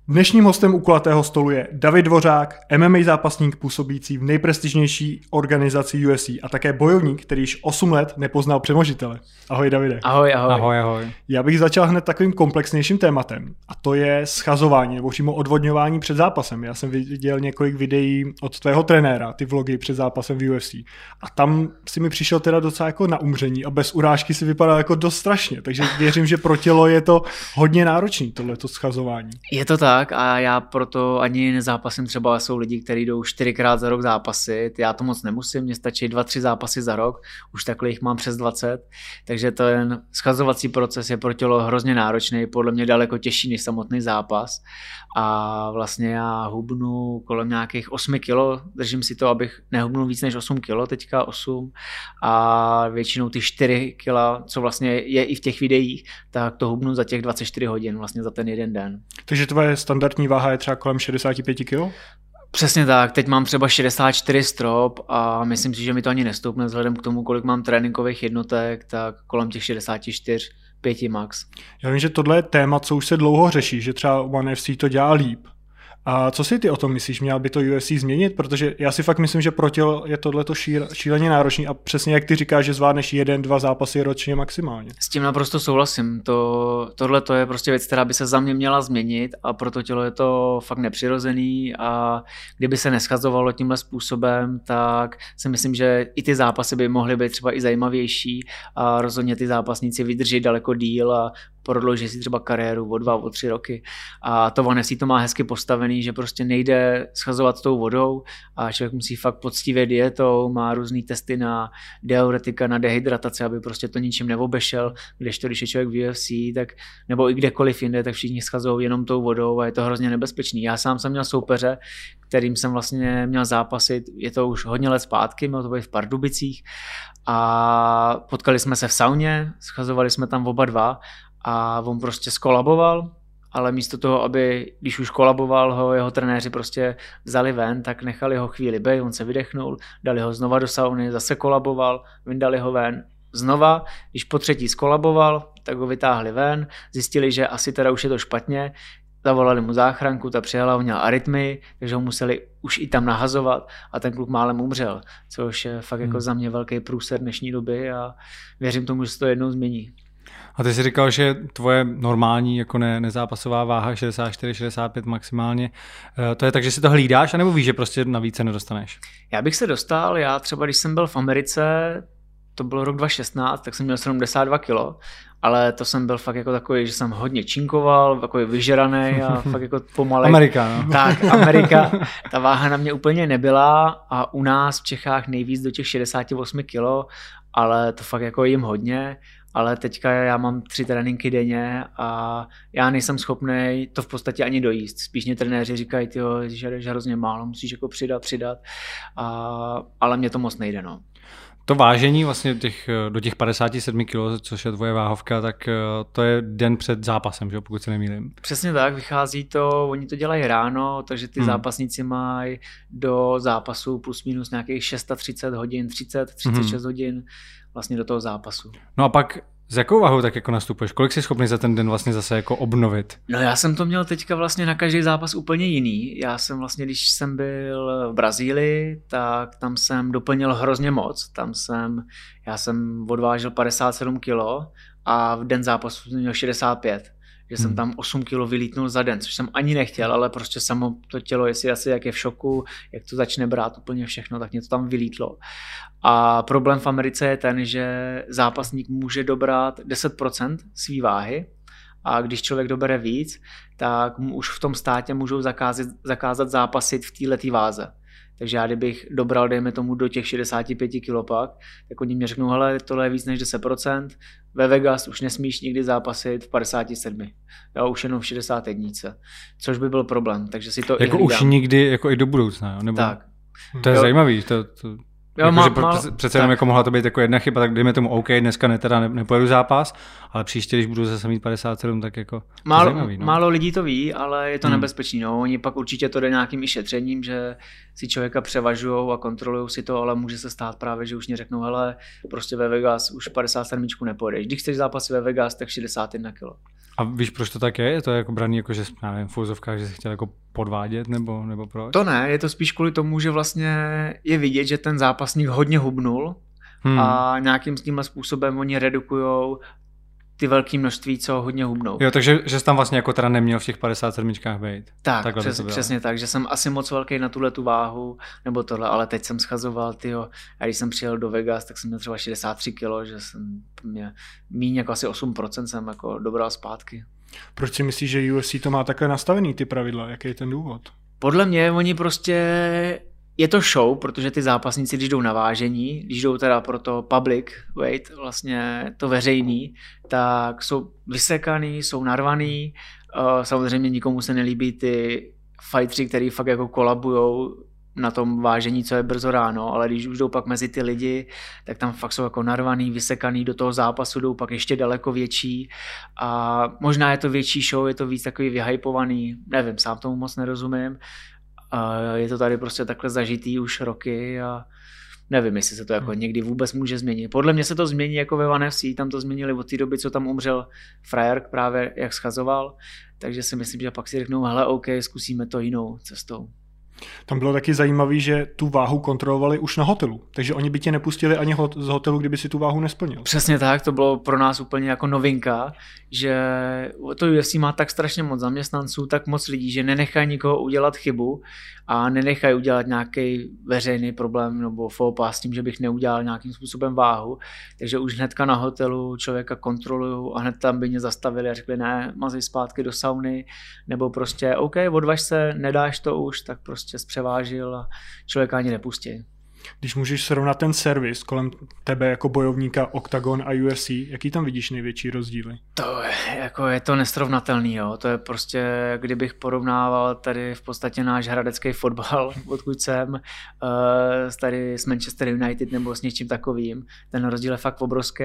Dnešním hostem u kulatého stolu je David Dvořák, MMA zápasník působící v nejprestižnější organizaci UFC a také bojovník, který již 8 let nepoznal přemožitele. Ahoj Davide. Ahoj. Ahoj. Já bych začal hned takovým komplexnějším tématem a to je schazování nebo přímo odvodňování před zápasem. Já jsem viděl několik videí od tvého trenéra, ty vlogy před zápasem v UFC a tam si mi přišel teda docela jako na umření a bez urážky si vypadal jako dost strašně, takže věřím, že pro tělo je to hodně náročný tohleto schazování. Je to tak a já proto ani nezápasím, třeba jsou lidi, kteří jdou 4krát za rok zápasit, já to moc nemusím, mně stačí 2-3 zápasy za rok, už takhle jich mám přes 20, takže ten schazovací proces je pro tělo hrozně náročný, podle mě daleko těžší než samotný zápas a vlastně já hubnu kolem nějakých 8 kilo, držím si to, abych nehubnul víc než 8 kilo, teďka 8 a většinou ty 4 kila, co vlastně je i v těch videích, tak to hubnu za těch 24 hodin, vlastně za ten jeden den. Takže tvoje standardní váha je třeba kolem 65 kg? Přesně tak, teď mám třeba 64 strop a myslím si, že mi to ani nestoupne vzhledem k tomu, kolik mám tréninkových jednotek, tak kolem těch 64, 5 max. Já vím, že tohle je téma, co už se dlouho řeší, že třeba ONE FC to dělá líp. A co si ty o tom myslíš? Měl by to UFC změnit? Protože já si fakt myslím, že pro tělo je tohleto šíleně náročný a přesně jak ty říkáš, že zvládneš 1-2 zápasy ročně maximálně. S tím naprosto souhlasím. Tohle je prostě věc, která by se za mě měla změnit a pro to tělo je to fakt nepřirozený a kdyby se neschazovalo tímhle způsobem, tak si myslím, že i ty zápasy by mohly být třeba i zajímavější a rozhodně ty zápasníci vydrží daleko díl a prodlouží si třeba kariéru o 2, o 3 roky. A to ONE FC to má hezky postavený, že prostě nejde schazovat tou vodou a člověk musí fakt poctivě dietou, má různý testy na diuretika, na dehydrataci, aby prostě to ničím neobešel, kdežto když je člověk v UFC, tak, nebo i kdekoliv jinde, tak všichni schazují jenom tou vodou a je to hrozně nebezpečný. Já sám jsem měl soupeře, kterým jsem vlastně měl zápasit, je to už hodně let zpátky, měl to být v Pardubicích a potkali jsme se v sauně, schazovali jsme tam oba dva a on prostě skolaboval, ale místo toho, aby, když už kolaboval, ho jeho trenéři prostě vzali ven, tak nechali ho chvíli bejt, on se vydechnul, dali ho znova do sauny, zase kolaboval, vyndali ho ven. Znova, když po třetí skolaboval, tak ho vytáhli ven, zjistili, že asi teda už je to špatně, zavolali mu záchranku, ta přijela, on měl arytmii, takže ho museli už i tam nahazovat a ten kluk málem umřel, což je fakt jako za mě velký průser dnešní doby a věřím tomu, že se to jednou změní. A ty jsi říkal, že tvoje normální jako nezápasová váha 64-65 maximálně, to je tak, že si to hlídáš, anebo víš, že prostě na více nedostaneš? Já bych se dostal, já třeba když jsem byl v Americe, to bylo rok 2016, tak jsem měl 72 kilo, ale to jsem byl fakt jako takový, že jsem hodně činkoval, takový vyžeraný a fakt jako pomalej. Amerika, no. Tak, Amerika, ta váha na mě úplně nebyla a u nás v Čechách nejvíc do těch 68 kilo, ale to fakt jako jim hodně. Ale teďka já mám 3 tréninky denně a já nejsem schopný to v podstatě ani dojíst. Spíš mě trenéři říkají, tyjo, že jdeš hrozně málo, musíš jako přidat, ale mě to moc nejde, no. To vážení vlastně do těch 57 kg, což je tvoje váhovka, tak to je den před zápasem, že? Pokud se nemýlím. Přesně tak, vychází to, oni to dělají ráno, takže ty zápasníci mají do zápasu plus minus nějakých 630 hodin, 36 hodin vlastně do toho zápasu. No a pak s jakou váhou tak jako nastupuješ? Kolik jsi schopný za ten den vlastně zase jako obnovit? No já jsem to měl teďka vlastně na každý zápas úplně jiný. Já jsem vlastně, když jsem byl v Brazílii, tak tam jsem doplnil hrozně moc. Já jsem odvážil 57 kilo a v den zápasu jsem měl 65. Že jsem tam 8 kilo vylítnul za den, což jsem ani nechtěl, ale prostě samo to tělo, jestli asi jak je v šoku, jak to začne brát úplně všechno, tak mě to tam vylítlo. A problém v Americe je ten, že zápasník může dobrat 10% svý váhy a když člověk dobere víc, tak mu už v tom státě můžou zakázat zápasit v této váze. Takže já kdybych dobral, dejme tomu, do těch 65 kg pak, tak oni mi řeknou, hele, tohle je víc než 10%, ve Vegas už nesmíš nikdy zápasit v 57. Já už jenom v 61. Což by byl problém, takže si to jako i hlídám. Už nikdy, jako i do budoucna, jo? Nebo... Tak. To je zajímavý, Jo, přece jenom jako mohla to být jako jedna chyba, tak dejme tomu OK, dneska nepojedu zápas, ale příště, když budu zase mít 57, tak jako zajímavý. No. Málo lidí to ví, ale je to nebezpečný. No. Oni pak určitě to jde nějakým i šetřením, že si člověka převažujou a kontrolují si to, ale může se stát právě, že už mě řeknou, hele, prostě ve Vegas už 57 nepojedeš. Když chceš zápasy ve Vegas, tak 61 kg. A víš, proč to tak je? Je to jako braný, jako, že já nevím, v fouzovkách, že se chtěl jako podvádět, nebo proč? To ne, je to spíš kvůli tomu, že vlastně je vidět, že ten zápasník hodně hubnul a nějakým s tímhle způsobem oni redukujou ty velké množství, co hodně hubnou. Jo, takže že jsi tam vlastně jako teda neměl v těch 57 být. Tak, přesně tak, že jsem asi moc velký na tu váhu, nebo tohle, ale teď jsem schazoval, a když jsem přijel do Vegas, tak jsem měl třeba 63 kg, že jsem mě míň jako asi 8% jsem jako dobral zpátky. Proč si myslíš, že UFC to má takhle nastavený, ty pravidla? Jaký je ten důvod? Podle mě oni prostě... Je to show, protože ty zápasníci, když jdou na vážení, když jdou teda pro to public weight, vlastně to veřejný, tak jsou vysekaný, jsou narvaný. Samozřejmě nikomu se nelíbí ty fightři, který fakt jako kolabujou na tom vážení, co je brzo ráno, ale když už jdou pak mezi ty lidi, tak tam fakt jsou jako narvaný, vysekaný, do toho zápasu jdou pak ještě daleko větší a možná je to větší show, je to víc takový vyhypovaný, nevím, sám tomu moc nerozumím. Je to tady prostě takhle zažitý už roky a nevím, jestli se to jako někdy vůbec může změnit. Podle mě se to změní jako ve One FC, tam to změnili od té doby, co tam umřel Frajerk právě, jak schazoval, takže si myslím, že pak si řeknou, hele, OK, zkusíme to jinou cestou. Tam bylo taky zajímavé, že tu váhu kontrolovali už na hotelu, takže oni by tě nepustili ani z hotelu, kdyby si tu váhu nesplnil. Přesně tak, to bylo pro nás úplně jako novinka, že to UFC má tak strašně moc zaměstnanců, tak moc lidí, že nenechají nikoho udělat chybu a nenechají udělat nějaký veřejný problém nebo faux pas s tím, že bych neudělal nějakým způsobem váhu, takže už hnedka na hotelu člověka kontrolují a hned tam by mě zastavili a řekli ne, mazej zpátky do sauny, nebo prostě OK, odvaž se, nedáš to už, tak prostě zpřevážil a člověka ani nepustí. Když můžeš srovnat ten servis kolem tebe jako bojovníka Octagon a UFC, jaký tam vidíš největší rozdíly? Je to nesrovnatelný, jo. To je prostě, kdybych porovnával tady v podstatě náš hradecký fotbal, odkud jsem, tady s Manchester United nebo s něčím takovým. Ten rozdíl je fakt obrovský.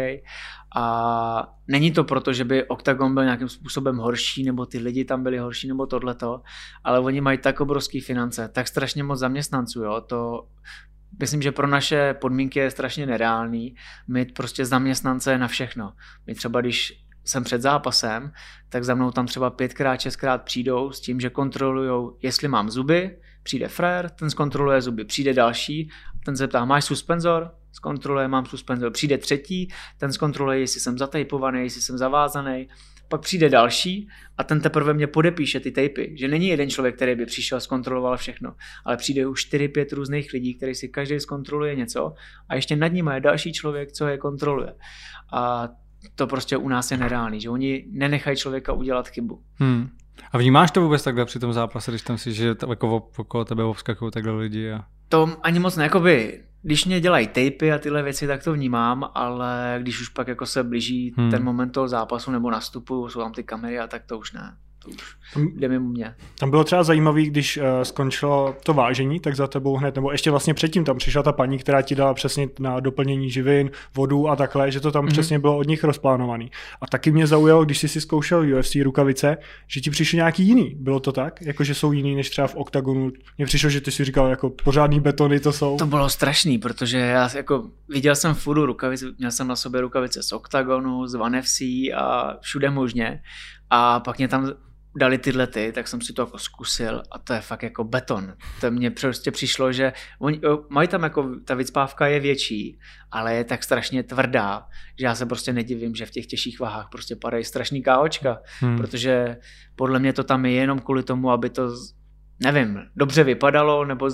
A není to proto, že by Octagon byl nějakým způsobem horší, nebo ty lidi tam byli horší, nebo tohleto, ale oni mají tak obrovský finance, tak strašně moc zaměstnanců, jo. To myslím, že pro naše podmínky je strašně nereálný mít prostě zaměstnance na všechno. My třeba, když jsem před zápasem, tak za mnou tam třeba 5x, 6x přijdou s tím, že kontrolujou, jestli mám zuby, přijde frajer, ten zkontroluje zuby, přijde další, ten se ptá, máš suspenzor? Zkontroluje, mám suspenzor. Přijde třetí, ten zkontroluje, jestli jsem zatejpovaný, jestli jsem zavázaný. Pak přijde další a ten teprve mě podepíše ty tejpy. Že není jeden člověk, který by přišel a zkontroloval všechno, ale přijde už 4-5 různých lidí, který si každý zkontroluje něco a ještě nad ním je další člověk, co je kontroluje. A to prostě u nás je nereálný, že oni nenechají člověka udělat chybu. A vnímáš to vůbec takhle při tom zápase, když tam si, že jako okolo tebe obskakují takhle lidi? To ani moc ne, když mě dělají tejpy a tyhle věci, tak to vnímám, ale když už pak jako se blíží ten moment toho zápasu nebo nastupu, jsou tam ty kamery a tak to už ne. To už jde mimo mě. Tam bylo třeba zajímavý, když skončilo to vážení, tak za tebou hned, nebo ještě vlastně předtím tam přišla ta paní, která ti dala přesně na doplnění živin, vodu a takhle, že to tam přesně bylo od nich rozplánovaný. A taky mě zaujalo, když jsi si zkoušel UFC rukavice, že ti přišli nějaký jiný. Bylo to tak? Jako, že jsou jiný než třeba v Octagonu. Mně přišlo, že ty si říkal, jako pořádný betony to jsou. To bylo strašný, protože já jako viděl jsem furt rukavice, měl jsem na sobě rukavice z Octagonu, z One FC a všude možně. A pak mě tam dali tyhle tak jsem si to jako zkusil a to je fakt jako beton. To mně prostě přišlo, že oni mají tam jako, ta vycpávka je větší, ale je tak strašně tvrdá, že já se prostě nedivím, že v těch těžších váhách prostě padají strašný KOčka, protože podle mě to tam je jenom kvůli tomu, aby to, nevím, dobře vypadalo, nebo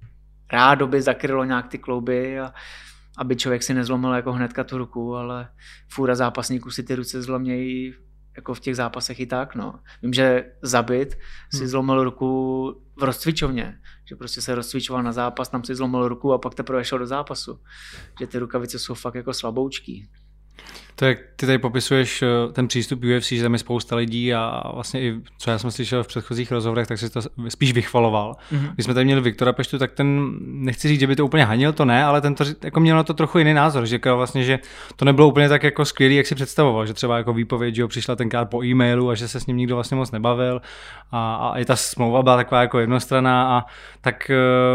rádoby zakrylo nějak ty klouby a aby člověk si nezlomil jako hnedka tu ruku, ale fůra zápasníků si ty ruce zlomějí jako v těch zápasech i tak, no. Vím, že Zabit si zlomil ruku v rozcvičovně, že prostě se rozcvičoval na zápas, tam si zlomil ruku a pak teprve šel do zápasu. Že ty rukavice jsou fakt jako slaboučký. To jak ty tady popisuješ ten přístup UFC, že tam je spousta lidí a vlastně i co já jsem slyšel v předchozích rozhovorech, tak si to spíš vychvaloval. Když jsme tady měli Viktora Peštu, tak ten, nechci říct, že by to úplně hanil, to ne, ale ten to jako měl na to trochu jiný názor, že říkal vlastně, že to nebylo úplně tak jako skvělý, jak si představoval, že třeba jako výpověď, že ho přišla tenkrát po e-mailu a že se s ním nikdo vlastně moc nebavil a i ta smlouva byla taková jako jednostranná a tak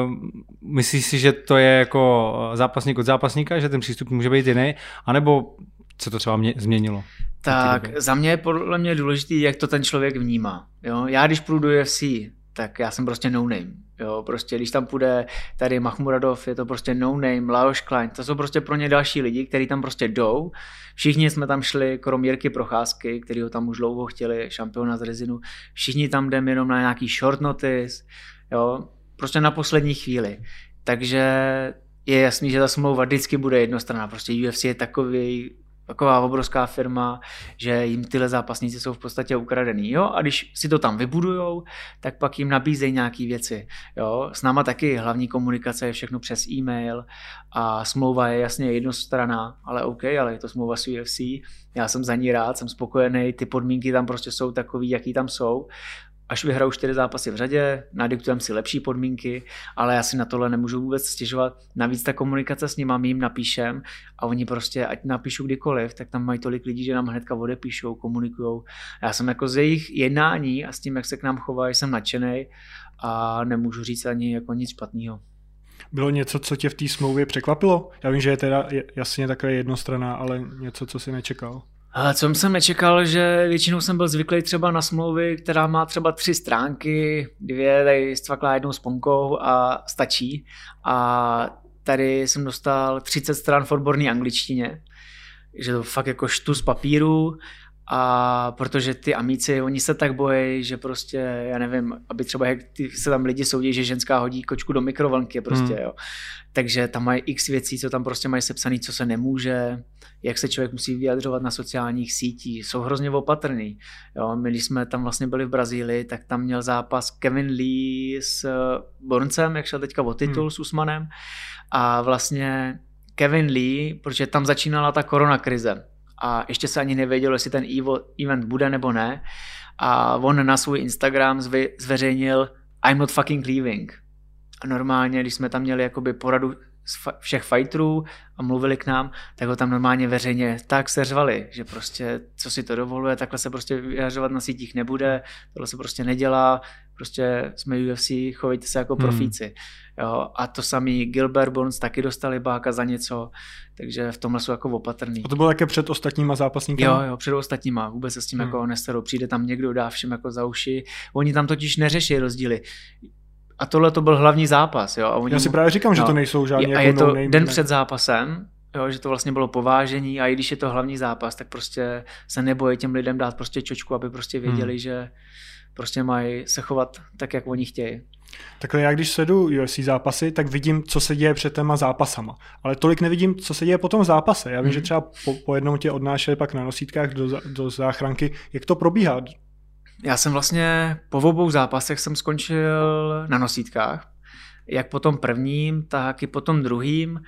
myslíš si, že to je jako zápasník od zápasníka, že ten přístup může být jiný, anebo se to třeba změnilo? Tak za mě je podle mě důležitý, jak to ten člověk vnímá. Jo? Já když půjdu do UFC, tak já jsem prostě no name. Jo? Prostě když tam půjde tady Makhmudradov, je to prostě no name, Lajos Klein, to jsou prostě pro ně další lidi, kteří tam prostě jdou. Všichni jsme tam šli, krom Jirky Procházky, který ho tam už dlouho chtěli, šampiona z rezinu. Všichni tam jdeme jenom na nějaký short notice, jo? Prostě na poslední chvíli. Takže je jasný, že ta smlouva vždycky bude jednostranná. Prostě UFC je taková obrovská firma, že jim tyhle zápasníci jsou v podstatě ukradený. Jo? A když si to tam vybudujou, tak pak jim nabízejí nějaké věci. Jo? S náma taky hlavní komunikace je všechno přes e-mail a smlouva je jasně jednostranná, ale OK, ale je to smlouva s UFC. Já jsem za ní rád, jsem spokojený, ty podmínky tam prostě jsou takový, jaký tam jsou. Až vyhraju 4 zápasy v řadě, nadiktujeme si lepší podmínky, ale já si na tohle nemůžu vůbec stěžovat. Navíc ta komunikace s nima, my jim napíšem a oni prostě, ať napíšou kdykoliv, tak tam mají tolik lidí, že nám hnedka odepíšou, komunikujou. Já jsem jako z jejich jednání a s tím, jak se k nám chovají, jsem nadšenej a nemůžu říct ani jako nic špatného. Bylo něco, co tě v té smlouvě překvapilo? Já vím, že je teda jasně takové jednostranná, ale něco, co jsi nečekal? Co jsem nečekal, že většinou jsem byl zvyklý třeba na smlouvy, která má třeba 3 stránky, 2 tady stvaklá jednou sponkou a stačí. A tady jsem dostal 30 stran v odborné angličtině, že to fakt jako štus papíru. A protože ty amíci, oni se tak bojí, že prostě, já nevím, aby třeba jak se tam lidi soudí, že ženská hodí kočku do mikrovlnky prostě, jo. Takže tam mají x věcí, co tam prostě mají sepsaný, co se nemůže, jak se člověk musí vyjadřovat na sociálních sítích, jsou hrozně opatrný. Jo. My, když jsme tam vlastně byli v Brazílii, tak tam měl zápas Kevin Lee s Borncem, jak šel teďka o titul s Usmanem a vlastně Kevin Lee, protože tam začínala ta koronakrize, a ještě se ani nevědělo, jestli ten event bude nebo ne. A on na svůj Instagram zveřejnil I'm not fucking leaving. A normálně, když jsme tam měli jakoby poradu všech fighterů a mluvili k nám, tak ho tam normálně veřejně tak se řvali, že prostě co si to dovoluje, takhle se prostě vyjadřovat na sítích nebude, tohle se prostě nedělá, prostě jsme UFC, chovejte se jako profíci. Jo, a to samý Gilbert Burns taky dostali báka za něco, takže v tomhle jsou jako opatrný. A to bylo také před ostatníma zápasníky? Jo, před ostatníma, vůbec se s tím jako nesterou. Přijde tam někdo, dá všem jako za uši. Oni tam totiž neřeší rozdíly. A tohle to byl hlavní zápas. Jo? A oni já si právě říkám, že to nejsou žádný jako je to den před zápasem, jo, že to vlastně bylo povážení a i když je to hlavní zápas, tak prostě se nebojí těm lidem dát prostě čočku, aby prostě věděli, že prostě mají se chovat tak, jak oni chtějí. Takhle já když sleduju UFC zápasy, tak vidím, co se děje před těma zápasama. Ale tolik nevidím, co se děje po tom zápase. Já vím, že třeba po jednou tě odnášeli pak na nosítkách do záchranky. Jak to probíhá? Já jsem vlastně po obou zápasech jsem skončil na nosítkách. Jak po tom prvním, tak i po tom druhým.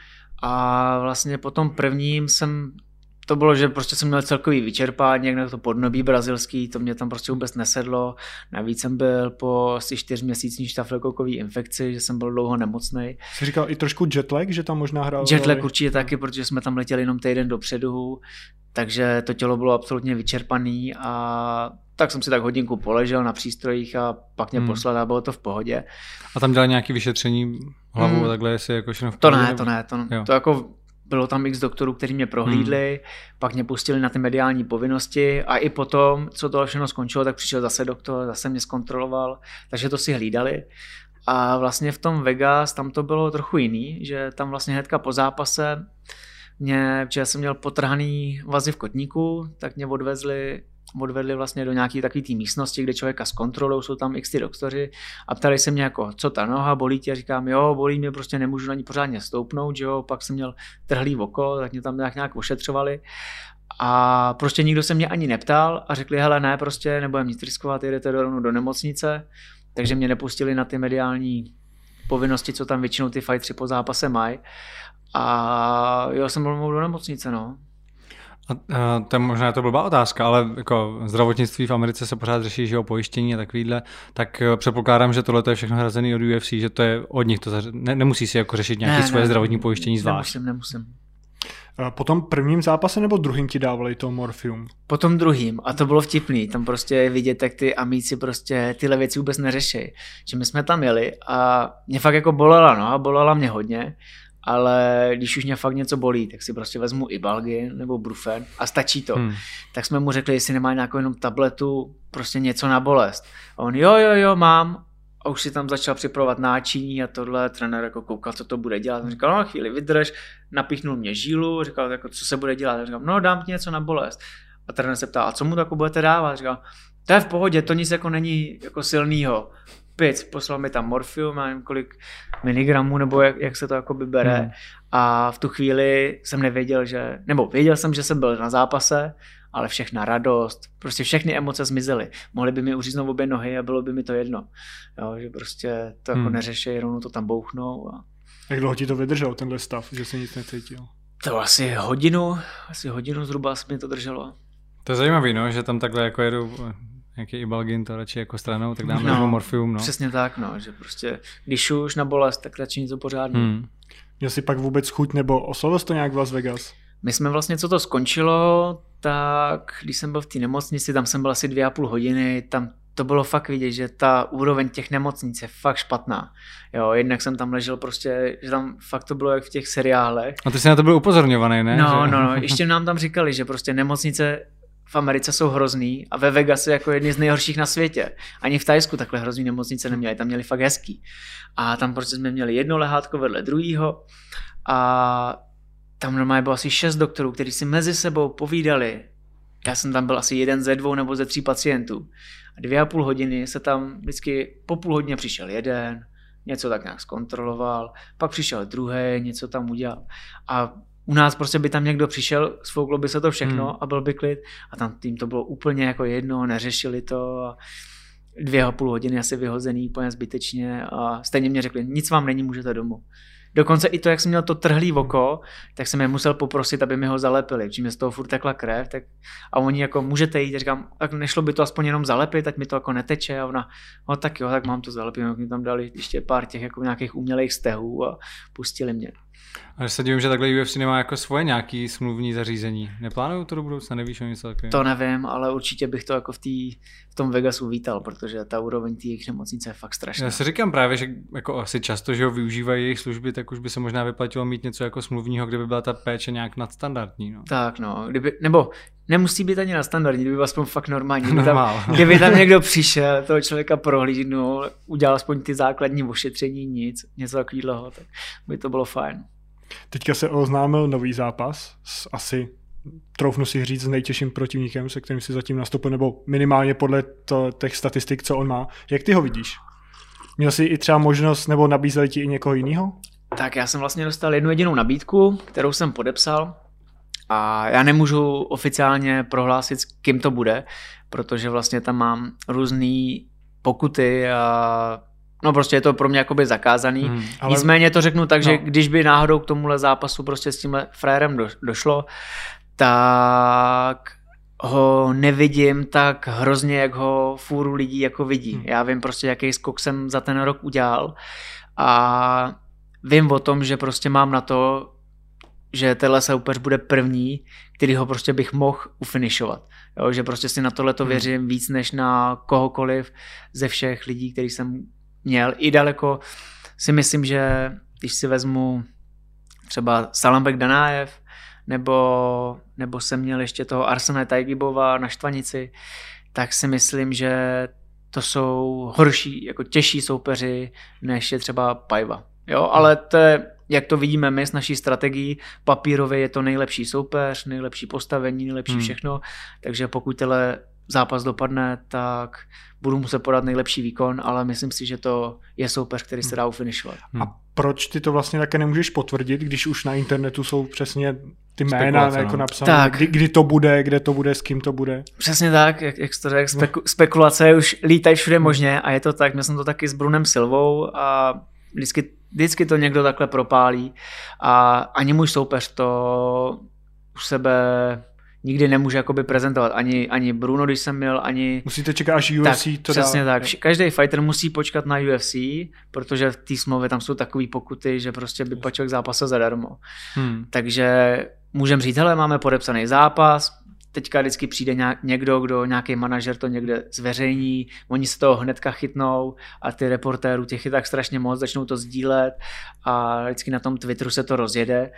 A vlastně po tom prvním to bylo, že prostě jsem měl celkový vyčerpání, někde to podnebí brazilský, to mě tam prostě vůbec nesedlo. Navíc jsem byl po asi 4měsíční štafilokokové infekci, že jsem byl dlouho nemocnej. Jsi říkal i trošku jetlag, že tam možná hrál? Jetlag určitě taky, protože jsme tam letěli jenom týden dopředu, takže to tělo bylo absolutně vyčerpaný a tak jsem si tak hodinku poležel na přístrojích a pak mě poslal a bylo to v pohodě. A tam dělali nějaké vyšetření hlavou, takhle jestli jako všechno v pohodě? To jako bylo tam x doktorů, kteří mě prohlídli, pak mě pustili na ty mediální povinnosti a i potom, co to všechno skončilo, tak přišel zase doktor, zase mě zkontroloval, takže to si hlídali. A vlastně v tom Vegas tam to bylo trochu jiný, že tam vlastně hnedka po zápase protože jsem měl potrhaný vazy v kotníku, tak mě odvedli vlastně do nějaké takové té místnosti, kde člověka zkontrolují, jsou tam x ty doktoři a ptali se mě jako, co ta noha, bolí tě? A říkám, jo, bolí mě, prostě nemůžu na ní pořádně stoupnout, že jo, pak jsem měl trhlý oko, tak mě tam nějak ošetřovali a prostě nikdo se mě ani neptal a řekli, hele ne, prostě nebudeme nic riskovat, jedete rovnou do nemocnice, takže mě nepustili na ty mediální povinnosti, co tam většinou ty fightři po zápase mají a jo, jsem byl do nemocnice, no. A to možná je to blbá otázka, ale jako zdravotnictví v Americe se pořád řeší, že o pojištění a takovýhle, tak předpokládám, že tohle je všechno hrazený od UFC, že to je od nich, nemusí si jako řešit nějaké svoje zdravotní pojištění zvlášť. Nemusím. Po tom prvním zápase nebo druhým ti dávali to morfium? Po tom druhým a to bylo vtipný, tam prostě je vidět, jak ty amíci prostě tyhle věci vůbec neřeší. Že my jsme tam jeli a mě fakt jako bolela mě hodně ale když už mě fakt něco bolí, tak si prostě vezmu Ibalgin nebo Brufen a stačí to. Tak jsme mu řekli, jestli nemá nějakou jenom tabletu, prostě něco na bolest. A on jo, mám. A už si tam začal připravovat náčiní a tohle, trenér jako koukal, co to bude dělat. On říkal, no chvíli vydrž, napíchnul mě žílu, říkal, jako, co se bude dělat. A říkal, no dám ti něco na bolest. A trenér se ptal, a co mu to jako budete dávat? A říkal, to je v pohodě, to nic jako není jako silnýho. Poslal mi tam morfium, nevím kolik miligramů, nebo jak se to jakoby bere. A v tu chvíli jsem nevěděl, věděl jsem, že jsem byl na zápase, ale všechna radost, prostě všechny emoce zmizely. Mohly by mi uříznout obě nohy a bylo by mi to jedno. Jo, že prostě to jako neřeší, rovnou to tam bouchnou. Jak dlouho ti to vydrželo, tenhle stav, že jsi nic necítil? To asi hodinu zhruba mi to drželo. To je zajímavý, no, že tam takhle jako jedu nějaký Ibalgin, to radši jako stranou, tak dáme morfium. No. Přesně tak, no, že prostě když už na bolest, tak radši něco pořádně. Měl jsi pak vůbec chuť nebo oslovil jsi to nějak v Las Vegas? My jsme vlastně, co to skončilo, tak když jsem byl v té nemocnici, tam jsem byl asi 2,5 hodiny, tam to bylo fakt vidět, že ta úroveň těch nemocnic je fakt špatná. Jo, jednak jsem tam ležel prostě, že tam fakt to bylo jak v těch seriálech. A ty jsi na to byl upozorňovaný, ne? No, ještě nám tam říkali, že prostě nemocnice v Americe jsou hrozný a ve Vegasu jako jedny z nejhorších na světě. Ani v Thajsku takhle hrozný nemocnice neměli, tam měli fakt hezký. A tam prostě jsme měli jedno lehátko vedle druhého a tam normálně bylo asi 6 doktorů, kteří si mezi sebou povídali. Já jsem tam byl asi jeden ze 2 nebo ze 3 pacientů. A 2,5 hodiny se tam vždycky po půl hodině přišel jeden, něco tak nějak zkontroloval, pak přišel druhý, něco tam udělal. A u nás prostě by tam někdo přišel, sfouklo by se to všechno a byl by klid. A tam tým to bylo úplně jako jedno, neřešili to. A 2,5 hodiny asi vyhozený úplně zbytečně a stejně mě řekli, nic vám není, můžete domů. Dokonce i to, jak jsem měl to trhlý oko, tak jsem je musel poprosit, aby mi ho zalepili, čím je z toho furt tekla krev, tak a oni jako můžete jít, říkám, tak nešlo by to aspoň jenom zalepit, ať mi to jako neteče a ona, no tak jo, tak mám to zalepit, tak mi tam dali ještě pár těch jako nějakých umělých stehů a pustili mě. A se divím, že takhle UFC nemá jako svoje nějaký smluvní zařízení. Neplánují to do budoucna, nevíš o něco takového? To nevím, ale určitě bych to jako v tom Vegasu vítal, protože ta úroveň té jejich nemocnice je fakt strašná. Já si říkám právě, že jako asi často, že ho využívají jejich služby, tak už by se možná vyplatilo mít něco jako smluvního, kde by byla ta péče nějak nadstandardní. No. Tak no, nebo nemusí být ani nadstandardní, kdyby byl aspoň fakt normální. Kdyby tam někdo přišel, toho člověka prohlídnul, udělal aspoň ty základní ošetření, něco takového, tak by to bylo fajn. Teďka se oznámil nový zápas s asi, troufnu si říct, s nejtěžším protivníkem, se kterým si zatím nastoupil, nebo minimálně podle těch statistik, co on má. Jak ty ho vidíš? Měl jsi i třeba možnost, nebo nabízeli ti i někoho jiného? Tak já jsem vlastně dostal jednu jedinou nabídku, kterou jsem podepsal a já nemůžu oficiálně prohlásit, s kým to bude, protože vlastně tam mám různý pokuty a no prostě je to pro mě jakoby zakázaný. Ale nicméně to řeknu tak, že když by náhodou k tomuhle zápasu prostě s tímhle frérem došlo, tak ho nevidím tak hrozně, jak ho fůru lidí jako vidí. Já vím prostě, jaký skok jsem za ten rok udělal a vím o tom, že prostě mám na to, že tenhle soupeř bude první, který ho prostě bych mohl ufinišovat. Jo, že prostě si na tohleto věřím víc než na kohokoliv ze všech lidí, který jsem měl. I daleko si myslím, že když si vezmu třeba Salambek Danaev, nebo jsem měl ještě toho Arsena Tajgibova na Štvanici, tak si myslím, že to jsou horší, jako těžší soupeři, než je třeba Paiva. Jo, ale to je, jak to vidíme my s naší strategií, papírově je to nejlepší soupeř, nejlepší postavení, nejlepší všechno, takže pokud tenhle zápas dopadne, tak budu muset podat nejlepší výkon, ale myslím si, že to je soupeř, který se dá ufinišovat. A proč ty to vlastně také nemůžeš potvrdit, když už na internetu jsou přesně ty jména jako napsané, kdy to bude, kde to bude, s kým to bude? Přesně tak, jak jsi to řekl, spekulace už lítají všude možně a je to tak, měl jsem to taky s Brunem Silvou a vždycky to někdo takhle propálí a ani můj soupeř to u sebe nikdy nemůže jakoby prezentovat. Ani Bruno, když jsem měl, ani... Musíte čekat, až UFC tak, to přesně dá. tak. Každý fighter musí počkat na UFC, protože v té smlouvě tam jsou takové pokuty, že prostě by pak člověk zápasil zadarmo. Takže můžeme říct, hele, máme podepsaný zápas, teďka vždycky přijde někdo, nějaký manažer to někde zveřejní, oni se toho hnedka chytnou a ty reportérů těch je tak strašně moc, začnou to sdílet a vždycky na tom Twitteru se to rozjede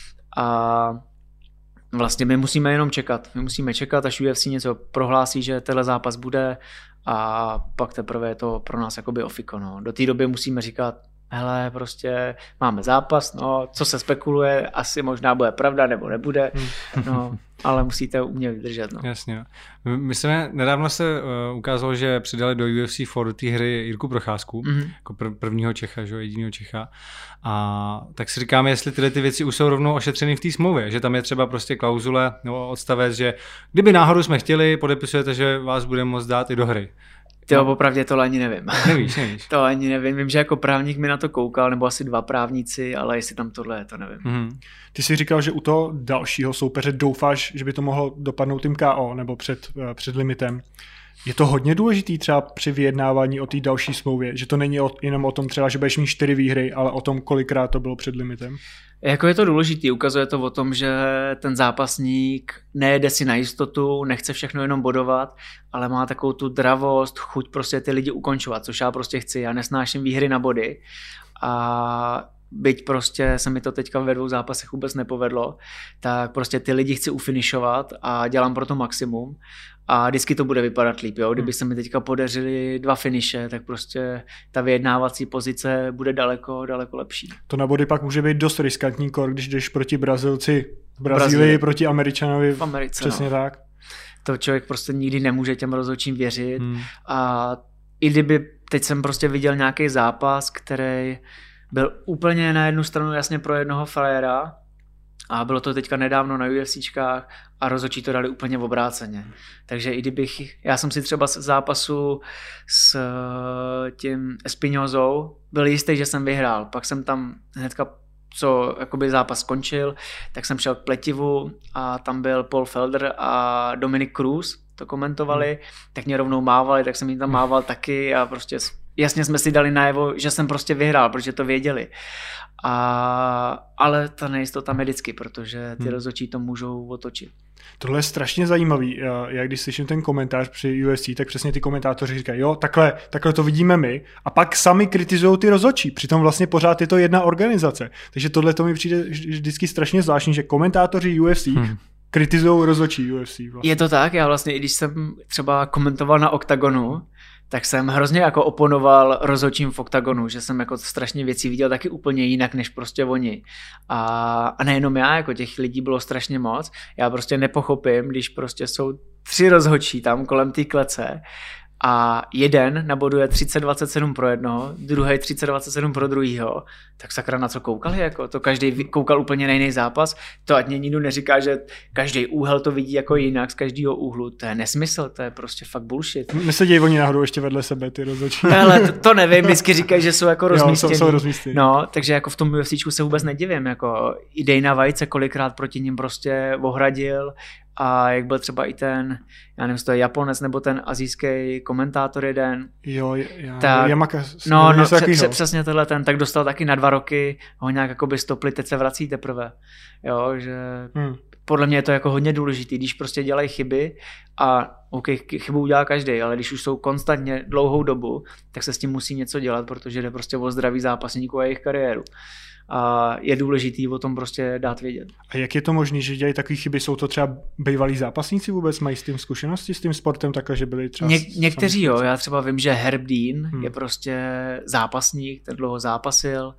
a vlastně my musíme jenom čekat. My musíme čekat, až UFC něco prohlásí, že tenhle zápas bude a pak teprve je to pro nás jakoby ofiko. No. Do té doby musíme říkat, hele, prostě máme zápas, no, co se spekuluje, asi možná bude pravda, nebo nebude, no, ale musíte umět vydržet, no. Jasně. Nedávno se ukázalo, že přidali do UFC 4 té hry Jirku Procházku, jako prvního Čecha, že jedinýho Čecha. A tak si říkáme, jestli tyhle ty věci už jsou rovnou ošetřeny v té smlouvě, že tam je třeba prostě klauzule nebo odstavec, že kdyby náhodou jsme chtěli, podepisujete, že vás budeme moct dát i do hry. To opravdu tohle ani nevím. Nevíš. To ani nevím. Vím, že jako právník mi na to koukal, nebo asi 2 právníci, ale jestli tam tohle je, to nevím. Ty jsi říkal, že u toho dalšího soupeře doufáš, že by to mohlo dopadnout tím KO nebo před limitem. Je to hodně důležitý třeba při vyjednávání o té další smlouvě, že to není jenom o tom třeba, že budeš mít 4 výhry, ale o tom, kolikrát to bylo před limitem? Jako je to důležitý, ukazuje to o tom, že ten zápasník nejede si na jistotu, nechce všechno jenom bodovat, ale má takovou tu dravost, chuť prostě ty lidi ukončovat, což já prostě chci, já nesnáším výhry na body a byť prostě se mi to teďka ve 2 zápasech vůbec nepovedlo, tak prostě ty lidi chci ufinišovat a dělám pro to maximum a vždycky to bude vypadat líp, jo? Kdyby se mi teďka podařily 2 finiše, tak prostě ta vyjednávací pozice bude daleko lepší. To na body pak může být dost riskantní když jdeš proti Brazílii, proti Američanovi. V Americe, přesně tak. To člověk prostě nikdy nemůže těm rozhodčím věřit a i kdyby teď jsem prostě viděl nějaký zápas, který byl úplně na jednu stranu jasně pro jednoho frajera a bylo to teďka nedávno na UFCčkách a rozhodčí to dali úplně obráceně. Takže i kdybych, já jsem si třeba z zápasu s tím Espinozou byl jistý, že jsem vyhrál. Pak jsem tam hnedka, co jakoby zápas skončil, tak jsem šel k pletivu a tam byl Paul Felder a Dominic Cruz, to komentovali, tak mě rovnou mávali, tak jsem jim tam mával taky a prostě jasně jsme si dali najevo, že jsem prostě vyhrál, protože to věděli. Ale ta nejistota je vždycky, protože ty rozhodčí to můžou otočit. Tohle je strašně zajímavý. Já když slyším ten komentář při UFC, tak přesně ty komentátoři říkají, jo, takhle to vidíme my a pak sami kritizují ty rozhodčí. Přitom vlastně pořád je to jedna organizace. Takže tohle to mi přijde vždycky strašně zvláštní, že komentátoři UFC kritizují rozhodčí UFC. Vlastně. Je to tak, já vlastně, i když jsem třeba komentoval na Oktagonu, tak jsem hrozně jako oponoval rozhodčím v Oktagonu, že jsem jako strašně věcí viděl taky úplně jinak, než prostě oni. A nejenom já, jako těch lidí bylo strašně moc. Já prostě nepochopím, když prostě jsou 3 rozhodčí tam kolem té klece a jeden naboduje 30-27 pro jednoho, druhý 30-27 pro druhýho, tak sakra na co koukali, jako to každý koukal úplně na jiný zápas, to ať mě nikdo neříká, že každý úhel to vidí jako jinak z každého úhlu, to je nesmysl, to je prostě fakt bullshit. Nesedějí oni náhodou ještě vedle sebe, ty rozhodčí. Ale to nevím, vždycky říkají, že jsou jako rozmístění. Jsou rozmístění. No, takže jako v tom UFCčku se vůbec nedivím, jako i Dana White se kolikrát proti ním prostě ohradil. A jak byl třeba i ten, já nevím, jestli to je Japonec nebo ten asijský komentátor jeden. Jo, tak, Yamaka. Přesně tenhle ten, tak dostal taky na 2 roky, ho nějak jakoby stopli, teď se vrací teprve. Jo, že podle mě je to jako hodně důležitý, když prostě dělají chyby a chybu udělá každý, ale když už jsou konstantně dlouhou dobu, tak se s tím musí něco dělat, protože jde prostě o zdraví zápasníků a jejich kariéru. A je důležitý o tom prostě dát vědět. A jak je to možné, že dělají takové chyby? Jsou to třeba bývalí zápasníci vůbec? Mají s tím zkušenosti s tím sportem takhle, že byli třeba... Někteří jo, já třeba vím, že Herb Dean je prostě zápasník, ten dlouho zápasil.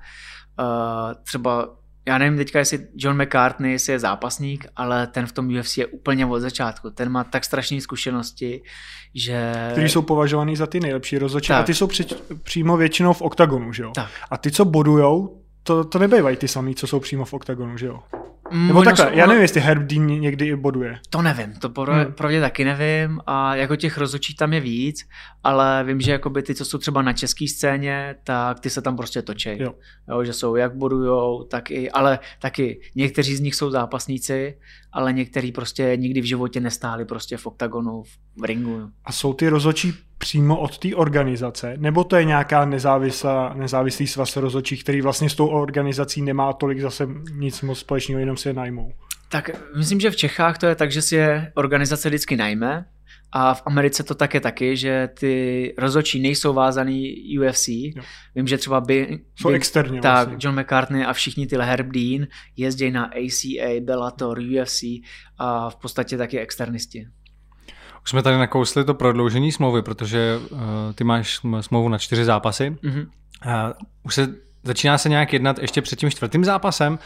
Třeba, já nevím teďka, jestli John McCartney jestli je zápasník, ale ten v tom UFC je úplně od začátku. Ten má tak strašné zkušenosti, že... Kteří jsou považovaný za ty nejlepší rozhodčí. A ty jsou přímo většinou v oktagonu, že jo? Tak. A ty, co bodujou, to nebývají ty samý, co jsou přímo v oktagonu, že jo? Nebo takhle, já nevím, jestli Herb Dean někdy i boduje. To nevím, to pravdě taky nevím a jako těch rozhodčích tam je víc, ale vím, že jakoby ty, co jsou třeba na české scéně, tak ty se tam prostě točej. Jo, že jsou jak bodujou, tak i, ale taky někteří z nich jsou zápasníci, ale někteří prostě nikdy v životě nestáli prostě v oktagonu, v ringu. A jsou ty rozhodčí přímo od té organizace, nebo to je nějaká nezávislý svaz rozhodčích, který vlastně s tou organizací nemá tolik zase nic moc společného, jenom si je najmou? Tak myslím, že v Čechách to je tak, že si je organizace vždycky najme a v Americe to tak je taky, že ty rozhodčí nejsou vázaný UFC. Jo. Vím, že třeba jsou externě. Tak, vlastně. John McCartney a všichni tyhle Herb Dean jezdí na ACA, Bellator, UFC a v podstatě taky externisti. Už jsme tady nakousli to prodloužení smlouvy, protože ty máš smlouvu na 4 zápasy. Mm-hmm. Už začíná se nějak jednat ještě před tím 4. zápasem,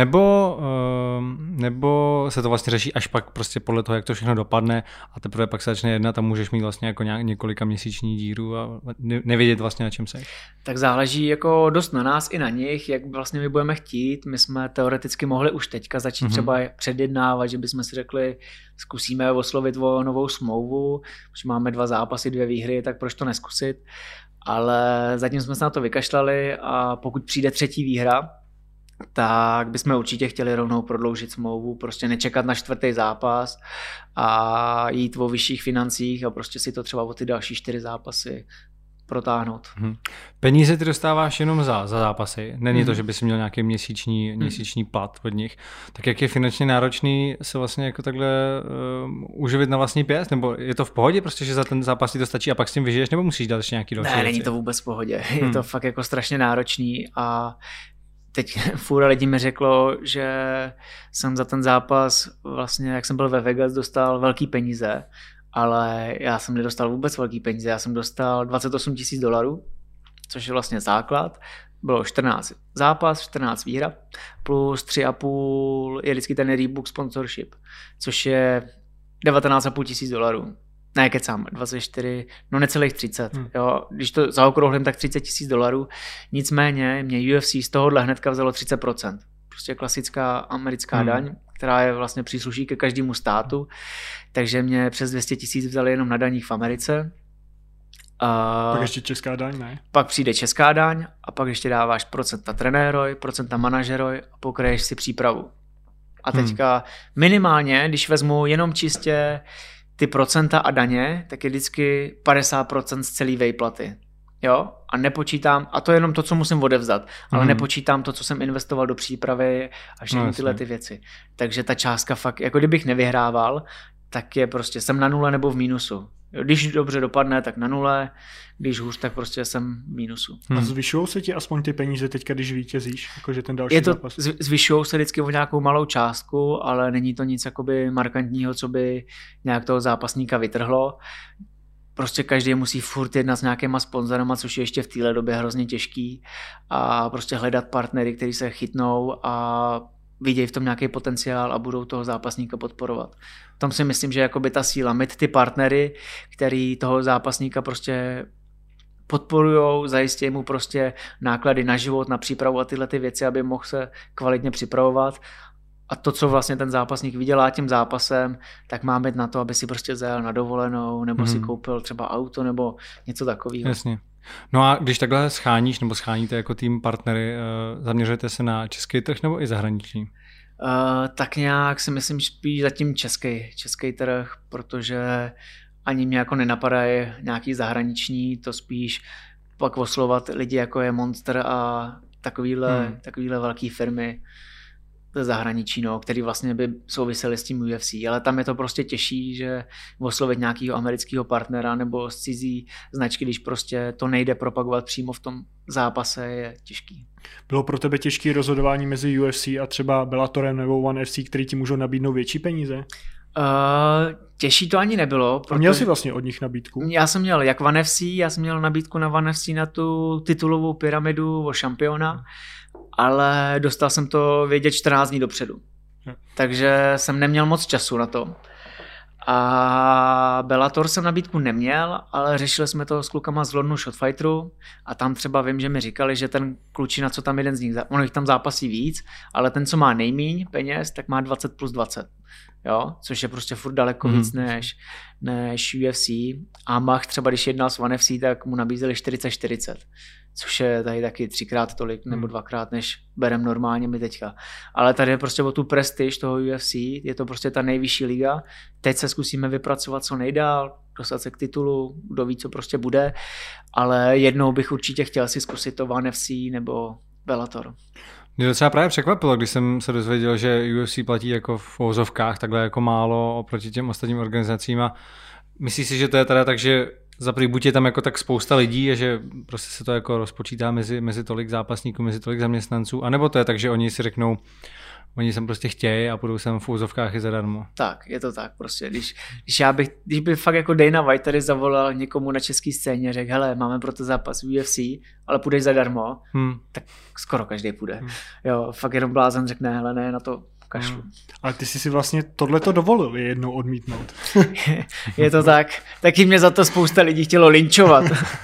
nebo se to vlastně řeší až pak prostě podle toho, jak to všechno dopadne a teprve pak se začne jednat a můžeš mít vlastně jako několika měsíční díru a nevědět vlastně, na čem seš. Tak záleží jako dost na nás i na nich, jak vlastně my budeme chtít. My jsme teoreticky mohli už teďka začít třeba předjednávat, že bychom si řekli, zkusíme oslovit o novou smlouvu, už máme 2 zápasy, 2 výhry, tak proč to neskusit? Ale zatím jsme se na to vykašlali a pokud přijde 3. výhra, tak bychom určitě chtěli rovnou prodloužit smlouvu, prostě nečekat na 4. zápas a jít o vyšších financích a prostě si to třeba o ty další 4 zápasy protáhnout. Peníze ty dostáváš jenom za zápasy, není to, že bys měl nějaký měsíční plat od nich. Tak jak je finančně náročný se vlastně jako takhle uživit na vlastní pěst, nebo je to v pohodě prostě, že za ten zápas ti to stačí a pak s tím vyžiješ, nebo musíš dát ještě nějaký další věci? Není to vůbec v pohodě, je to fakt jako strašně náročný a teď fůra lidí mi řeklo, že jsem za ten zápas vlastně, jak jsem byl ve Vegas, dostal velký peníze, ale já jsem nedostal vůbec velký peníze, já jsem dostal $28,000, což je vlastně základ, bylo 14 zápas, 14 výhra, plus 3,5 je vždycky ten Reebok sponsorship, což je $19,500. Ne, kecám, 24, no necelých 30, jo, když to zaokrouhlím, tak $30,000, nicméně mě UFC z tohohle hnedka vzalo 30%, prostě klasická americká daň, která je vlastně přísluší ke každému státu, takže mě přes 200,000 vzali jenom na daních v Americe. Pak ještě česká daň, ne? Pak přijde česká daň a pak ještě dáváš procenta trenéroj, procenta manažeroj a pokraješ si přípravu. A teďka minimálně, když vezmu jenom čistě ty procenta a daně, tak je vždycky 50% z celé výplaty. Jo? A nepočítám, a to je jenom to, co musím odevzdat, ale nepočítám to, co jsem investoval do přípravy a všechny tyhle ty věci. Takže ta částka fakt, jako kdybych nevyhrával, tak je prostě jsem na nule nebo v mínusu. Když dobře dopadne, tak na nule, když hůř, tak prostě jsem v mínusu. A zvyšují se ti aspoň ty peníze teďka, když vítězíš? Jakože ten další zápas? Zvyšují se vždycky o nějakou malou částku, ale není to nic jakoby markantního, co by nějak toho zápasníka vytrhlo. Prostě každý musí furt jednat s nějakýma sponzorama, což je ještě v téhle době hrozně těžký a prostě hledat partnery, kteří se chytnou a vidějí v tom nějaký potenciál a budou toho zápasníka podporovat. V tom si myslím, že jakoby ta síla, mít ty partnery, který toho zápasníka prostě podporujou, zajistí mu prostě náklady na život, na přípravu a tyhle ty věci, aby mohl se kvalitně připravovat. A to, co vlastně ten zápasník vydělá tím zápasem, tak má být na to, aby si prostě zajel na dovolenou, nebo si koupil třeba auto, nebo něco takového. Jasně. No a když takhle scháníš, nebo scháníte jako tým partnery, zaměřujete se na český trh nebo i zahraniční? Tak nějak si myslím spíš zatím český trh, protože ani mě jako nenapadají nějaký zahraniční, to spíš pak oslovat lidi jako je Monster a takovýhle velké firmy ze zahraničí, no, který vlastně by souvisely s tím UFC, ale tam je to prostě těžší, že oslovit nějakého amerického partnera nebo z cizí značky, když prostě to nejde propagovat přímo v tom zápase, je těžký. Bylo pro tebe těžké rozhodování mezi UFC a třeba Bellatorem nebo ONE FC, který ti můžou nabídnout větší peníze? Těžší to ani nebylo. A měl jsi vlastně od nich nabídku? Já jsem měl jak ONE FC, já jsem měl nabídku na ONE FC na tu titulovou pyramidu o šampiona, ale dostal jsem to vědět 14 dní dopředu. Takže jsem neměl moc času na to. A Bellator jsem nabídku neměl, ale řešili jsme to s klukama z Londonu Shotfighteru a tam třeba vím, že mi říkali, že ten klučina, co tam jeden z nich, ono jich tam zápasí víc, ale ten, co má nejmíň peněz, tak má 20+20. Jo? Což je prostě furt daleko víc než UFC. A Mach třeba, když jednal s ONE FC, tak mu nabízeli 40-40. Což je tady taky 3x tolik nebo 2x, než berem normálně my teďka. Ale tady je prostě o tu prestiž toho UFC, je to prostě ta nejvyšší liga. Teď se zkusíme vypracovat co nejdál, dostat se k titulu, kdo ví, co prostě bude, ale jednou bych určitě chtěl si zkusit to ONE FC nebo Bellator. Mě docela právě překvapilo, když jsem se dozvěděl, že UFC platí jako v uvozovkách takhle jako málo oproti těm ostatním organizacím a myslíš si, že to je teda tak, že za první buď je tam jako tak spousta lidí a že prostě se to jako rozpočítá mezi tolik zápasníků, mezi tolik zaměstnanců, anebo to je tak, že oni si řeknou, oni sem prostě chtějí a budou sem v úzovkách i zadarmo. Tak, je to tak prostě. Když by fakt jako Dana White tady zavolal někomu na české scéně, řekl, hele, máme pro to zápas v UFC, ale půjdeš zadarmo, tak skoro každý půjde. Jo, fakt jenom blázen řekne, hele, ne, na to kašlu. Ale ty jsi si vlastně tohleto dovolil jednou odmítnout. Je to tak. Taky mě za to spousta lidí chtělo linčovat.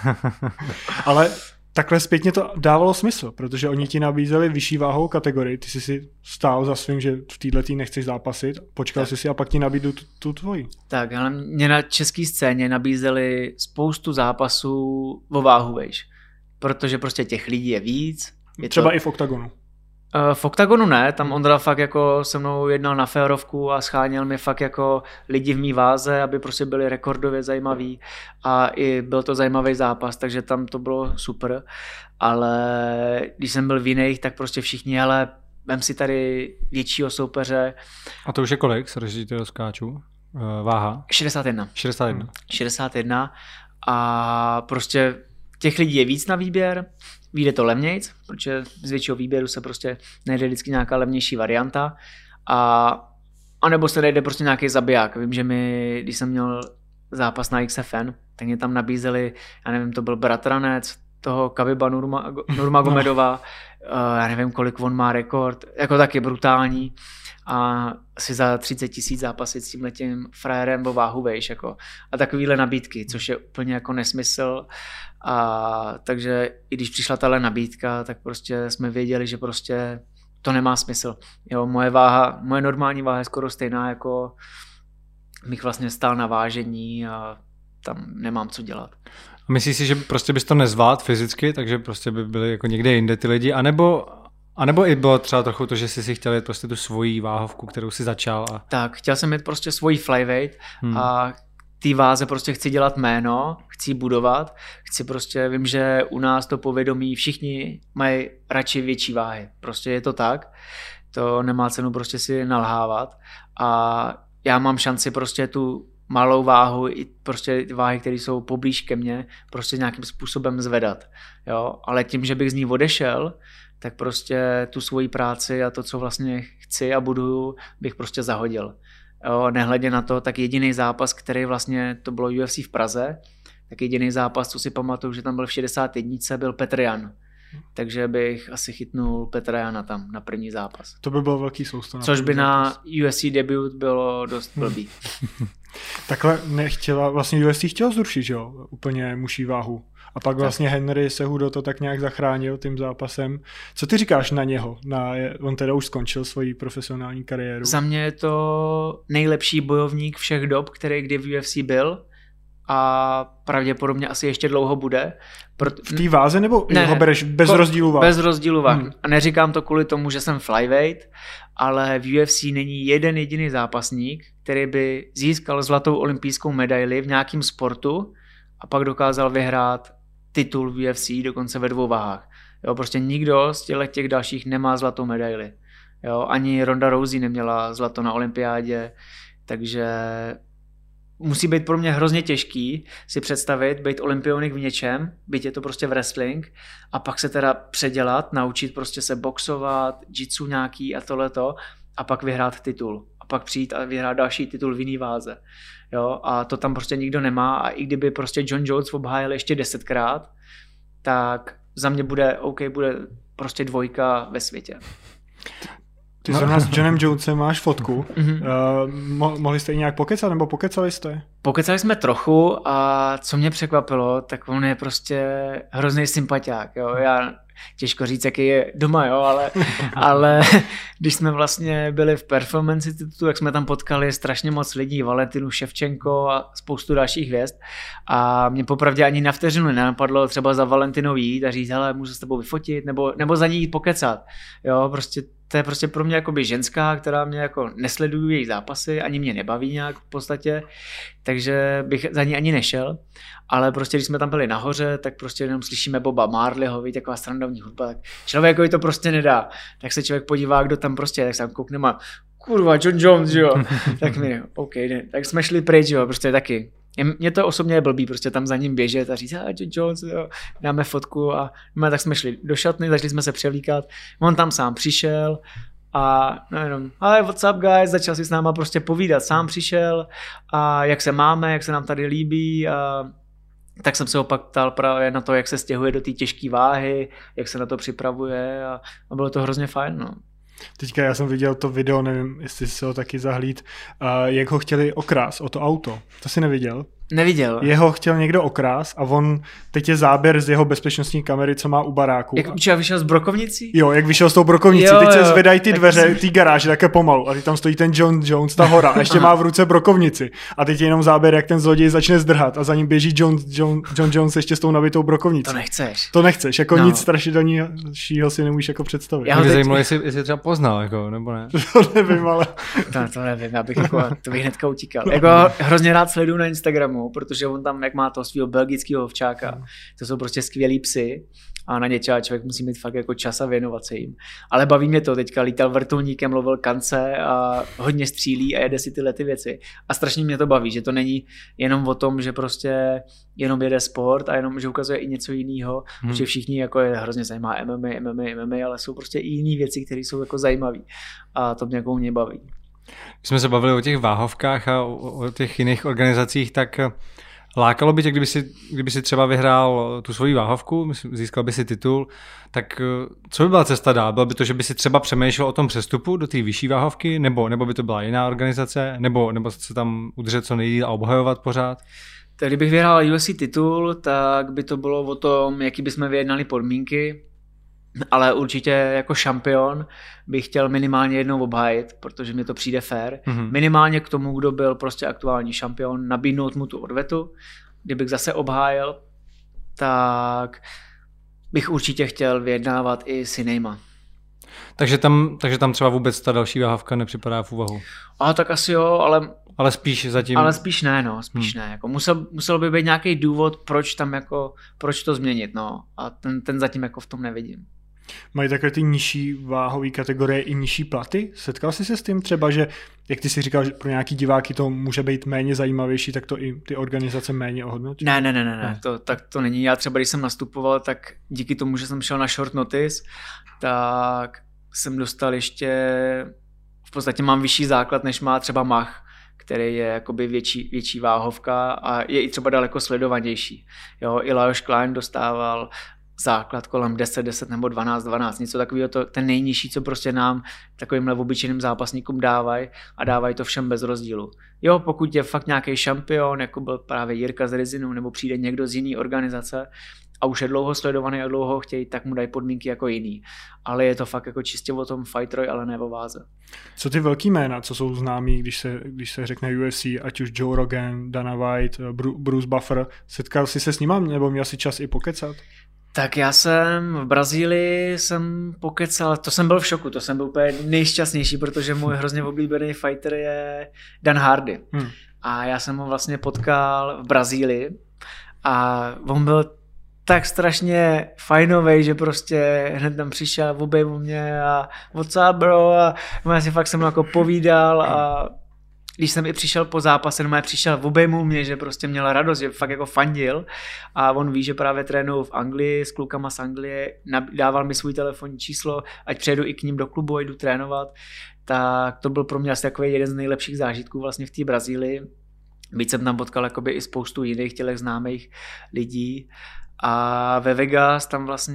Ale takhle zpětně to dávalo smysl, protože oni ti nabízeli vyšší váhovou kategorii, ty jsi si stál za svým, že v této nechceš zápasit, počkal jsi si a pak ti nabídl tu tvoji. Tak, ale mě na české scéně nabízeli spoustu zápasů o váhu vejš, protože prostě těch lidí je víc. Třeba i v oktagonu. V oktagonu ne, tam Ondra fakt jako se mnou jednal na férovku a scháněl mi fakt jako lidi v mý váze, aby prostě byli rekordově zajímaví a i byl to zajímavý zápas, takže tam to bylo super, ale když jsem byl v jiných, tak prostě všichni, ale vem si tady většího soupeře. A to už je kolik, se rozdělíte do skáčů? Váha? 61. 61. 61 a prostě těch lidí je víc na výběr, vyjde to levnějc, protože z většího výběru se prostě najde vždycky nějaká levnější varianta a nebo se najde prostě nějaký zabiják. Vím, že když jsem měl zápas na XFN, tak mě tam nabízeli, já nevím, to byl bratranec toho Khabiba Nurmagomedova, já nevím, kolik on má rekord, jako taky brutální a asi za 30 000 zápasit s tímhletím frérem o váhu vejš, jako. A takovýhle nabídky, což je úplně jako nesmysl. A takže i když přišla tahle nabídka, tak prostě jsme věděli, že prostě to nemá smysl. Jo, moje normální váha je skoro stejná, jako bych vlastně stál na vážení a tam nemám co dělat. A myslíš si, že prostě bys to nezvládl fyzicky, takže prostě by byli jako někde jinde ty lidi, anebo i bylo třeba trochu to, že jsi si chtěl jít prostě tu svoji váhovku, kterou si začal? Tak, chtěl jsem mít prostě svoji flyweight a té váze prostě chci dělat jméno, chci budovat, vím, že u nás to povědomí, všichni mají radši větší váhy, prostě je to tak, to nemá cenu prostě si nalhávat a já mám šanci prostě tu malou váhu i prostě váhy, které jsou poblíž ke mně, prostě nějakým způsobem zvedat, jo, ale tím, že bych z ní odešel, tak prostě tu svoji práci a to, co vlastně chci a buduju, bych prostě zahodil. Jo, nehledě na to, tak jediný zápas, který vlastně, to bylo UFC v Praze, tak jediný zápas, co si pamatuju, že tam byl v 61, byl Petr Jan. Takže bych asi chytnul Petra Jana tam na první zápas. To by bylo velký sousto. Což by na UFC debut bylo dost blbý. Takhle vlastně UFC chtěl zrušit, že jo, úplně muší váhu. A pak vlastně Henry Cejudo to tak nějak zachránil tím zápasem. Co ty říkáš na něho? On teda už skončil svoji profesionální kariéru. Za mě je to nejlepší bojovník všech dob, který kdy v UFC byl a pravděpodobně asi ještě dlouho bude. V té váze nebo ho bereš bez rozdílu váh? Bez rozdílu váh. A neříkám to kvůli tomu, že jsem flyweight, ale v UFC není jeden jediný zápasník, který by získal zlatou olympijskou medaili v nějakém sportu a pak dokázal vyhrát titul v UFC dokonce ve 2 váhách. Jo, prostě nikdo z těch dalších nemá zlatou medaili. Jo, ani Ronda Rousey neměla zlato na olympiádě, takže musí být pro mě hrozně těžký si představit, být olympionik v něčem, byť je to prostě wrestling, a pak se teda předělat, naučit prostě se boxovat, jitsu nějaký a tohleto, a pak vyhrát titul. A pak přijít a vyhrát další titul v jiný váze. Jo, a to tam prostě nikdo nemá a i kdyby prostě John Jones obhájil ještě 10krát, tak za mě bude prostě 2 ve světě. Ty zrovna s Johnem Jonesem máš fotku. Mohli jste i nějak pokecat, nebo pokecali jste? Pokecali jsme trochu a co mě překvapilo, tak on je prostě hrozný sympatiák. Jo? Já těžko říct, jaký je doma, jo? Ale když jsme vlastně byli v Performance Institutu, tak jsme tam potkali strašně moc lidí, Valentinu Ševčenko a spoustu dalších hvězd. A mě popravdě ani na vteřinu nenapadlo třeba za Valentinou jít a říct, hele, můžu s tebou vyfotit, nebo za ní jít pokecat. Jo? Prostě to je prostě pro mě jakoby ženská, která mě jako nesledují její zápasy, ani mě nebaví nějak v podstatě, takže bych za ní ani nešel, ale prostě když jsme tam byli nahoře, tak prostě jenom slyšíme Boba Marleyho, víte, taková srandovní hudba, tak člověkovi to prostě nedá, tak se člověk podívá, kdo tam prostě je, tak se tam koukne a kurva, John Jones, jo, tak mi, OK, ne. Tak jsme šli pryč, jo, prostě taky. Mně to osobně je blbý, prostě tam za ním běžet a říct, John Jones, jo, dáme fotku a tak jsme šli do šatny, začali jsme se převlíkat, on tam sám přišel a no jenom, hi, what's up guys, začal si s náma prostě povídat, sám přišel a jak se máme, jak se nám tady líbí a tak jsem se opak ptal právě na to, jak se stěhuje do té těžké váhy, jak se na to připravuje a bylo to hrozně fajn, no. Teďka já jsem viděl to video, nevím, jestli jsi ho taky zahlíd, jak ho chtěli okrást o to auto. To jsi neviděl? Neviděl. Jeho chtěl někdo okrást a on, teď je záběr z jeho bezpečnostní kamery, co má u baráku. Jak určitě vyšel z brokovnicí? Jo, jak vyšel s tou brokovnicí. Teď se zvedají ty dveře, ty garáže také pomalu a teď tam stojí ten John Jones, ta hora a ještě má v ruce brokovnici. A teď je jenom záběr, jak ten zloděj začne zdrhat a za ním běží John Jones ještě s tou nabitou brokovnicí. To nechceš. Jako nic strašidelnějšího si nemůžeš jako představit. Mě zajímalo, jestli třeba poznal, jako, nebo ne? To nevím, ale... To nevím, já bych jako, to bych hnedka utíkal. Jako hrozně rád sleduju na Instagramu, protože on tam, jak má toho svého belgického ovčáka, to jsou prostě skvělí psy a na ně člověk musí mít fakt jako čas a věnovat se jim. Ale baví mě to, teďka lítal vrtulníkem, lovil kance a hodně střílí a jede si tyhle ty věci. A strašně mě to baví, že to není jenom o tom, že prostě jenom jede sport a jenom, že ukazuje i něco jiného, protože všichni jako je hrozně zajímá MMA, ale jsou prostě i jiné věci, které jsou jako zajímavé a to mě jako mě baví. Když jsme se bavili o těch váhovkách a o těch jiných organizacích, tak lákalo by tě, kdyby si třeba vyhrál tu svoji váhovku, získal by si titul, tak co by byla cesta dál? Bylo by to, že by si třeba přemýšlel o tom přestupu do té vyšší váhovky, nebo by to byla jiná organizace, nebo se tam udržet co nejdýl a obhajovat pořád? Tak kdybych vyhrál UFC titul, tak by to bylo o tom, jaký bychom vyjednali podmínky, ale určitě jako šampion bych chtěl minimálně jednou obhájit, protože mi to přijde fair. Minimálně k tomu, kdo byl prostě aktuální šampion, nabídnout mu tu odvetu. Kdybych zase obhájil, tak bych určitě chtěl vyjednávat i s jinýma. Takže tam třeba vůbec ta další váhavka nepřipadá v úvahu? Tak asi jo, ale spíš zatím... Ale spíš ne, no, spíš ne. Jako musel by být nějaký důvod, proč to změnit, no. A ten zatím jako v tom nevidím. Mají takové ty nižší váhové kategorie i nižší platy? Setkal jsi se s tím třeba, že, jak ty si říkal, že pro nějaký diváky to může být méně zajímavější, tak to i ty organizace méně ohodnotí? Ne. To není. Já třeba, když jsem nastupoval, tak díky tomu, že jsem šel na short notice, tak jsem dostal ještě, v podstatě mám vyšší základ, než má třeba Mach, který je jakoby větší váhovka a je i třeba daleko sledovanější. Jo, i Lajos Klein dostával základ kolem 10 nebo 12, něco takového, ten nejnižší, co prostě nám takovýmhle obyčejným zápasníkům dávají a dávají to všem bez rozdílu. Jo, pokud je fakt nějaký šampion, jako byl právě Jirka z Rizinu, nebo přijde někdo z jiný organizace a už je dlouho sledovaný a dlouho chtějí, tak mu dají podmínky jako jiný. Ale je to fakt jako čistě o tom fightroy, ale ne o váze. Co ty velký jména, co jsou známí, když se řekne UFC, ať už Joe Rogan, Dana White, Bruce Buffer, setkal jsi se s nima, nebo měl si čas i pokecat? Tak já jsem v Brazílii pokecal, to jsem byl v šoku, to jsem byl úplně nejšťastnější, protože můj hrozně oblíbený fighter je Dan Hardy. A já jsem ho vlastně potkal v Brazílii a on byl tak strašně fajnovej, že prostě hned tam přišel, obejmul mě a what's up bro a já si fakt se mnou jako povídal a když jsem i přišel po zápase, přišel, obejmul mě, že prostě měl radost, že fakt jako fandil a on ví, že právě trénuju v Anglii s klukama z Anglie, dával mi svůj telefonní číslo, ať přijedu i k ním do klubu a jdu trénovat, tak to byl pro mě asi takový jeden z nejlepších zážitků vlastně v té Brazílii. Byť jsem tam potkal jakoby i spoustu jiných tělech známých lidí a ve Vegas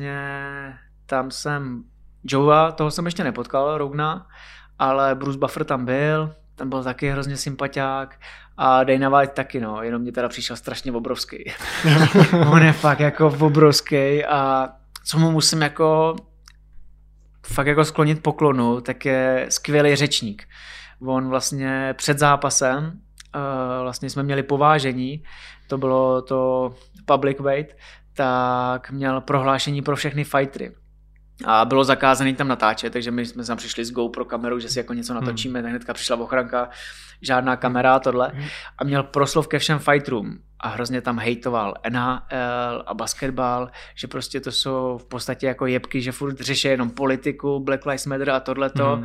tam jsem Joea, toho jsem ještě nepotkal, Rogna, ale Bruce Buffer tam byl taky hrozně sympatiák a Dana White taky, no, jenom mě teda přišel strašně obrovský. On je fakt jako obrovský a co mu musím jako fakt jako sklonit poklonu, tak je skvělý řečník. On vlastně před zápasem vlastně jsme měli povážení, to bylo to public weight, tak měl prohlášení pro všechny fightery. a bylo zakázané tam natáčet, takže my jsme tam přišli s GoPro kamerou, že si jako něco natočíme, tak hnedka přišla ochranka, žádná kamera a tohle. A měl proslov ke všem fighterům a hrozně tam hejtoval NHL a basketbal, že prostě to jsou v podstatě jako jebky, že furt řeší jenom politiku, Black Lives Matter a tohleto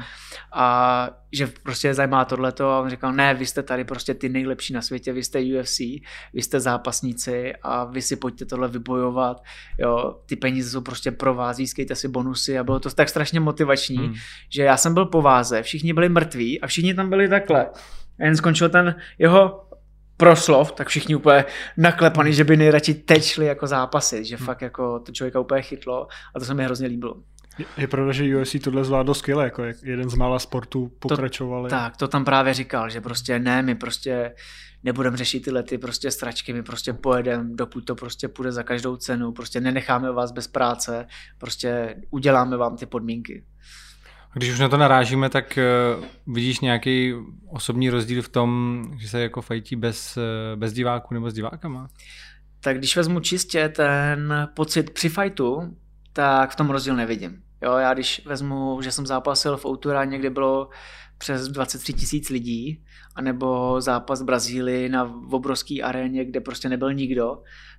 a že prostě zajímá tohleto a on říkal, ne, vy jste tady prostě ty nejlepší na světě, vy jste UFC, vy jste zápasníci a vy si pojďte tohle vybojovat, jo, ty peníze jsou prostě pro vás, získejte si bonusy a bylo to tak strašně motivační, že já jsem byl po váze, všichni byli mrtví a všichni tam byli takhle. A jen skončil ten jeho proslov, tak všichni úplně naklepaný, že by nejradši teď šli jako zápasy, že fakt jako to člověka úplně chytlo a to se mi hrozně líbilo. Je pravda, že UFC tohle zvládlo skvěle, jako jeden z mála sportů pokračovali. Tak, to tam právě říkal, že prostě ne, my prostě nebudeme řešit tyhle ty prostě stračky, my prostě pojedeme, dokud to prostě půjde za každou cenu, prostě nenecháme vás bez práce, prostě uděláme vám ty podmínky. Když už na to narážíme, tak vidíš nějaký osobní rozdíl v tom, že se jako fajtí bez diváků nebo s divákama? Tak když vezmu čistě ten pocit při fajtu, tak v tom rozdíl nevidím. Jo, já když vezmu, že jsem zápasil v O2 kde bylo přes 23 000 lidí, anebo zápas v Brazílii na obrovské aréně, kde prostě nebyl nikdo,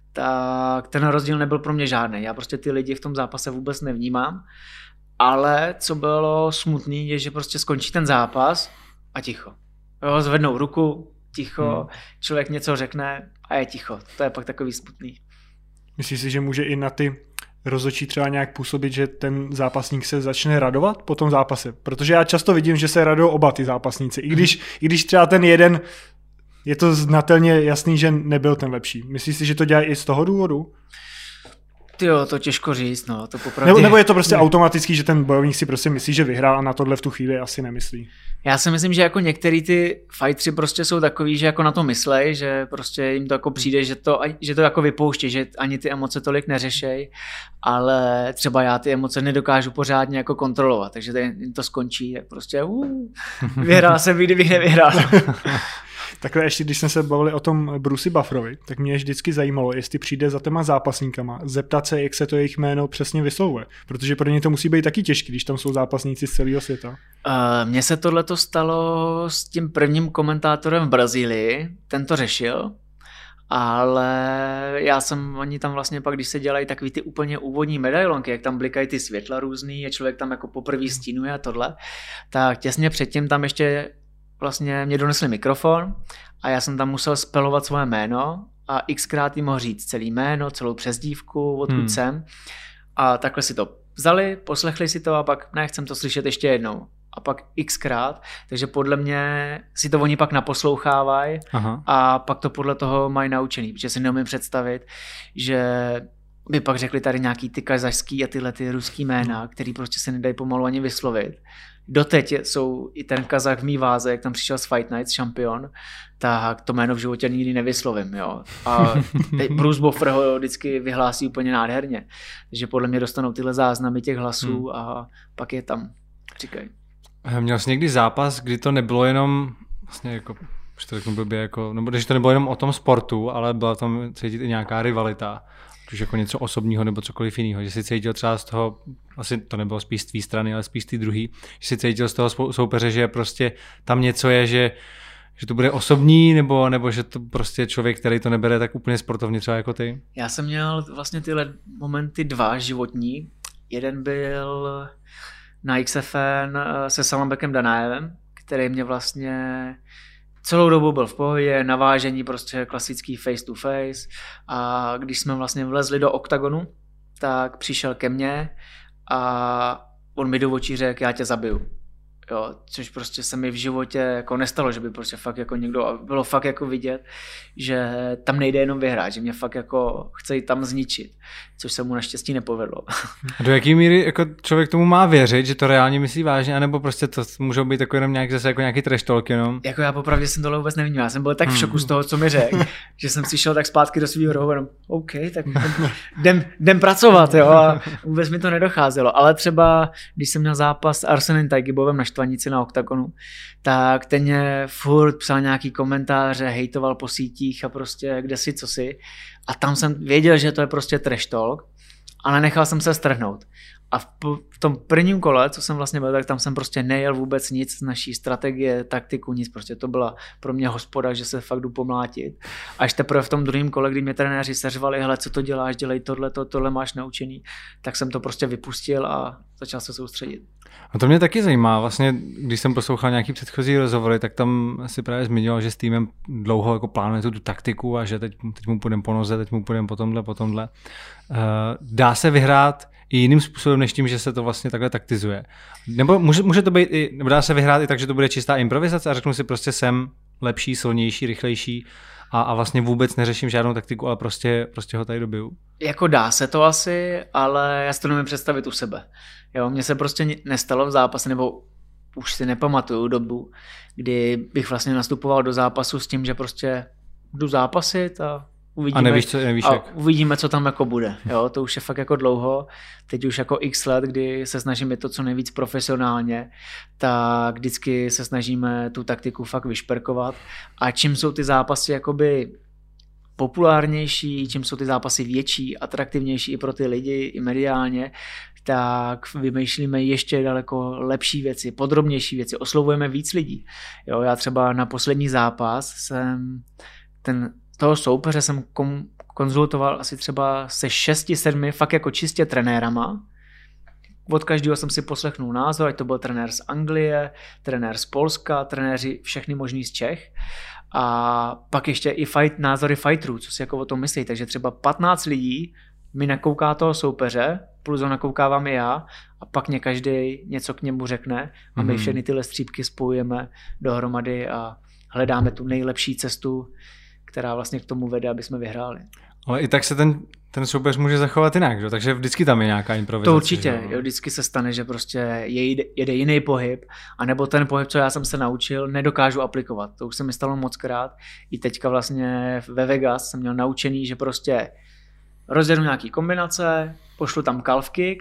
tak ten rozdíl nebyl pro mě žádný. Já prostě ty lidi v tom zápase vůbec nevnímám. Ale co bylo smutný, je, že prostě skončí ten zápas a ticho. Jo, zvednou ruku, ticho, člověk něco řekne a je ticho. To je pak takový smutný. Myslíš si, že může i na ty rozhodčí třeba nějak působit, že ten zápasník se začne radovat po tom zápase? Protože já často vidím, že se radují oba ty zápasníci. I když třeba ten jeden, je to znatelně jasný, že nebyl ten lepší. Myslíš si, že to dělají i z toho důvodu? Tyjo, to těžko říct, no, to popravdě. Nebo je to prostě automatický, že ten bojovník si prostě myslí, že vyhrál a na tohle v tu chvíli asi nemyslí. Já si myslím, že jako některý ty fightři prostě jsou takový, že jako na to myslej, že prostě jim to jako přijde, že to jako vypouští, že ani ty emoce tolik neřešej, ale třeba já ty emoce nedokážu pořádně jako kontrolovat, takže jim to skončí, tak prostě vyhrál jsem, kdybych nevyhrál. Takhle ještě, když jsme se bavili o tom Brucey Bufferovi, tak mě vždycky zajímalo, jestli přijde za těma zápasníkama, zeptat se, jak se to jejich jméno přesně vyslovuje, protože pro ně to musí být taky těžký, když tam jsou zápasníci z celého světa. Mně se tohleto stalo s tím prvním komentátorem v Brazílii, ten to řešil, ale oni tam vlastně pak, když se dělají takový ty úplně úvodní medailonky, jak tam blikají ty světla různý a člověk tam jako poprvé stínuje a tohle, tak těsně předtím tam ještě vlastně mě donesli mikrofon a já jsem tam musel spelovat svoje jméno a xkrát jim mohl říct celý jméno, celou přezdívku, odkud jsem. A takhle si to vzali, poslechli si to a pak chcem to slyšet ještě jednou. A pak xkrát, takže podle mě si to oni pak naposlouchávají a pak to podle toho mají naučený, protože si neumím představit, že by pak řekli tady nějaký ty kazašský a tyhle ty ruský jména, který prostě se nedají pomalu ani vyslovit. Doteď jsou i ten Kazach v mý váze, jak tam přišel z Fight Nights šampion, tak to jméno v životě nikdy nevyslovím. Jo. A Bruce Buffer ho vždycky vyhlásí úplně nádherně. Takže podle mě dostanou tyhle záznamy těch hlasů a pak je tam říkají. Měl jsi někdy zápas, kdy to nebylo jenom vlastně jako, že to řeknu blbě, jako, nebo že to nebylo jenom o tom sportu, ale byla tam cítit i nějaká rivalita, už jako něco osobního nebo cokoliv jiného, že si cítil třeba z toho, asi to nebylo spíš z tvý strany, ale spíš z té druhý, že si cítil z toho soupeře, že prostě tam něco je, že to bude osobní, nebo že to prostě člověk, který to nebere tak úplně sportovně třeba jako ty? Já jsem měl vlastně tyhle momenty dva životní. Jeden byl na XFN se Salambekem Danajevem, který mě vlastně celou dobu byl v pohodě, navážení prostě klasický face to face a když jsme vlastně vlezli do oktagonu, tak přišel ke mně a on mi do očí řekl, já tě zabiju. Jo, což prostě se mi v životě jako nestalo, že by prostě fakt jako někdo, bylo fakt jako vidět, že tam nejde jenom vyhrát, že mě fakt jako chce tam zničit, což se mu naštěstí nepovedlo. A do jaký míry jako člověk tomu má věřit, že to reálně myslí vážně, anebo prostě to můžou být jako jenom zase jako nějaký trash talk jenom? Jako já popravdě jsem tohle vůbec nevnímal, já jsem byl tak v šoku z toho, co mi řekl, že jsem si šel tak zpátky do svého rohu, jenom OK, tak jdem pracovat, jo, a vůbec mi to nedocházelo, ale třeba, když jsem měl zápas s Arsenem Tajgibovem na Štvanici na oktagonu, tak ten mě furt psal nějaký komentáře, hejtoval po sítích a prostě kde si, co si. A tam jsem věděl, že to je prostě trash talk, ale nechal jsem se strhnout. A v tom prvním kole, co jsem vlastně byl, tak tam jsem prostě nejel vůbec nic z naší strategie, taktiku, nic. Prostě to byla pro mě hospoda, že se fakt jdu pomlátit. Až teprve v tom druhém kole, kdy mě trenéři seřvali, hele, co to děláš, dělej tohle máš naučený, tak jsem to prostě vypustil a začal se soustředit. A to mě taky zajímá. Vlastně, když jsem poslouchal nějaký předchozí rozhovory, tak tam si právě zmiňoval, že s týmem dlouho jako plánuje tu taktiku a že teď mu půjdeme po noze, teď mu půjdeme po tomhle. Dá se vyhrát i jiným způsobem, než tím, že se to vlastně takhle taktizuje. Nebo může to být nebo dá se vyhrát i tak, že to bude čistá improvizace a řeknu si prostě jsem lepší, silnější, rychlejší a vlastně vůbec neřeším žádnou taktiku, ale prostě ho tady dobiju. Jako dá se to asi, ale já si to nemůžu představit u sebe. Jo, mně se prostě nestalo v zápase, nebo už si nepamatuju dobu, kdy bych vlastně nastupoval do zápasu s tím, že prostě jdu zápasit a uvidíme, co tam jako bude. Jo, to už je fakt jako dlouho. Teď už jako x let, kdy se snažíme to co nejvíc profesionálně, tak vždycky se snažíme tu taktiku fakt vyšperkovat. A čím jsou ty zápasy jakoby populárnější, čím jsou ty zápasy větší, atraktivnější i pro ty lidi, i mediálně, tak vymýšlíme ještě daleko lepší věci, podrobnější věci, oslovujeme víc lidí. Jo, já třeba na poslední zápas toho soupeře jsem konzultoval asi třeba se 6-7 fakt jako čistě trenérama. Od každého jsem si poslechnul názor, ať to byl trenér z Anglie, trenér z Polska, trenéři všechny možný z Čech. A pak ještě i názory fighterů, co si jako o tom myslí. Takže třeba 15 lidí mi nakouká toho soupeře, plus ho nakoukávám i já, a pak mě každý něco k němu řekne a my všechny tyhle střípky spojujeme dohromady a hledáme tu nejlepší cestu, která vlastně k tomu vede, aby jsme vyhráli. Ale i tak se ten soupeř může zachovat jinak, že? Takže vždycky tam je nějaká improvizace. To určitě, jo, vždycky se stane, že prostě jede jiný pohyb, anebo ten pohyb, co já jsem se naučil, nedokážu aplikovat. To už se mi stalo mockrát. I teďka vlastně ve Vegas jsem měl naučený, že prostě rozjedu nějaký kombinace, pošlu tam calf kick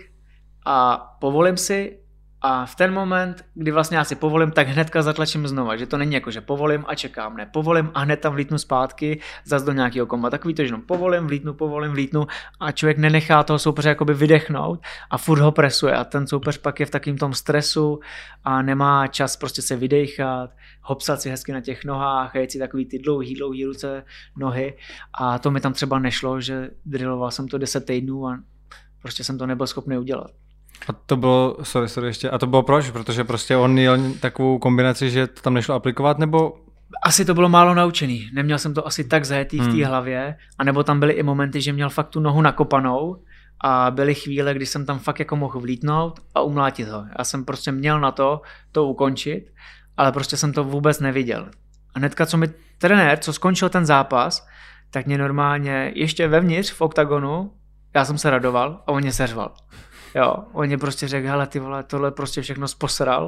a povolím si. A v ten moment, kdy vlastně já si povolím, tak hnedka zatlačím znova, že to není jako, že povolím a čekám, ne, povolím a hned tam vlítnu zpátky zase do nějakého komba. Takový to, že jenom povolím, vlítnu a člověk nenechá toho soupeře jakoby vydechnout a furt ho presuje a ten soupeř pak je v takým tom stresu a nemá čas prostě se vydechat, hopsat si hezky na těch nohách a jet si takový ty dlouhý ruce, nohy a to mi tam třeba nešlo, že drilloval jsem to 10 týdnů a prostě jsem to nebyl schopný udělat. A to bylo, sorry ještě, a to bylo proč? Protože prostě on jel takovou kombinaci, že to tam nešlo aplikovat, nebo? Asi to bylo málo naučený, neměl jsem to asi tak zajetý v té hlavě, anebo tam byly i momenty, že měl fakt tu nohu nakopanou a byly chvíle, kdy jsem tam fakt jako mohl vlítnout a umlátit ho. Já jsem prostě měl na to ukončit, ale prostě jsem to vůbec neviděl. A hnedka, co mi trenér, co skončil ten zápas, tak mě normálně ještě vevnitř v oktagonu, já jsem se radoval a on mě seřval. Jo, on mě prostě řekl, hele ty vole, tohle prostě všechno posral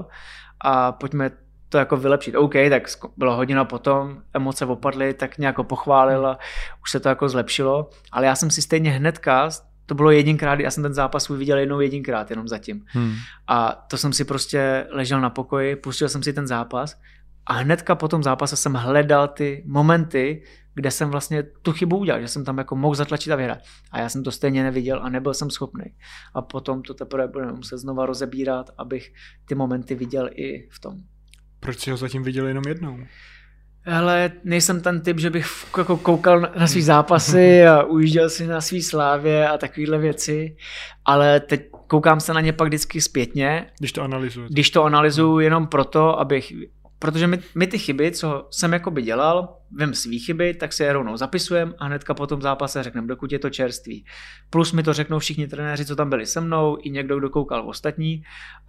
a pojďme to jako vylepšit. OK, tak bylo hodina potom, emoce opadly, tak nějak pochválil a už se to jako zlepšilo, ale já jsem si stejně hnedka, to bylo jedinkrát, já jsem ten zápas viděl jedinkrát, jenom zatím. A to jsem si prostě ležel na pokoji, pustil jsem si ten zápas a hnedka po tom zápase jsem hledal ty momenty, kde jsem vlastně tu chybu udělal, že jsem tam jako mohl zatlačit a vyhrát. A já jsem to stejně neviděl a nebyl jsem schopný. A potom to teprve budeme muset znova rozebírat, abych ty momenty viděl i v tom. Proč jsi ho zatím viděl jenom jednou? Hele, nejsem ten typ, že bych jako koukal na svý zápasy a ujížděl si na svý slávě a takovéhle věci, ale teď koukám se na ně pak vždycky zpětně. Když to analyzuju jenom proto, protože my ty chyby, co jsem jakoby dělal, vím svý chyby, tak si je rovnou zapisujem a hnedka po tom zápase řekneme, dokud je to čerství. Plus mi to řeknou všichni trenéři, co tam byli se mnou, i někdo, kdo koukal ostatní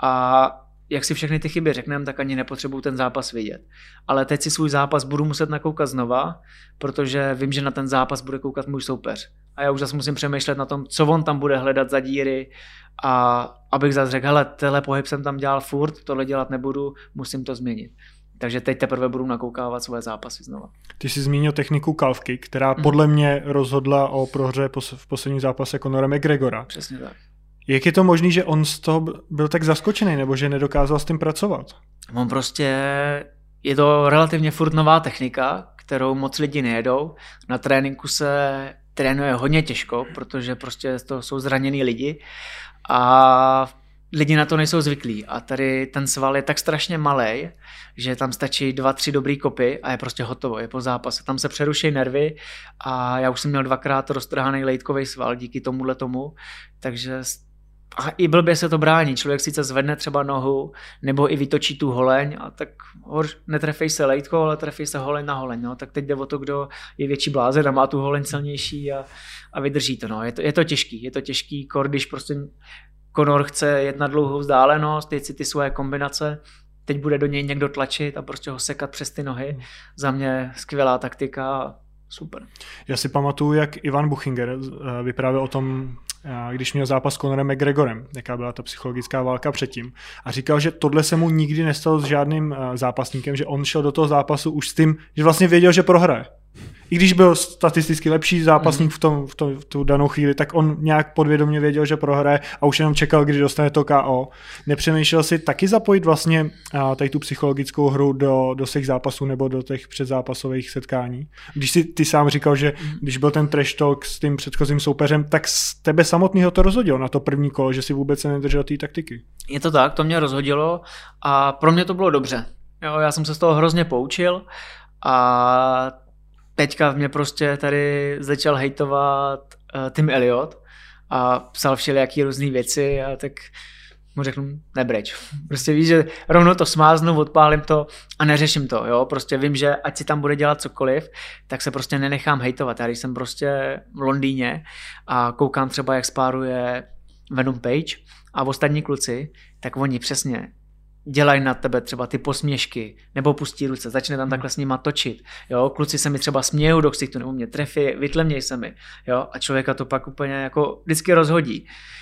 a jak si všechny ty chyby řekneme, tak ani nepotřebuju ten zápas vidět. Ale teď si svůj zápas budu muset nakoukat znova, protože vím, že na ten zápas bude koukat můj soupeř. A já už zase musím přemýšlet na tom, co on tam bude hledat za díry a abych zase řekl, hele, tenhle pohyb jsem tam dělal furt, tohle dělat nebudu, musím to změnit. Takže teď teprve budu nakoukávat svoje zápasy znova. Ty jsi zmínil techniku calf kick, která podle mě rozhodla o prohře v posledním zápase Conora McGregora. Přesně tak. Jak je to možné, že on z toho byl tak zaskočený, nebo že nedokázal s tím pracovat? On prostě, je to relativně furt nová technika, kterou moc lidi nejedou. Na tréninku se trénuje hodně těžko, protože prostě to jsou zranění lidi a lidi na to nejsou zvyklí a tady ten sval je tak strašně malej, že tam stačí 2-3 dobrý kopy a je prostě hotovo, je po zápase. Tam se přeruší nervy a já už jsem měl 2krát roztrhaný lejtkový sval díky tomuhle tomu, takže a i blbě se to brání. Člověk sice zvedne třeba nohu nebo i vytočí tu holeň a tak netrefej se lejtko, ale trefej se holeň na holeň. No. Tak teď jde o to, kdo je větší blázen a má tu holeň silnější a vydrží to. No. Je to těžký, když prostě Conor chce jet na dlouhou vzdálenost, teď si ty svoje kombinace, teď bude do něj někdo tlačit a prostě ho sekat přes ty nohy. Za mě skvělá taktika, super. Já si pamatuju, jak Ivan Buchinger vyprávěl o tom, když měl zápas s Conorem McGregorem, jaká byla ta psychologická válka předtím. A říkal, že tohle se mu nikdy nestalo s žádným zápasníkem, že on šel do toho zápasu už s tím, že vlastně věděl, že prohraje. I když byl statisticky lepší zápasník v tu danou chvíli, tak on nějak podvědomě věděl, že prohraje a už jenom čekal, kdy dostane to KO. Nepřemýšlel si taky zapojit vlastně tady tu psychologickou hru do těch zápasů nebo do těch předzápasových setkání? Když si ty sám říkal, že když byl ten trash talk s tím předchozím soupeřem, tak z tebe samotného to rozhodilo na to první kolo, že si vůbec se nedržel té taktiky. Je to tak, to mě rozhodilo a pro mě to bylo dobře. Jo, já jsem se z toho hrozně poučil a teďka mě prostě tady začal hejtovat Tim Elliott a psal všelijaký různý věci a tak mu řeknu, nebreč. Prostě víš, že rovnou to smáznu, odpálím to a neřeším to, jo. Prostě vím, že ať si tam bude dělat cokoliv, tak se prostě nenechám hejtovat. Já když jsem prostě v Londýně a koukám třeba, jak spáruje Venom Page a ostatní kluci, tak oni přesně dělají na tebe třeba ty posměšky, nebo pustí ruce, začne tam takhle s nima točit. Jo? Kluci se mi třeba smějou do ksichtu, nebo mě trefí, vytlemněj se mi. Jo? A člověka to pak úplně jako vždycky rozhodí.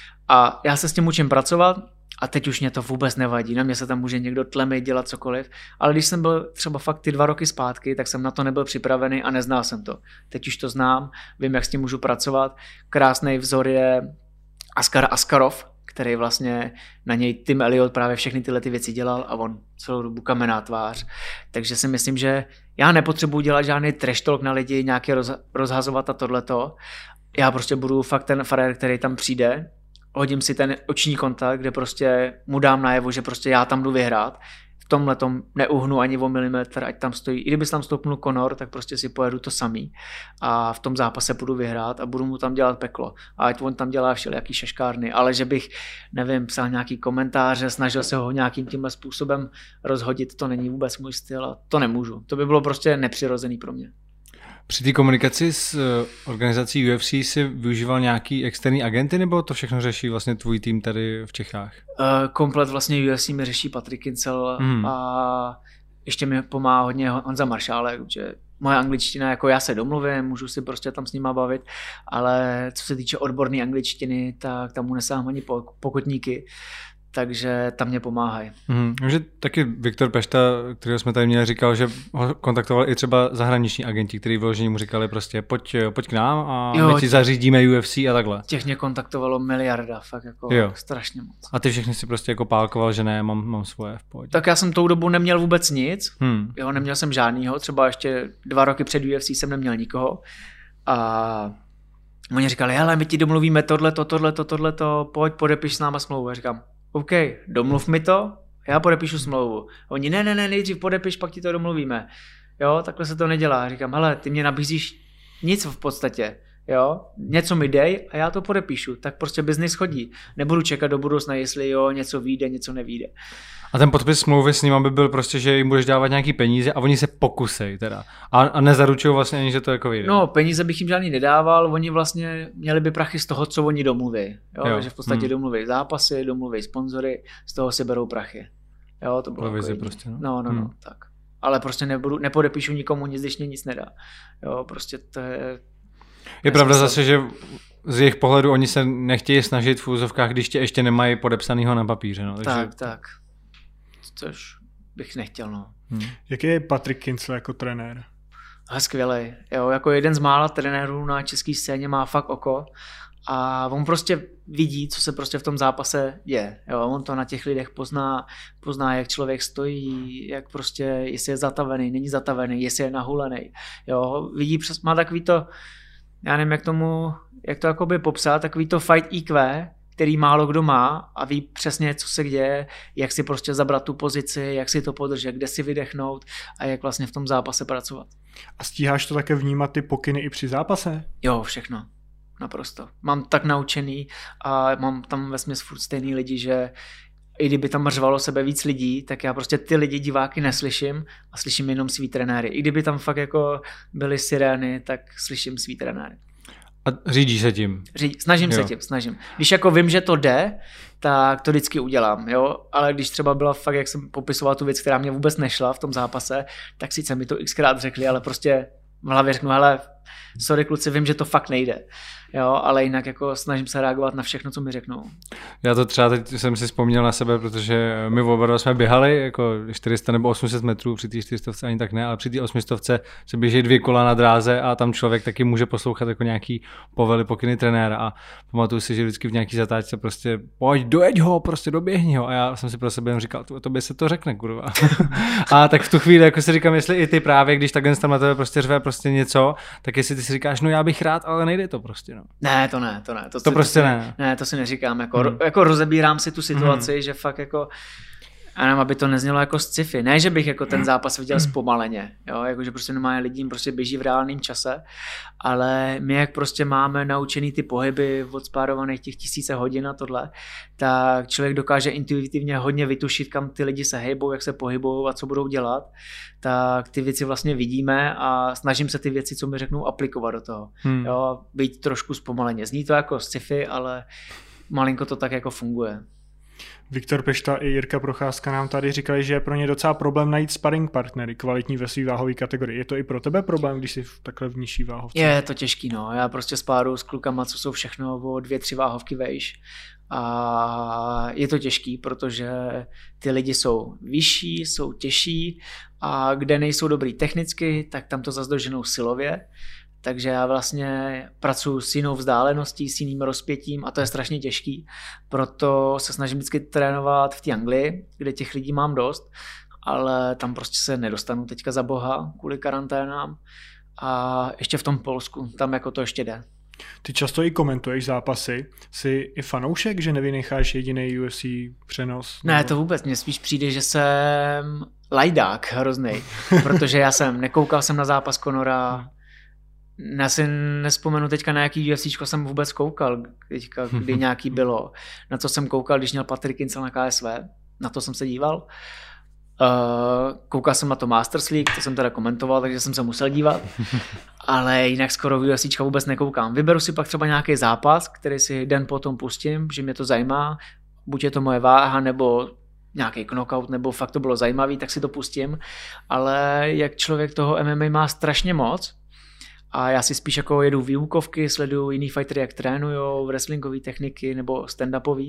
A já se s tím učím pracovat a teď už mě to vůbec nevadí. Na mě se tam může někdo tlemit, dělat cokoliv. Ale když jsem byl třeba fakt ty 2 roky zpátky, tak jsem na to nebyl připravený a neznal jsem to. Teď už to znám, vím, jak s tím můžu pracovat. Krásný vzor je Askar Askarov, který vlastně na něj Tim Elliott právě všechny tyhle ty věci dělal a on celou dobu kamenná tvář. Takže si myslím, že já nepotřebuji dělat žádný trash talk na lidi, nějaký rozhazovat a tohleto. Já prostě budu fakt ten frajer, který tam přijde, hodím si ten oční kontakt, kde prostě mu dám najevo, že prostě já tam jdu vyhrát. V tomhletom neuhnu ani o milimetr, ať tam stojí. I kdyby tam stoupnul Conor, tak prostě si pojedu to samý. A v tom zápase budu vyhrát a budu mu tam dělat peklo. A ať on tam dělá všelijaký šaškárny. Ale že bych, nevím, psal nějaký komentáře, snažil se ho nějakým tímhle způsobem rozhodit, to není vůbec můj styl a to nemůžu. To by bylo prostě nepřirozený pro mě. Při té komunikaci s organizací UFC si využíval nějaký externí agenty, nebo to všechno řeší vlastně tvůj tým tady v Čechách? Komplet vlastně UFC mi řeší Patrik Kincel a ještě mi pomáhá hodně Honza Maršálek, že moje angličtina, jako já se domluvím, můžu si prostě tam s nima bavit, ale co se týče odborné angličtiny, tak tam mu nesáhnu ani pokotníky. Takže tam mě pomáhají. Že taky Viktor Pešta, kterého jsme tady měli, říkal, že ho kontaktoval i třeba zahraniční agenti, kteří vyloženě mu říkali prostě pojď k nám a my ti zařídíme UFC a takhle. Těch mě kontaktovalo miliarda, fakt jako strašně moc. A ty všechny si prostě jako pálkoval, že ne, mám svoje v pohodě. Tak já jsem tou dobu neměl vůbec nic, jo, neměl jsem žádnýho, třeba ještě 2 roky před UFC jsem neměl nikoho a oni říkali, hele, my ti domluvíme tohleto, pojď, podepiš s náma smlouvu. Já říkám, OK, domluv mi to, já podepíšu smlouvu. Oni ne, nejdřív podepiš, pak ti to domluvíme. Jo, takhle se to nedělá. Říkám, hele, ty mě nabízíš nic v podstatě, jo, něco mi dej a já to podepíšu. Tak prostě biznis chodí. Nebudu čekat do budoucna, jestli jo, něco vyjde, něco nevyjde. A ten podpis smlouvy s nimi by byl prostě, že jim budeš dávat nějaký peníze a oni se pokusej teda. A nezaručují vlastně ani, že to jako vyjde. No, peníze bych jim žádný nedával, oni vlastně měli by prachy z toho, co oni domluví. Jo? Že v podstatě domluví zápasy, domluví sponzory, z toho si berou prachy. Jo, to bylo jako prostě, no, tak. Ale prostě nepodepíšu nikomu nic, když mě nic nedá. Jo, prostě to je... Je pravda zase, že z jejich pohledu oni se nechtějí snažit v úzovkách, když tě ještě nemají podepsanýho na papíře. No. Takže... Tak. Což bych nechtěl, no. Jaký je Patrik Kincel jako trenér? Skvělej. Jo, jako jeden z mála trenérů na české scéně má fakt oko a on prostě vidí, co se prostě v tom zápase děje. Jo, on to na těch lidech pozná, jak člověk stojí, jak prostě, jestli je zatavený, není zatavený, jestli je nahulený. Jo, vidí má takový to, já nevím, jak to jakoby popsat, takový to fight IQ, který málo kdo má a ví přesně, co se děje, jak si prostě zabrat tu pozici, jak si to podržet, kde si vydechnout a jak vlastně v tom zápase pracovat. A stíháš to také vnímat ty pokyny i při zápase? Jo, všechno. Naprosto. Mám tak naučený a mám tam vesměs furt stejný lidi, že i kdyby tam řvalo sebe víc lidí, tak já prostě ty lidi diváky neslyším a slyším jenom svý trenéry. I kdyby tam fakt jako byly sirény, tak slyším svý trenéry. A řídíš se tím? Snažím se tím. Když jako vím, že to jde, tak to vždycky udělám, jo, ale když třeba byla fakt, jak jsem popisoval tu věc, která mě vůbec nešla v tom zápase, tak sice mi to xkrát řekli, ale prostě v hlavě řeknu, hele, sorry kluci, vím, že to fakt nejde. Jo, ale jinak jako snažím se reagovat na všechno, co mi řeknou. Já to třeba teď jsem si vzpomněl na sebe, protože my oba jsme běhali jako 400 nebo 800 metrů, při té 400 ani tak ne, ale při té 800 se běží 2 kola na dráze a tam člověk taky může poslouchat jako nějaký povely, pokyny trenéra a pamatuju si, že vždycky v nějaký zatáčce prostě pojď, dojeď ho, prostě doběhni ho a já jsem si pro sebe jen říkal, tobě se to řekne, kurva. A tak v tu chvíli jako si říkám, jestli i ty právě, když takhle tam na tebe prostě řve prostě něco, tak jestli ty si říkáš, no já bych rád, ale nejde to prostě, no. Ne, to ne. To prostě ne. Ne, to si neříkám. Jako rozebírám si tu situaci, že fakt jako, jenom aby to neznělo jako sci-fi. Ne, že bych jako ten zápas viděl zpomaleně, jo, jakože prostě normálně lidi prostě běží v reálném čase, ale my jak prostě máme naučený ty pohyby odspárovaných těch 1000 hodin a tohle, tak člověk dokáže intuitivně hodně vytušit, kam ty lidi se hejbou, jak se pohybou a co budou dělat, tak ty věci vlastně vidíme a snažím se ty věci, co mi řeknou, aplikovat do toho. Jo, být trošku zpomaleně. Zní to jako sci-fi, ale malinko to tak jako funguje. Viktor Pešta i Jirka Procházka nám tady říkali, že je pro ně docela problém najít sparring partnery kvalitní ve své váhové kategorii. Je to i pro tebe problém, když jsi takhle v nižší váhovce? Je to těžký, no. Já prostě spáru s klukama, co jsou všechno o 2-3 váhovky vejš. A je to těžký, protože ty lidi jsou vyšší, jsou těžší a kde nejsou dobrý technicky, tak tam to zas doženou silově. Takže já vlastně pracuji s jinou vzdáleností, s jiným rozpětím a to je strašně těžký. Proto se snažím vždycky trénovat v té Anglii, kde těch lidí mám dost, ale tam prostě se nedostanu teďka za boha kvůli karanténám. A ještě v tom Polsku, tam jako to ještě jde. Ty často i komentuješ zápasy. Jsi i fanoušek, že nevynecháš jediný UFC přenos? Ne, to vůbec. Mně spíš přijde, že jsem lajdák hroznej, protože nekoukal jsem na zápas Conora. Já si nespomenu teďka, na jaký UFCčko jsem vůbec koukal, teďka, kdy nějaký bylo. Na co jsem koukal, když měl Patrik Kincel na KSV, na to jsem se díval. Koukal jsem na to Masters League, to jsem teda komentoval, takže jsem se musel dívat. Ale jinak skoro UFCčka vůbec nekoukám. Vyberu si pak třeba nějaký zápas, který si den potom pustím, že mě to zajímá. Buď je to moje váha, nebo nějaký knockout, nebo fakt to bylo zajímavý, tak si to pustím. Ale jak člověk toho MMA má strašně moc, a já si spíš jako jedu výukovky, sleduju jiný fightery, jak trénujou, wrestlingové techniky nebo stand-upový,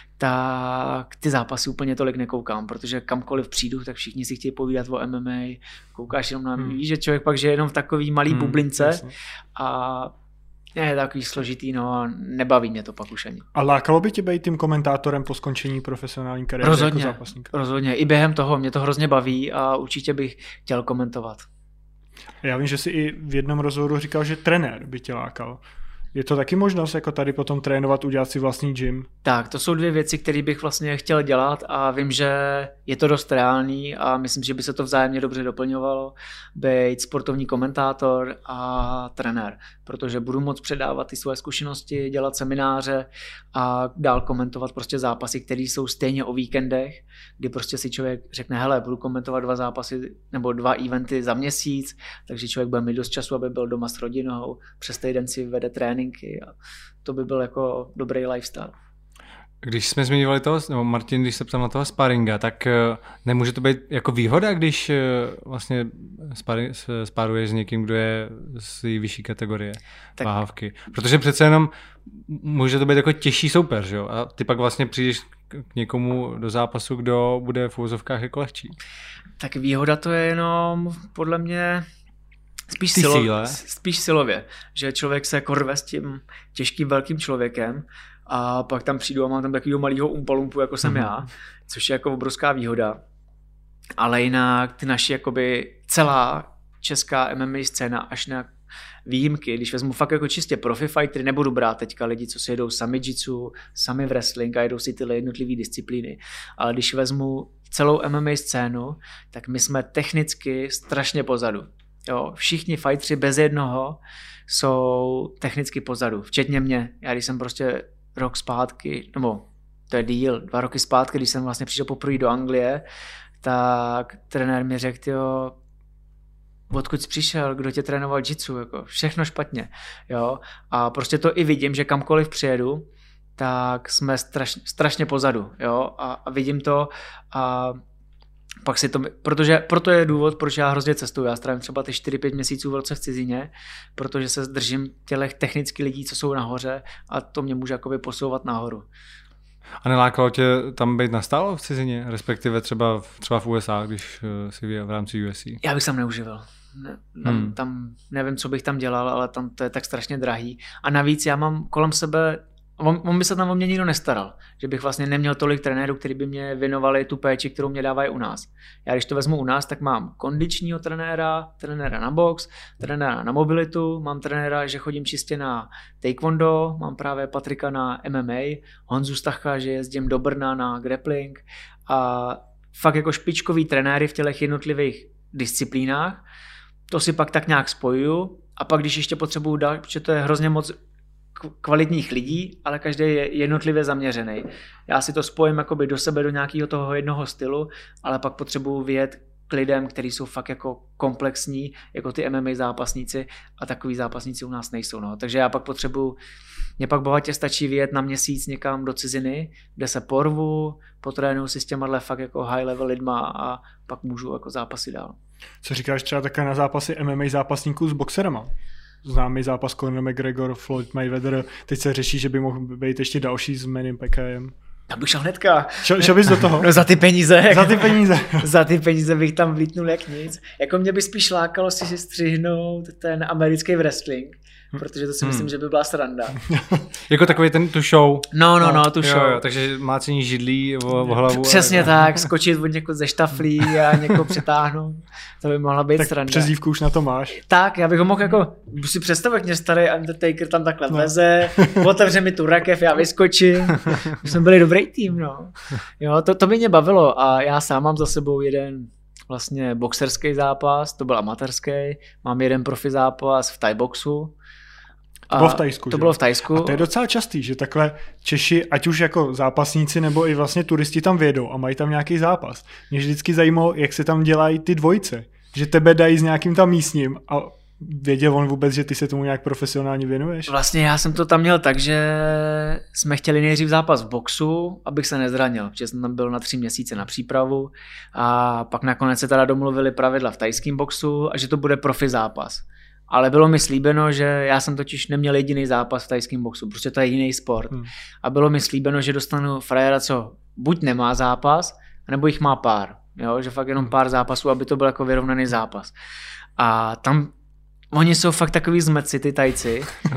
tak ty zápasy úplně tolik nekoukám, protože kamkoliv přijdu, tak všichni si chtějí povídat o MMA, koukáš jenom na víš, že člověk pak žije jenom v takový malý bublince a je takový složitý, no a nebaví mě to pak už ani. A lákalo by tě být tím komentátorem po skončení profesionální kariéry jako zápasníka? Rozhodně, i během toho mě to hrozně baví a určitě bych chtěl komentovat. Já vím, že jsi i v jednom rozhovoru říkal, že trenér by tě lákal. Je to taky možnost jako tady potom trénovat, udělat si vlastní gym? Tak, to jsou 2 věci, které bych vlastně chtěl dělat a vím, že je to dost reálný a myslím, že by se to vzájemně dobře doplňovalo, být sportovní komentátor a trenér, protože budu moct předávat ty svoje zkušenosti, dělat semináře a dál komentovat prostě zápasy, které jsou stejně o víkendech, kdy prostě si člověk řekne, hele, budu komentovat 2 zápasy nebo 2 eventy za měsíc, takže člověk bude mít dost času, aby byl doma s rodinou, přes týden si vede tréninky a to by byl jako dobrý lifestyle. Když jsme zmiňovali toho, nebo Martin, když se ptal na toho sparinga, tak nemůže to být jako výhoda, když vlastně spáruješ s někým, kdo je z vyšší kategorie váhavky. Protože přece jenom může to být jako těžší soupeř, jo? A ty pak vlastně přijdeš k někomu do zápasu, kdo bude v uvozovkách jako lehčí. Tak výhoda to je jenom podle mě spíš silově, že člověk se jako rve s tím těžkým velkým člověkem a pak tam přijdu a mám tam takovýho malýho umpalumpu, jako jsem já, což je jako obrovská výhoda. Ale jinak ty naši, jakoby celá česká MMA scéna až na výjimky, když vezmu fakt jako čistě profi fightery, nebudu brát teďka lidi, co si jedou sami jitsu, sami wrestling a jedou si tyhle jednotlivé disciplíny, ale když vezmu celou MMA scénu, tak my jsme technicky strašně pozadu. Jo, všichni fightři bez jednoho jsou technicky pozadu, včetně mě. Já když jsem prostě rok zpátky, nebo to je díl, 2 roky zpátky, když jsem vlastně přišel poprvé do Anglie, tak trenér mi řekl, jo, odkud jsi přišel, kdo tě trénoval jitsu, jako všechno špatně, jo, a prostě to i vidím, že kamkoliv přijedu, tak jsme strašně pozadu, jo, a vidím to a pak si to, proto je důvod, proč já hrozně cestuju, já strávím třeba ty 4-5 měsíců v roce v cizině, protože se držím těch technických lidí, co jsou nahoře a to mě může jakoby posouvat nahoru. A nelákalo tě tam být nastálo v cizině, respektive třeba v USA, když jsi v rámci UFC? Já bych tam neuživil. Tam nevím, co bych tam dělal, ale tam to je tak strašně drahý. A navíc já mám kolem sebe, on by se tam o mě nikdo nestaral, že bych vlastně neměl tolik trenérů, kteří by mě věnovali tu péči, kterou mě dávají u nás. Já když to vezmu u nás, tak mám kondičního trenéra na box, trenéra na mobilitu, mám trenéra, že chodím čistě na taekwondo, mám právě Patrika na MMA, Honzu Stacha, že jezdím do Brna na grappling a fakt jako špičkový trenéry v těch jednotlivých disciplínách. To si pak tak nějak spojuju a pak když ještě potřebuju dát, protože to je hrozně moc kvalitních lidí, ale každý je jednotlivě zaměřený. Já si to spojím jakoby do sebe, do nějakého toho jednoho stylu, ale pak potřebuju vyjet k lidem, kteří jsou fakt jako komplexní, jako ty MMA zápasníci a takový zápasníci u nás nejsou. No. Takže já pak mě pak bohatě stačí vyjet na měsíc někam do ciziny, kde se porvu, potrénuju si s těma fakt jako high level lidma a pak můžu jako zápasy dál. Co říkáš třeba také na zápasy MMA zápasníků s boxerama? Známý zápas Conor McGregor, Floyd Mayweather, teď se řeší, že by mohl být ještě další s Mannym Pacquiaoem. Já bych šel hnedka. Šel bys do toho? No za ty peníze. Za ty peníze. Za ty peníze bych tam vlítnul jak nic. Jako mě by spíš lákalo si střihnout ten americký wrestling, protože to si myslím, že by byla sranda. Jako takový tu show. No, tu show. Jo, takže mácení židlí o hlavu. Přesně tak, skočit od někoho ze štaflí a někoho přetáhnout. To by mohla být tak sranda. Přezdívku už na to máš. Tak, já bych ho mohl jako, si představ, jak mě starý Undertaker tam takhle veze, otevře mi tu rakev, já vyskočím. Už jsme byli dobrý tým, no. Jo, to by mě bavilo a já sám mám za sebou jeden vlastně boxerský zápas, to byl amatérský, mám jeden profi zápas v Thai boxu. To bylo v Thajsku. To bylo v Thajsku. A to je docela častý, že takhle Češi, ať už jako zápasníci nebo i vlastně turisti tam vědou a mají tam nějaký zápas. Mě vždycky zajímalo, jak se tam dělají ty dvojice. Že tebe dají s nějakým tam místním a věděl on vůbec, že ty se tomu nějak profesionálně věnuješ? Vlastně já jsem to tam měl tak, že jsme chtěli nejdřív zápas v boxu, abych se nezranil, protože jsem tam byl na 3 měsíce na přípravu a pak nakonec se teda domluvili pravidla v thajském boxu a že to bude profi zápas. Ale bylo mi slíbeno, že já jsem totiž neměl jediný zápas v thajském boxu, prostě to je jiný sport. A bylo mi slíbeno, že dostanu frajera, co buď nemá zápas, nebo jich má pár. Jo? Že fakt jenom pár zápasů, aby to byl jako vyrovnaný zápas. A tam oni jsou fakt takový zmeci, ty Tajci,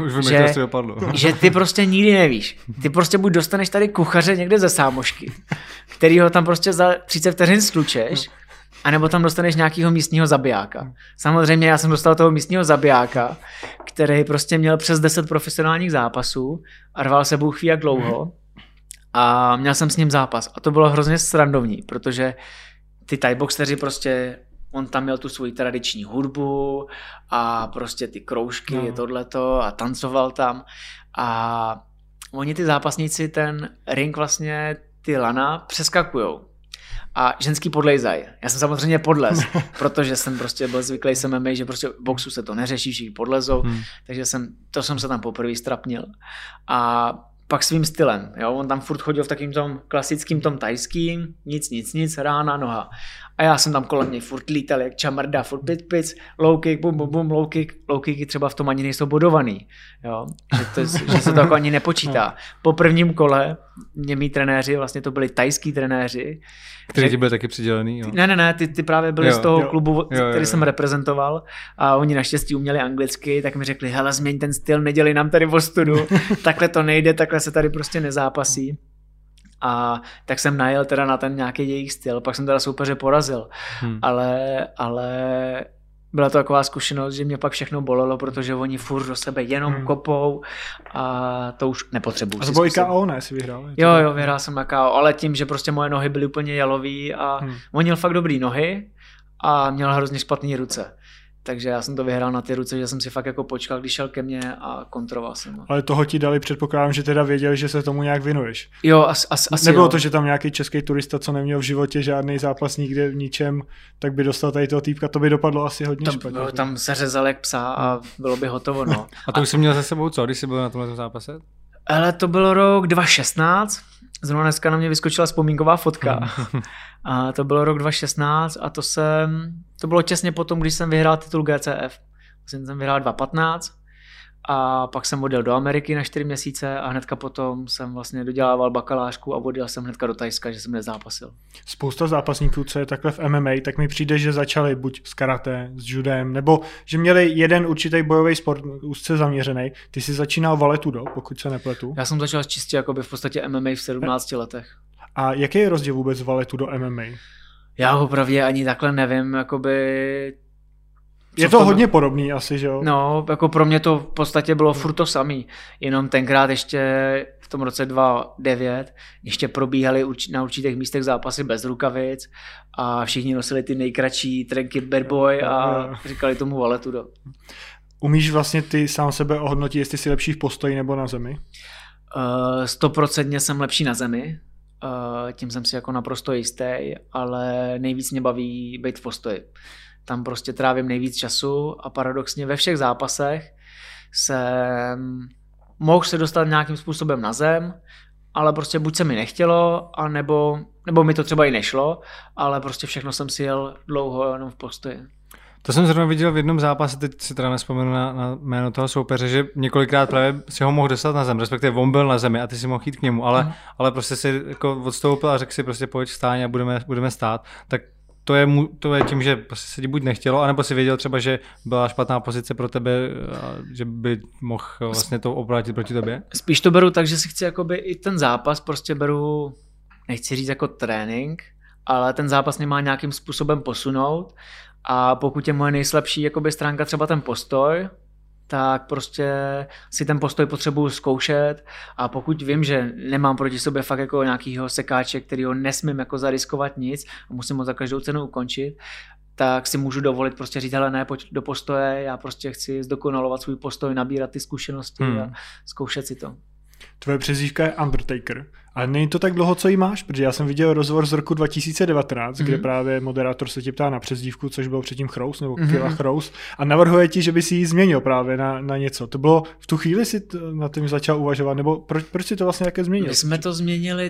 že ty prostě nikdy nevíš. Ty prostě buď dostaneš tady kuchaře někde ze sámošky, kterýho tam prostě za 30 vteřin stlučeš, anebo tam dostaneš nějakého místního zabijáka. Samozřejmě já jsem dostal toho místního zabijáka, který prostě měl přes 10 profesionálních zápasů a rval se bůh ví jak dlouho a měl jsem s ním zápas. A to bylo hrozně srandovní, protože ty thaiboxeři prostě, on tam měl tu svoji tradiční hudbu a prostě ty kroužky, tohleto a tancoval tam a oni ty zápasníci ten ring vlastně ty lana přeskakujou. A ženský podlejzaj. Já jsem samozřejmě podlez, protože jsem prostě byl zvyklý s MMA, že prostě v boxu se to neřeší, že podlezou, takže jsem se tam poprvé strapnil. A pak svým stylem, jo, on tam furt chodil v takým tom klasickým tom tajským, nic, rána, noha. A já jsem tam kolem něj furt lítal, jak čamarda, furt pic, low kick, bum, low kicky třeba v tom ani nejsou bodovaný, jo, že se to jako ani nepočítá. Po prvním kole mě mý trenéři, vlastně to byli tajský trenéři, kteří ti byli taky přidělený, jo? Ne, ty právě byli z toho klubu, který jsem reprezentoval a oni naštěstí uměli anglicky, tak mi řekli, hele, změň ten styl, nedělej nám tady ostudu, takhle to nejde, takhle se tady prostě nezápasí. A tak jsem najel teda na ten nějaký jejich styl, pak jsem teda soupeře porazil, ale byla to taková zkušenost, že mě pak všechno bolelo, protože oni furt do sebe jenom kopou a to už nepotřebuji. A to bylo i KO, ne, si vyhrál? Jo, vyhrál jsem na KO, ale tím, že prostě moje nohy byly úplně jalový a on měl fakt dobrý nohy a měl hrozně špatný ruce. Takže já jsem to vyhrál na ty ruce, že jsem si fakt jako počkal, když šel ke mně a kontroval jsem. Ale toho ti dali, předpokládám, že teda věděli, že se tomu nějak věnuješ. Jo, asi Nebylo jo. to, že tam nějaký český turista, co neměl v životě žádný zápas nikde v ničem, tak by dostal tady toho týpka, to by dopadlo asi hodně špatně. Tam se řezal jak psa a bylo by hotovo, no. A to už jsi měl za sebou co, když jsi byl na tomhle zápase? Ale to bylo rok 2016, zrovna dneska na mě vyskočila vzpomínková fotka. A to bylo rok 2016 a to bylo těsně potom, když jsem vyhrál titul GCF. Jsem vyhrál 2015 a pak jsem odjel do Ameriky na 4 měsíce a hnedka potom jsem vlastně dodělával bakalářku a odjel jsem hnedka do Thajska, že jsem nezápasil. Spousta zápasníků, co je takhle v MMA, tak mi přijde, že začali buď s karate, s judem, nebo že měli jeden určitý bojový sport úzce zaměřený. Ty jsi začínal valetudo, pokud se nepletu. Já jsem začal čistě jakoby v podstatě MMA v 17 letech. A jaký je rozdíl vůbec valetudo MMA? Já ho pravdě ani takhle nevím, jakoby... Je to hodně podobný asi, že jo? No, jako pro mě to v podstatě bylo furt to samý, jenom tenkrát ještě v tom roce 2009 ještě probíhaly na určitých místech zápasy bez rukavic a všichni nosili ty nejkratší trenky Bad Boy a říkali tomu valetudo. Umíš vlastně ty sám sebe ohodnotit, jestli jsi lepší v postoji nebo na zemi? 100% jsem lepší na zemi, tím jsem si jako naprosto jistý, ale nejvíc mě baví být v postoji. Tam prostě trávím nejvíc času a paradoxně ve všech zápasech mohl se dostat nějakým způsobem na zem, ale prostě buď se mi nechtělo, nebo mi to třeba i nešlo, ale prostě všechno jsem si jel dlouho jenom v postoji. To jsem zrovna viděl v jednom zápase, teď si teda nespomenu na jméno toho soupeře, že několikrát právě si ho mohl dostat na zem, respektive on byl na zemi a ty si mohl jít k němu, ale prostě si jako odstoupil a řekl si prostě pojď vstáň a budeme stát. Tak to je tím, že prostě se ti buď nechtělo, anebo si věděl třeba, že byla špatná pozice pro tebe, že by mohl vlastně to obrátit proti tobě? Spíš to beru tak, že si chci jakoby i ten zápas prostě beru, nechci říct jako trénink, ale ten zápas mě má nějakým způsobem posunout a pokud je moje nejslabší jakoby stránka třeba ten postoj, tak prostě si ten postoj potřebuju zkoušet a pokud vím, že nemám proti sobě fakt jako nějakýho sekáče, kterýho nesmím jako zariskovat nic a musím ho za každou cenu ukončit, tak si můžu dovolit prostě říct, hele ne, pojď do postoje, já prostě chci zdokonalovat svůj postoj, nabírat ty zkušenosti a zkoušet si to. Tvoje přezdívka je Undertaker, ale není to tak dlouho, co jí máš, protože já jsem viděl rozhovor z roku 2019, kde právě moderátor se tě ptá na přezdívku, což byl předtím Chrous, nebo Killa Chrous, a navrhuje ti, že by si ji změnil právě na něco. To bylo v tu chvíli si na tím začal uvažovat, nebo proč si to vlastně také změnil? My jsme to změnili,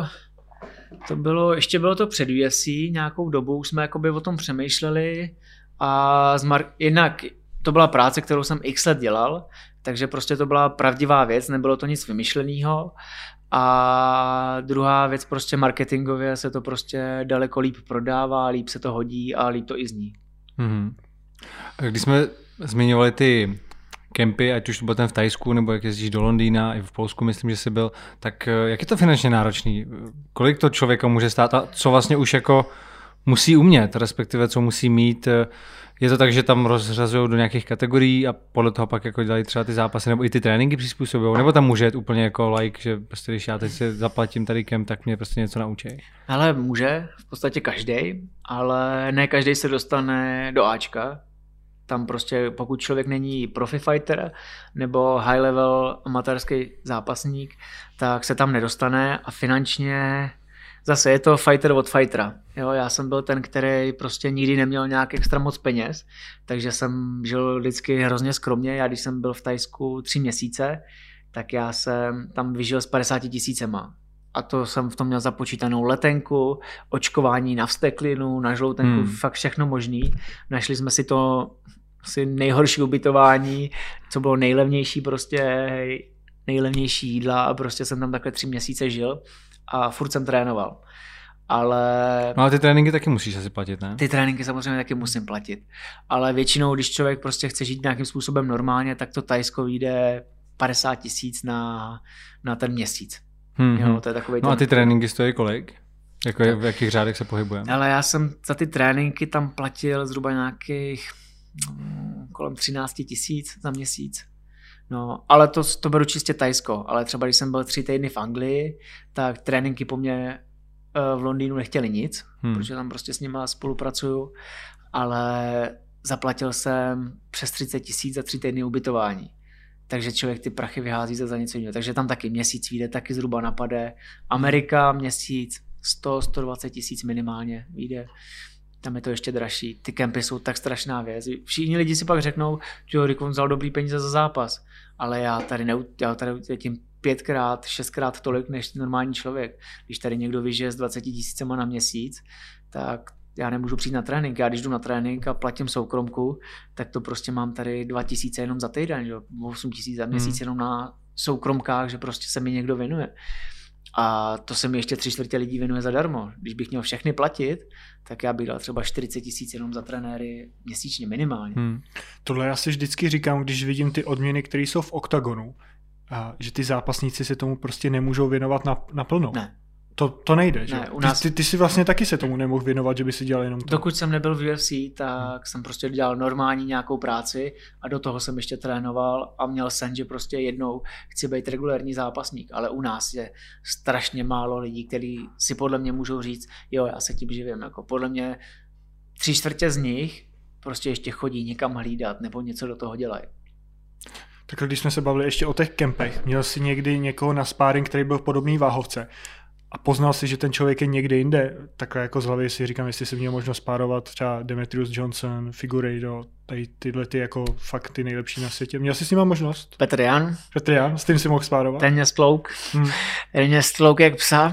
ještě bylo to před UFC, nějakou dobu jsme jakoby o tom přemýšleli a jednak to byla práce, kterou jsem x let dělal, takže prostě to byla pravdivá věc, nebylo to nic vymyšleného. A druhá věc, prostě marketingově se to prostě daleko líp prodává, líp se to hodí a líp to i zní. Když jsme zmiňovali ty kempy, ať už to byl ten v Thajsku, nebo jak jezdíš do Londýna, i v Polsku myslím, že jsi byl, tak jak je to finančně náročný? Kolik to člověka může stát a co vlastně už jako musí umět, respektive co musí mít? Je to tak, že tam rozřazují do nějakých kategorií a podle toho pak jako dělají třeba ty zápasy nebo i ty tréninky přizpůsobují, nebo tam může jít úplně jako like, že prostě když já teď si zaplatím tady kemp, tak mě prostě něco naučí? Ale může, v podstatě každý, ale ne každý se dostane do Ačka. Tam prostě pokud člověk není profi fighter nebo high level amatérský zápasník, tak se tam nedostane a finančně zase je to fighter od fightera. Jo, já jsem byl ten, který prostě nikdy neměl nějak extra moc peněz, takže jsem žil vždycky hrozně skromně. Já když jsem byl v Thajsku 3 měsíce, tak já jsem tam vyžil s 50 000. A to jsem v tom měl započítanou letenku, očkování na vsteklinu, na žloutenku, fakt všechno možný. Našli jsme si to asi nejhorší ubytování, co bylo nejlevnější, prostě nejlevnější jídla a prostě jsem tam takhle 3 měsíce žil a furt jsem trénoval. Ale ty tréninky taky musíš asi platit, ne? Ty tréninky samozřejmě taky musím platit. Ale většinou, když člověk prostě chce žít nějakým způsobem normálně, tak to Thajsko vyjde 50 000 na ten měsíc. Jo, to je takovej a ty tréninky stojí kolik? Jako v jakých řádech se pohybujeme? Ale já jsem za ty tréninky tam platil zhruba nějakých kolem 13 000 za měsíc. No, ale to beru čistě Thajsko, ale třeba když jsem byl 3 týdny v Anglii, tak tréninky po mně v Londýnu nechtěli nic, protože tam prostě s nima spolupracuju, ale zaplatil jsem přes 30 000 za 3 týdny ubytování. Takže člověk ty prachy vyhází za něco jiného. Takže tam taky měsíc vyjde, taky zhruba napade. Amerika měsíc 100-120 000 minimálně vyjde. Tam je to ještě dražší. Ty kempy jsou tak strašná věc. Všichni lidi si pak řeknou, že Rick vzal dobrý peníze za zápas. Ale já tady tím 5x, 6x tolik než normální člověk. Když tady někdo vyžije s 20 000 na měsíc, tak já nemůžu přijít na trénink. Já když jdu na trénink a platím soukromku, tak to prostě mám tady 2 000 jenom za týden, že? 8 000 za měsíc jenom na soukromkách, že prostě se mi někdo věnuje. A to se mi ještě 3/4 lidí věnuje zadarmo. Když bych měl všechny platit, tak já bych dal třeba 40 000 jenom za trenéry měsíčně minimálně. Tohle já si vždycky říkám, když vidím ty odměny, které jsou v oktagonu, a že ty zápasníci se tomu prostě nemůžou věnovat naplno. Ne. To nejde, že? Ne, u nás... ty si vlastně taky se tomu nemohl věnovat, že by si dělal jenom to. Dokud jsem nebyl v UFC, tak jsem prostě dělal normální nějakou práci a do toho jsem ještě trénoval a měl sen, že prostě jednou chci být regulérní zápasník, ale u nás je strašně málo lidí, kteří si podle mě můžou říct, jo, já se tím živím, jako podle mě 3/4 z nich prostě ještě chodí někam hlídat nebo něco do toho dělají. Tak když jsme se bavili ještě o těch kempech, měl jsi někdy někoho na sparring, který byl v podobné váhovce a poznal si, že ten člověk je někde jinde, takhle jako z hlavy si říkám, jestli jsi měl možnost spárovat třeba Demetrius Johnson, Figueiredo, tady tyhle ty jako fakt ty nejlepší na světě. Měl jsi s nima možnost? Petr Jan, s tím si mohl spárovat? Ten mě stlouk. Ten mě stlouk jak psa.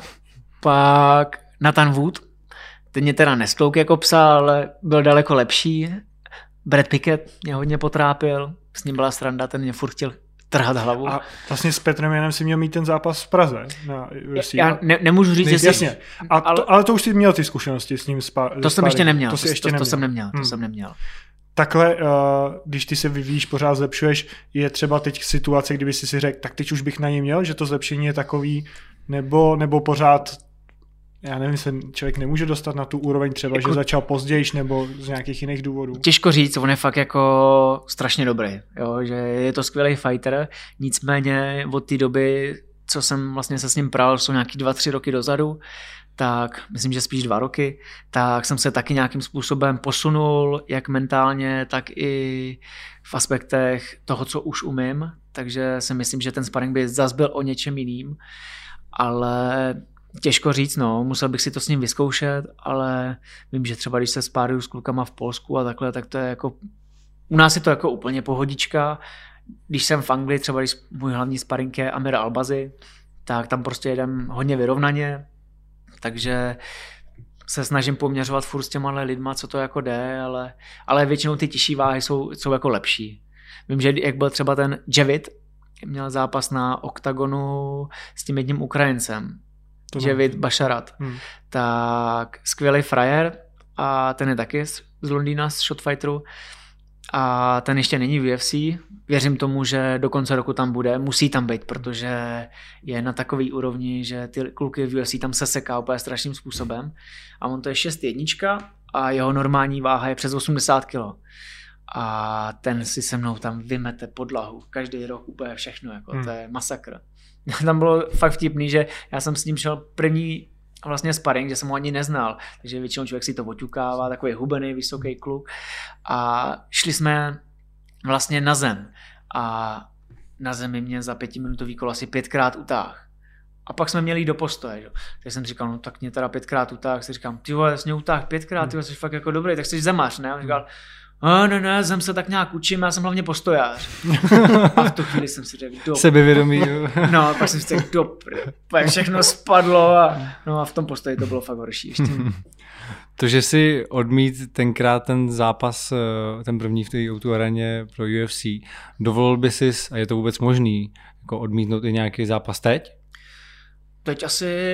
Pak Nathan Wood, ten mě teda nestlouk jako psa, ale byl daleko lepší. Brad Pickett mě hodně potrápil, s ním byla sranda, ten mě furt chtěl trhat hlavu. A vlastně s Petrem Janem si měl mít ten zápas v Praze. Já nemůžu říct, jestli... Jasně, ale to už jsi měl ty zkušenosti s ním To jsem ještě neměl. To jsem neměl. Takhle, když ty se vyvíjíš, pořád zlepšuješ, je třeba teď situace, kdyby si řekl, tak teď už bych na něj měl, že to zlepšení je takový, nebo pořád, já nevím, se člověk nemůže dostat na tu úroveň třeba, že začal později, nebo z nějakých jiných důvodů. Těžko říct, on je fakt jako strašně dobrý, jo, že je to skvělý fighter, nicméně od té doby, co jsem vlastně se s ním pral, jsou nějaký 2-3 roky dozadu, tak myslím, že spíš 2 roky, tak jsem se taky nějakým způsobem posunul, jak mentálně, tak i v aspektech toho, co už umím, takže si myslím, že ten sparring by zas byl o něčem jiným, ale těžko říct, no, musel bych si to s ním vyzkoušet, ale vím, že třeba když se spáruju s klukama v Polsku a takhle, tak to je jako, u nás je to jako úplně pohodička. Když jsem v Anglii, třeba když můj hlavní sparring je Amir Albazi, tak tam prostě jedem hodně vyrovnaně, takže se snažím poměřovat furt s těma lidma, co to jako jde, ale většinou ty těžší váhy jsou jako lepší. Vím, že jak byl třeba ten Javid, měl zápas na oktagonu s tím jedním Ukrajincem, Javid Basharat, tak skvělý frajer a ten je taky z Londýna, z Shotfighteru a ten ještě není v UFC. Věřím tomu, že do konce roku tam bude, musí tam být, protože je na takový úrovni, že ty kluky v UFC tam se seká úplně strašným způsobem a on to je 6'1" a jeho normální váha je přes 80 kg. A ten si se mnou tam vymete podlahu, každý rok úplně všechno, jako to je masakr. Tam bylo fakt vtipný, že já jsem s ním šel první vlastně sparring, že jsem ho ani neznal, takže většinou člověk si to oťukává, takový hubený, vysoký kluk a šli jsme vlastně na zem a na zemi mě za 5minutový kolo asi 5krát utáh. A pak jsme měli jít do postoje, jo. Tak jsem říkal, no tak mě teda 5krát utáh, si říkám, ty vole, jsi mě utáh 5krát, ty vole, jsi fakt jako dobrý, tak jsi zemař, ne? A on říkal, ne, zem se tak nějak učím, já jsem hlavně postojář. A v tu chvíli jsem si řekl, sebevědomí. No, pak jsem si řekl, všechno spadlo a v tom postoji to bylo fakt horší ještě. To, že si odmít tenkrát ten zápas, ten první v té O2 areně pro UFC, dovolil by si, a je to vůbec možný, jako odmítnout i nějaký zápas teď? Teď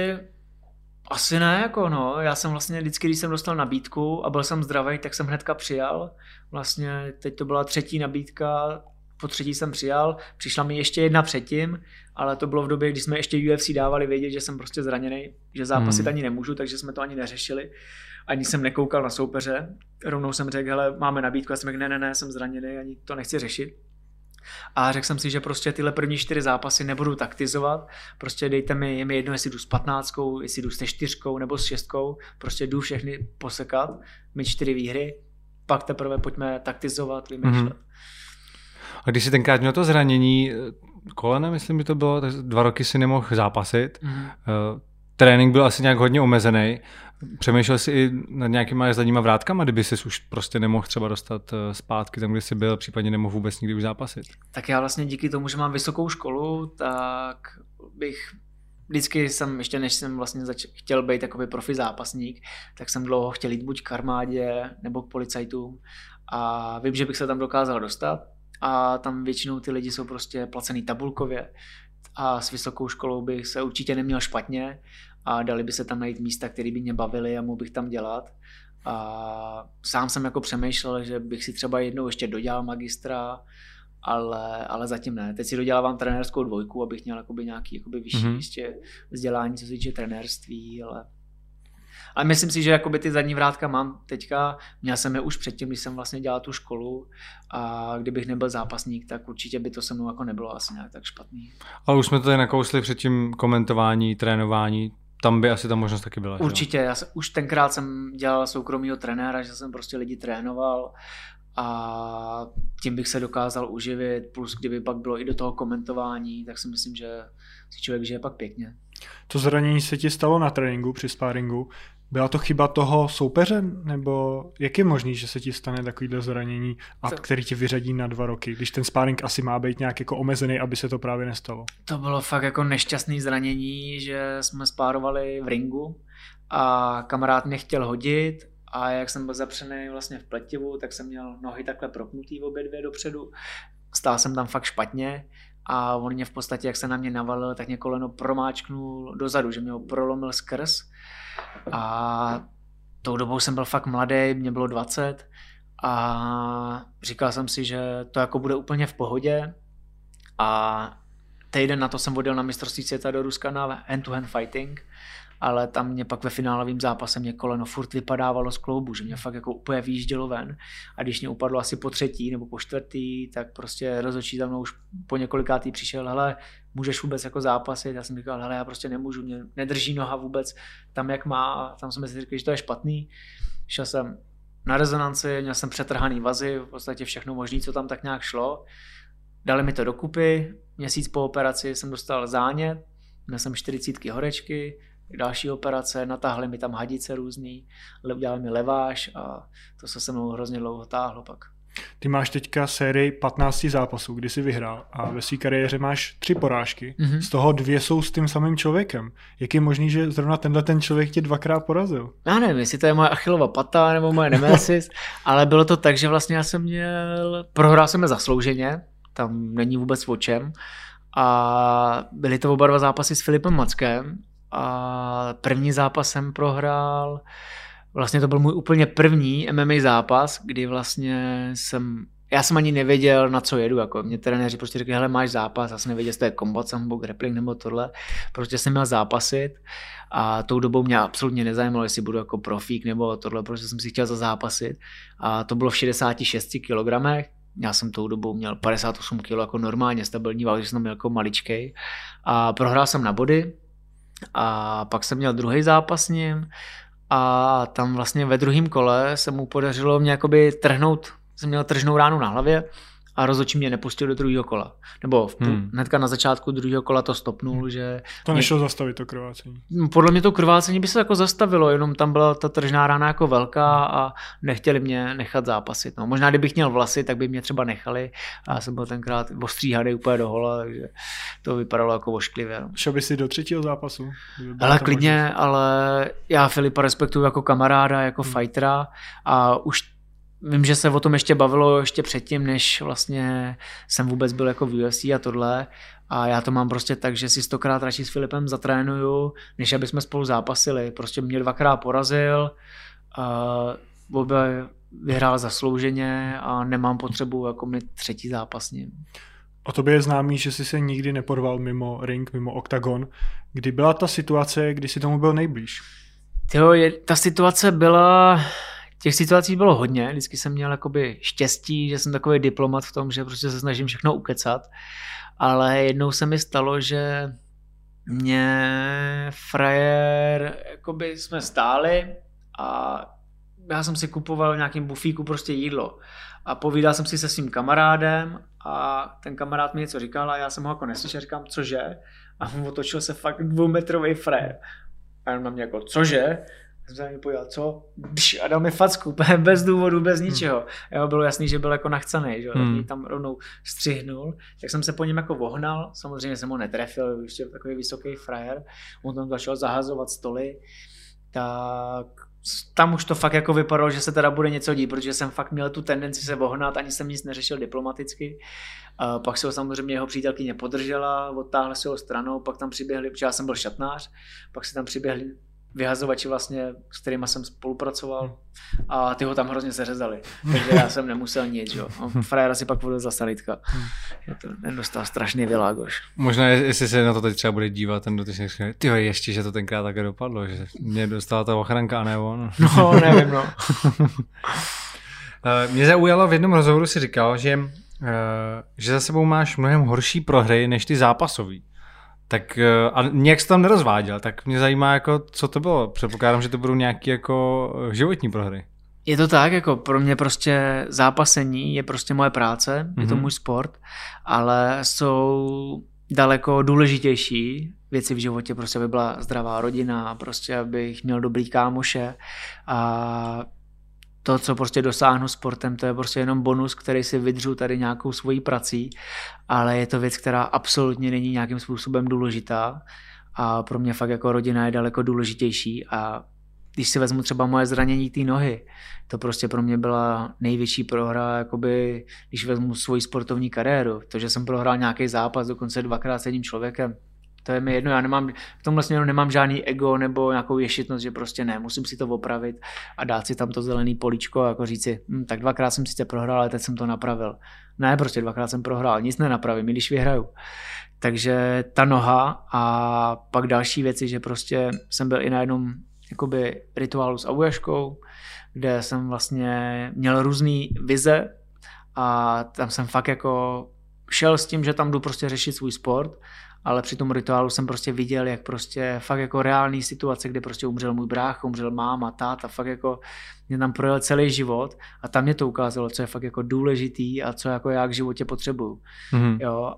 asi ne, jako no. Já jsem vlastně vždycky, když jsem dostal nabídku a byl jsem zdravý, tak jsem hnedka přijal. Vlastně teď to byla 3. nabídka po třetí jsem přijal, přišla mi ještě jedna předtím, ale to bylo v době, kdy jsme ještě UFC dávali vědět, že jsem prostě zraněný, že zápasit ani nemůžu, takže jsme to ani neřešili. Ani jsem nekoukal na soupeře, rovnou jsem řekl, hele, máme nabídku, já jsem řekl, ne, jsem zraněný, ani to nechci řešit. A řekl jsem si, že prostě tyhle první 4 zápasy nebudu taktizovat, prostě dejte mi, je mi jedno, jestli jdu s 15, jestli jdu se 4 nebo s 6, prostě jdu všechny posekat, mít 4 výhry, pak teprve pojďme taktizovat, vymýšlet. A když si tenkrát měl to zranění kolena, myslím, že to bylo, tak 2 roky si nemohl zápasit, trénink byl asi nějak hodně omezený. Přemýšlel jsi i nad nějakýma zadníma vrátkama, kdyby jsi už prostě nemohl třeba dostat zpátky tam, kde jsi byl, případně nemohl vůbec nikdy už zápasit? Tak já vlastně díky tomu, že mám vysokou školu, tak bych vždycky jsem, ještě než jsem vlastně chtěl být takový profi zápasník, tak jsem dlouho chtěl jít buď k armádě nebo k policajtům a vím, že bych se tam dokázal dostat a tam většinou ty lidi jsou prostě placený tabulkově a s vysokou školou bych se určitě neměl špatně a dali by se tam najít místa, které by mě bavily a mohl bych tam dělat. A sám jsem jako přemýšlel, že bych si třeba jednou ještě dodělal magistra, ale zatím ne. Teď si dodělávám trenérskou 2, abych měl nějaký vyšší ještě vzdělání, co se týče trenérství, ale myslím si, že ty zadní vrátka mám teďka, měl jsem je už předtím, když jsem vlastně dělal tu školu a kdybych nebyl zápasník, tak určitě by to se mnou jako nebylo asi nějak tak špatný. Ale už jsme to tady nakousli před tím komentování, trénování, tam by asi ta možnost taky byla. Určitě, už tenkrát jsem dělal soukromýho trenéra, že jsem prostě lidi trénoval a tím bych se dokázal uživit, plus kdyby pak bylo i do toho komentování, tak si myslím, že si člověk žije pak pěkně. To zranění se ti stalo na tréninku, při sparingu. Byla to chyba toho soupeře, nebo jak je možný, že se ti stane takovýhle zranění, který tě vyřadí na 2 roky, když ten sparring asi má být nějak jako omezený, aby se to právě nestalo? To bylo fakt jako nešťastný zranění, že jsme spárovali v ringu a kamarád mě chtěl hodit a jak jsem byl zapřený vlastně v pletivu, tak jsem měl nohy takhle propnutý obě 2 dopředu. Stál jsem tam fakt špatně a on mě v podstatě, jak se na mě navalil, tak mě koleno promáčknul dozadu, že mě ho prolomil skrz. A tou dobou jsem byl fakt mladý, mě bylo 20 a říkal jsem si, že to jako bude úplně v pohodě a týden na to jsem odjel na mistrovství světa do Ruska na hand-to-hand fighting, ale tam mě pak ve finálovém zápase mě koleno furt vypadávalo z kloubu, že mě fakt jako úplně vyjíždělo ven a když mě upadlo asi po 3. nebo po 4., tak prostě rozhodčí za mnou už po několikátý přišel, hele, můžeš vůbec jako zápasit? Já jsem říkal, hele, já prostě nemůžu, mě nedrží noha vůbec tam, jak má, a tam jsme si řekli, že to je špatný. Šel jsem na rezonanci, měl jsem přetrhaný vazy, v podstatě všechno možné, co tam tak nějak šlo. Dali mi to dokupy, měsíc po operaci jsem dostal zánět, měl jsem 40 horečky, další operace, natáhli mi tam hadice různý, udělali mi leváž a to se mnou hrozně dlouho táhlo pak. Ty máš teďka sérii 15 zápasů, kdy jsi vyhrál a ve své kariéře máš 3 porážky, z toho 2 jsou s tím samým člověkem. Jak je možný, že zrovna ten člověk tě 2krát porazil? Já nevím, jestli to je moje Achillova pata nebo moje nemesis, ale bylo to tak, že vlastně já jsem prohrál jsem je zaslouženě, tam není vůbec o čem a byly to oba 2 zápasy s Filipem Mackem a první zápas jsem prohrál. Vlastně to byl můj úplně první MMA zápas, kdy vlastně já jsem ani nevěděl, na co jedu, jako mě trenéři prostě řekli, hele, máš zápas, já jsem nevěděl, jestli to je combat nebo grappling nebo tohle, prostě jsem měl zápasit a tou dobou mě absolutně nezajímalo, jestli budu jako profík nebo tohle, protože jsem si chtěl zazápasit a to bylo v 66 kg, já jsem tou dobou měl 58 kg jako normálně stabilní váhu, že jsem měl jako maličkej a prohrál jsem na body a pak jsem měl druhý zápas s ním a tam vlastně ve druhém kole se mu podařilo mě jakoby trhnout, jsem měl tržnou ránu na hlavě a rozhodčí mě nepustil do druhého kola. Nebo hnedka na začátku druhého kola to stopnul, že... To nešlo zastavit to krvácení. Podle mě to krvácení by se jako zastavilo, jenom tam byla ta tržná rána jako velká a nechtěli mě nechat zápasit. No, možná kdybych měl vlasy, tak by mě třeba nechali a já jsem byl tenkrát ostříhaný úplně do hola, takže to vypadalo jako ošklivě. No. Šel by si do 3. zápasu? Ale klidně, možnost. Ale já Filipa respektuju jako kamaráda, jako fightera a už vím, že se o tom ještě bavilo ještě předtím, než vlastně jsem vůbec byl jako v UFC a tohle. A já to mám prostě tak, že si 100krát radši s Filipem zatrénuju, než aby jsme spolu zápasili. Prostě mě 2krát porazil. vyhrál zaslouženě a nemám potřebu jako mít 3. zápas s ním. O tobě je známý, že jsi se nikdy neporval mimo ring, mimo oktagon. Kdy byla ta situace, kdy jsi tomu byl nejblíž? Ta situace byla... Těch situací bylo hodně, vždycky jsem měl jakoby štěstí, že jsem takový diplomat v tom, že prostě se snažím všechno ukecat, ale jednou se mi stalo, že mě frajer, jakoby jsme stáli a já jsem si kupoval v nějakém bufíku prostě jídlo a povídal jsem si se svým kamarádem a ten kamarád mi něco říkal a já jsem ho jako neslyšel, říkám, cože? A on otočil se fakt 2metrový frajer a on na mě jako, cože? Jsem se mi podíval, co? A dal mi facku, bez důvodu, bez ničeho. Jo, bylo jasný, že byl jako nachcanej, že? Tak mě tam rovnou střihnul, tak jsem se po něm jako vohnal, samozřejmě jsem ho netrefil, ještě takový vysoký frajer, on tam začal zahazovat stoly, tak tam už to fakt jako vypadalo, že se teda bude něco dít, protože jsem fakt měl tu tendenci se vohnat, ani jsem nic neřešil diplomaticky. Pak se ho samozřejmě jeho přítelkyně podržela, odtáhla se ho stranou, pak tam přiběhli, protože já jsem byl šatnář, pak se tam přiběhli vyhazovači vlastně, s kterýma jsem spolupracoval a ty ho tam hrozně seřezali, takže já jsem nemusel nic, jo. Frajera si pak vodil za salitka. Ten dostal strašný világoš. Možná, jestli se na to teď třeba bude dívat, ten dotyčný řekne, tyjo, ještě, že to tenkrát také dopadlo, že mě dostala ta ochranka a ne on. No, nevím, no. Mě zaujalo v jednom rozhovoru, si říkal, že za sebou máš mnohem horší prohry než ty zápasový. Tak a nějak se tam nerozváděl, tak mě zajímá, jako, co to bylo. Předpokládám, že to budou nějaké jako životní prohry. Je to tak, jako pro mě prostě zápasení je prostě moje práce, je to můj sport, ale jsou daleko důležitější věci v životě, prostě aby byla zdravá rodina, prostě abych měl dobrý kámoše a to, co prostě dosáhnu sportem, to je prostě jenom bonus, který si vydřu tady nějakou svojí prací, ale je to věc, která absolutně není nějakým způsobem důležitá a pro mě fakt jako rodina je daleko důležitější a když si vezmu třeba moje zranění té nohy, to prostě pro mě byla největší prohra, jakoby, když vezmu svoji sportovní kariéru, to, že jsem prohrál nějaký zápas, dokonce 2x s jedním člověkem, to je mi jedno, já nemám, v tomhle směru nemám žádný ego nebo nějakou ješitnost, že prostě ne, musím si to opravit a dát si tam to zelený políčko a jako říci, tak 2x jsem sice prohrál, ale teď jsem to napravil. Ne, prostě 2x jsem prohrál, nic nenapravím, i když vyhraju. Takže ta noha a pak další věci, že prostě jsem byl i na jednom jakoby rituálu s Abujaškou, kde jsem vlastně měl různý vize a tam jsem fakt jako šel s tím, že tam jdu prostě řešit svůj sport, ale při tom rituálu jsem prostě viděl, jak prostě fakt jako reální situace, kde prostě umřel můj brácha, umřel máma, táta, fakt jako mě tam projel celý život a tam mě to ukázalo, co je fakt jako důležitý a co jako já k životě potřebuju. Jo,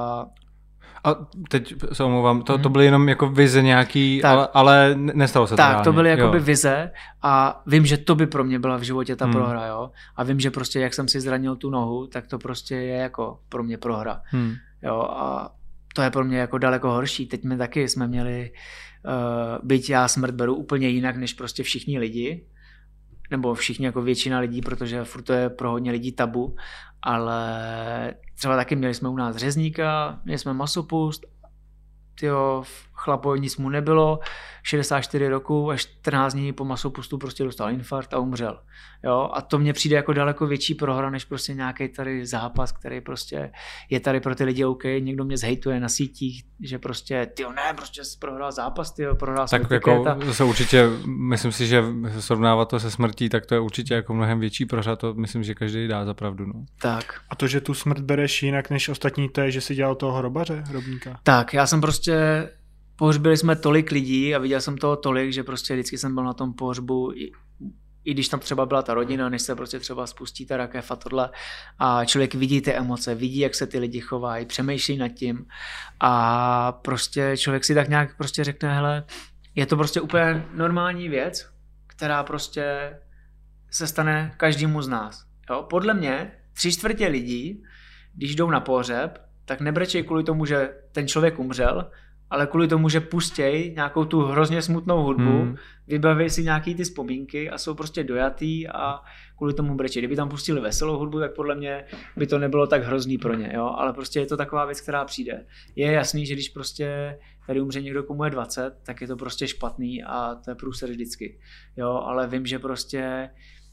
a teď se omlouvám, to byly jenom jako vize nějaký, ale nestalo se to tak, reálně. To byly jakoby vize a vím, že to by pro mě byla v životě ta prohra, jo. A vím, že prostě jak jsem si zranil tu nohu, tak to prostě je jako pro mě prohra. Jo, a to je pro mě jako daleko horší. Teď my taky jsme měli, byť já smrt beru úplně jinak, než prostě všichni lidi, nebo všichni jako většina lidí, protože furt to je pro hodně lidí tabu, ale třeba taky měli jsme u nás řezníka, měli jsme masopust, tyjo, chlapovi nic mu nebylo, 64 roku a 14 dní po masopustu prostě dostal infarkt a umřel. Jo? A to mně přijde jako daleko větší prohra, než prostě nějaký tady zápas, který prostě je tady pro ty lidi OK, někdo mě zhejtuje na sítích, že prostě, tyjo, ne, prostě jsi prohrál zápas, tyjo, prohrál tak jako se určitě, myslím si, že srovnávat to se smrtí, tak to je určitě jako mnohem větší prohra, to myslím, že každý dá za pravdu. No. Tak. A to, že tu smrt bereš jinak než ostatní, to je, že jsi dělal toho hrobníka? Tak, já jsem prostě pohřbili jsme tolik lidí a viděl jsem toho tolik, že prostě vždycky jsem byl na tom pohřbu, i když tam třeba byla ta rodina, než se prostě třeba spustí ta rakev a tohle a člověk vidí ty emoce, vidí, jak se ty lidi chovají, přemýšlí nad tím a prostě člověk si tak nějak prostě řekne, hele, je to prostě úplně normální věc, která prostě se stane každému z nás. Jo? Podle mě 3/4 lidí, když jdou na pohřeb, tak nebrečej kvůli tomu, že ten člověk umřel, ale kvůli tomu, že pustěj nějakou tu hrozně smutnou hudbu, vybaví si nějaký ty vzpomínky a jsou prostě dojatý a kvůli tomu brečí. Kdyby tam pustili veselou hudbu, tak podle mě by to nebylo tak hrozný pro ně, jo? Ale prostě je to taková věc, která přijde. Je jasný, že když prostě tady umře někdo, komu je 20, tak je to prostě špatný a to je průser vždycky. Jo? Ale vím, že prostě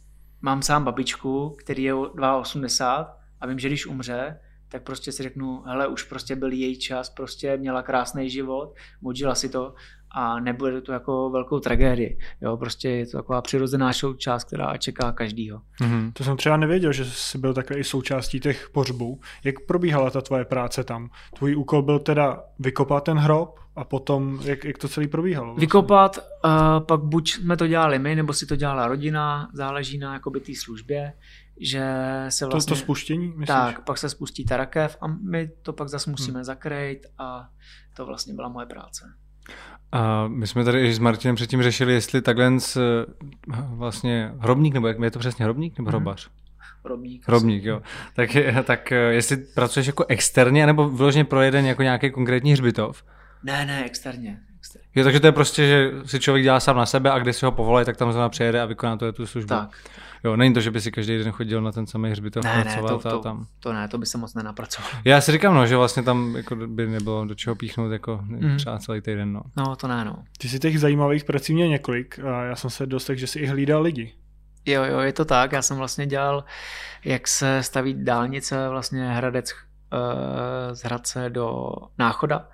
mám sám babičku, který je 82 a vím, že když umře, tak prostě si řeknu, hele, už prostě byl její čas, prostě měla krásný život, odžila si to a nebude to jako velkou tragédii. Jo, prostě je to taková přirozená součást, která čeká každýho. Mm-hmm. To jsem třeba nevěděl, že jsi byl takhle i součástí těch pohřbů. Jak probíhala ta tvoje práce tam? Tvůj úkol byl teda vykopat ten hrob a potom, jak to celý probíhalo? Vlastně? Vykopat, pak buď jsme to dělali my, nebo si to dělala rodina, záleží na jakoby té službě, že se vlastně... To spuštění, myslíš? Tak, pak se spustí ta rakev a my to pak zase musíme zakrýt a to vlastně byla moje práce. A my jsme tady i s Martinem předtím řešili, jestli takhle vlastně hrobník, nebo jak je to přesně hrobník, nebo hrobař? Hrobník, jo. Tak jestli pracuješ jako externě, nebo vyloženě pro jeden jako nějaký konkrétní hřbitov? Ne, externě. Jo, takže to je prostě, že si člověk dělá sám na sebe a když si ho povolají, tak tam zrovna přijede a vykoná tu službu. Tak. Jo, není to, že by si každý den chodil na ten samý hřbitov pracovat tam. To by se moc nenapracoval. Já si říkám, že vlastně tam jako by nebylo do čeho píchnout jako třeba celý týden. No, to ne. Ty si těch zajímavých prací měl několik a já jsem se dostal, že jsi i hlídal lidi. Jo, je to tak. Já jsem vlastně dělal, jak se staví dálnice, vlastně Hradec z Hradce do Náchoda,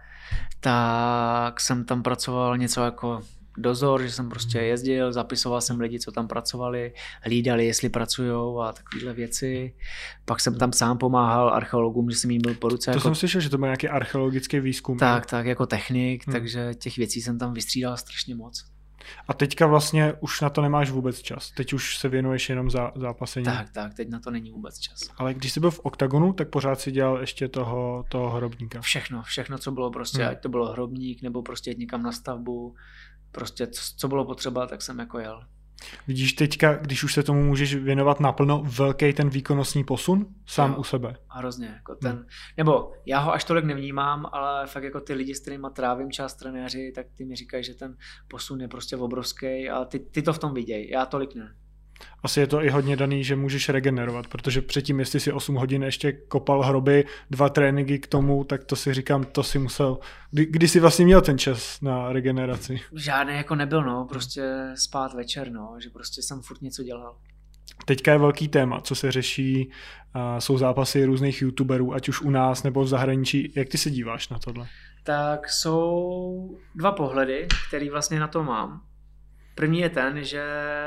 tak jsem tam pracoval něco jako dozor, že jsem prostě jezdil, zapisoval jsem lidi, co tam pracovali, hlídali, jestli pracujou a takovéhle věci. Pak jsem tam sám pomáhal archeologům, že jsem jim byl po ruce. To jsem slyšel, že to byl nějaký archeologický výzkum. Tak, jako technik, takže těch věcí jsem tam vystřídal strašně moc. A teďka vlastně už na to nemáš vůbec čas. Teď už se věnuješ jenom za zápasení. Tak, teď na to není vůbec čas. Ale když jsi byl v Oktagonu, tak pořád si dělal ještě toho hrobníka. Všechno, co bylo prostě, ať to bylo hrobník, nebo prostě jít někam na stavbu, prostě co bylo potřeba, tak jsem jako jel. Vidíš teďka, když už se tomu můžeš věnovat naplno, velký ten výkonnostní posun sám u sebe? Hrozně, jako nebo já ho až tolik nevnímám, ale fakt jako ty lidi, s kterými trávím čas trenéři, tak ty mi říkají, že ten posun je prostě obrovský a ty to v tom vidějí, já tolik ne. Asi je to i hodně daný, že můžeš regenerovat, protože předtím, jestli si 8 hodin ještě kopal hroby, 2 tréninky k tomu, tak to si říkám, to si musel... Kdy jsi vlastně měl ten čas na regeneraci? Žádný jako nebyl, prostě spát večer, že prostě jsem furt něco dělal. Teďka je velký téma, co se řeší, jsou zápasy různých youtuberů, ať už u nás nebo v zahraničí. Jak ty se díváš na tohle? Tak jsou 2 pohledy, který vlastně na to mám. První je ten, že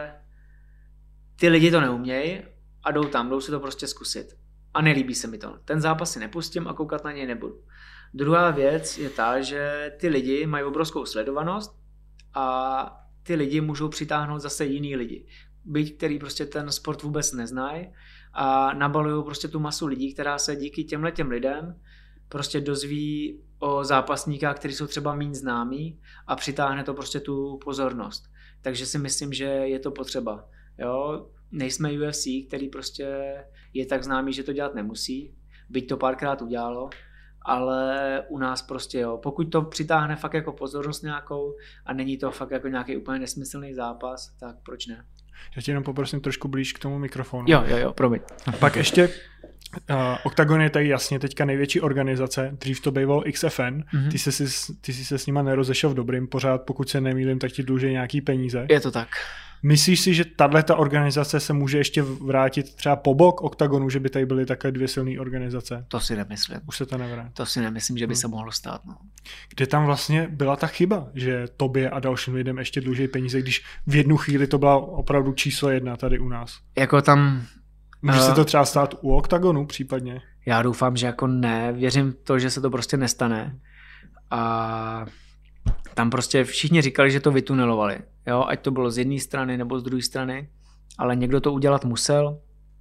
ty lidi to neumějí a jdou si to prostě zkusit. A nelíbí se mi to. Ten zápas si nepustím a koukat na něj nebudu. Druhá věc je ta, že ty lidi mají obrovskou sledovanost a ty lidi můžou přitáhnout zase jiný lidi. Byť, který prostě ten sport vůbec neznají a nabalují prostě tu masu lidí, která se díky těmhletěm lidem prostě dozví o zápasníkách, kteří jsou třeba méně známí a přitáhne to prostě tu pozornost. Takže si myslím, že je to potřeba. Jo, nejsme UFC, který prostě je tak známý, že to dělat nemusí, byť to párkrát udělalo, ale u nás prostě pokud to přitáhne fakt jako pozornost nějakou a není to fakt jako nějaký úplně nesmyslný zápas, tak proč ne? Já tě jenom poprosím trošku blíž k tomu mikrofonu. Jo, promiň. Pak ještě Oktagon je tady jasně teďka největší organizace, dřív to býval XFN, ty jsi se s nima nerozešel v dobrým, pořád pokud se nemýlím, tak ti dluží nějaký peníze. Je to tak. Myslíš si, že tato organizace se může ještě vrátit třeba po bok Oktagonu, že by tady byly takhle 2 silné organizace? To si nemyslím. Už se to nevrátí. To si nemyslím, že by se mohlo stát. Kde tam vlastně byla ta chyba, že tobě a dalším lidem ještě dluží peníze, když v jednu chvíli to byla opravdu číslo 1 tady u nás? Jako tam... Může se to třeba stát u Oktagonu případně? Já doufám, že jako ne. Věřím to, že se to prostě nestane. A tam prostě všichni říkali, že to vytunelovali. Jo? Ať to bylo z jedné strany nebo z druhé strany, ale někdo to udělat musel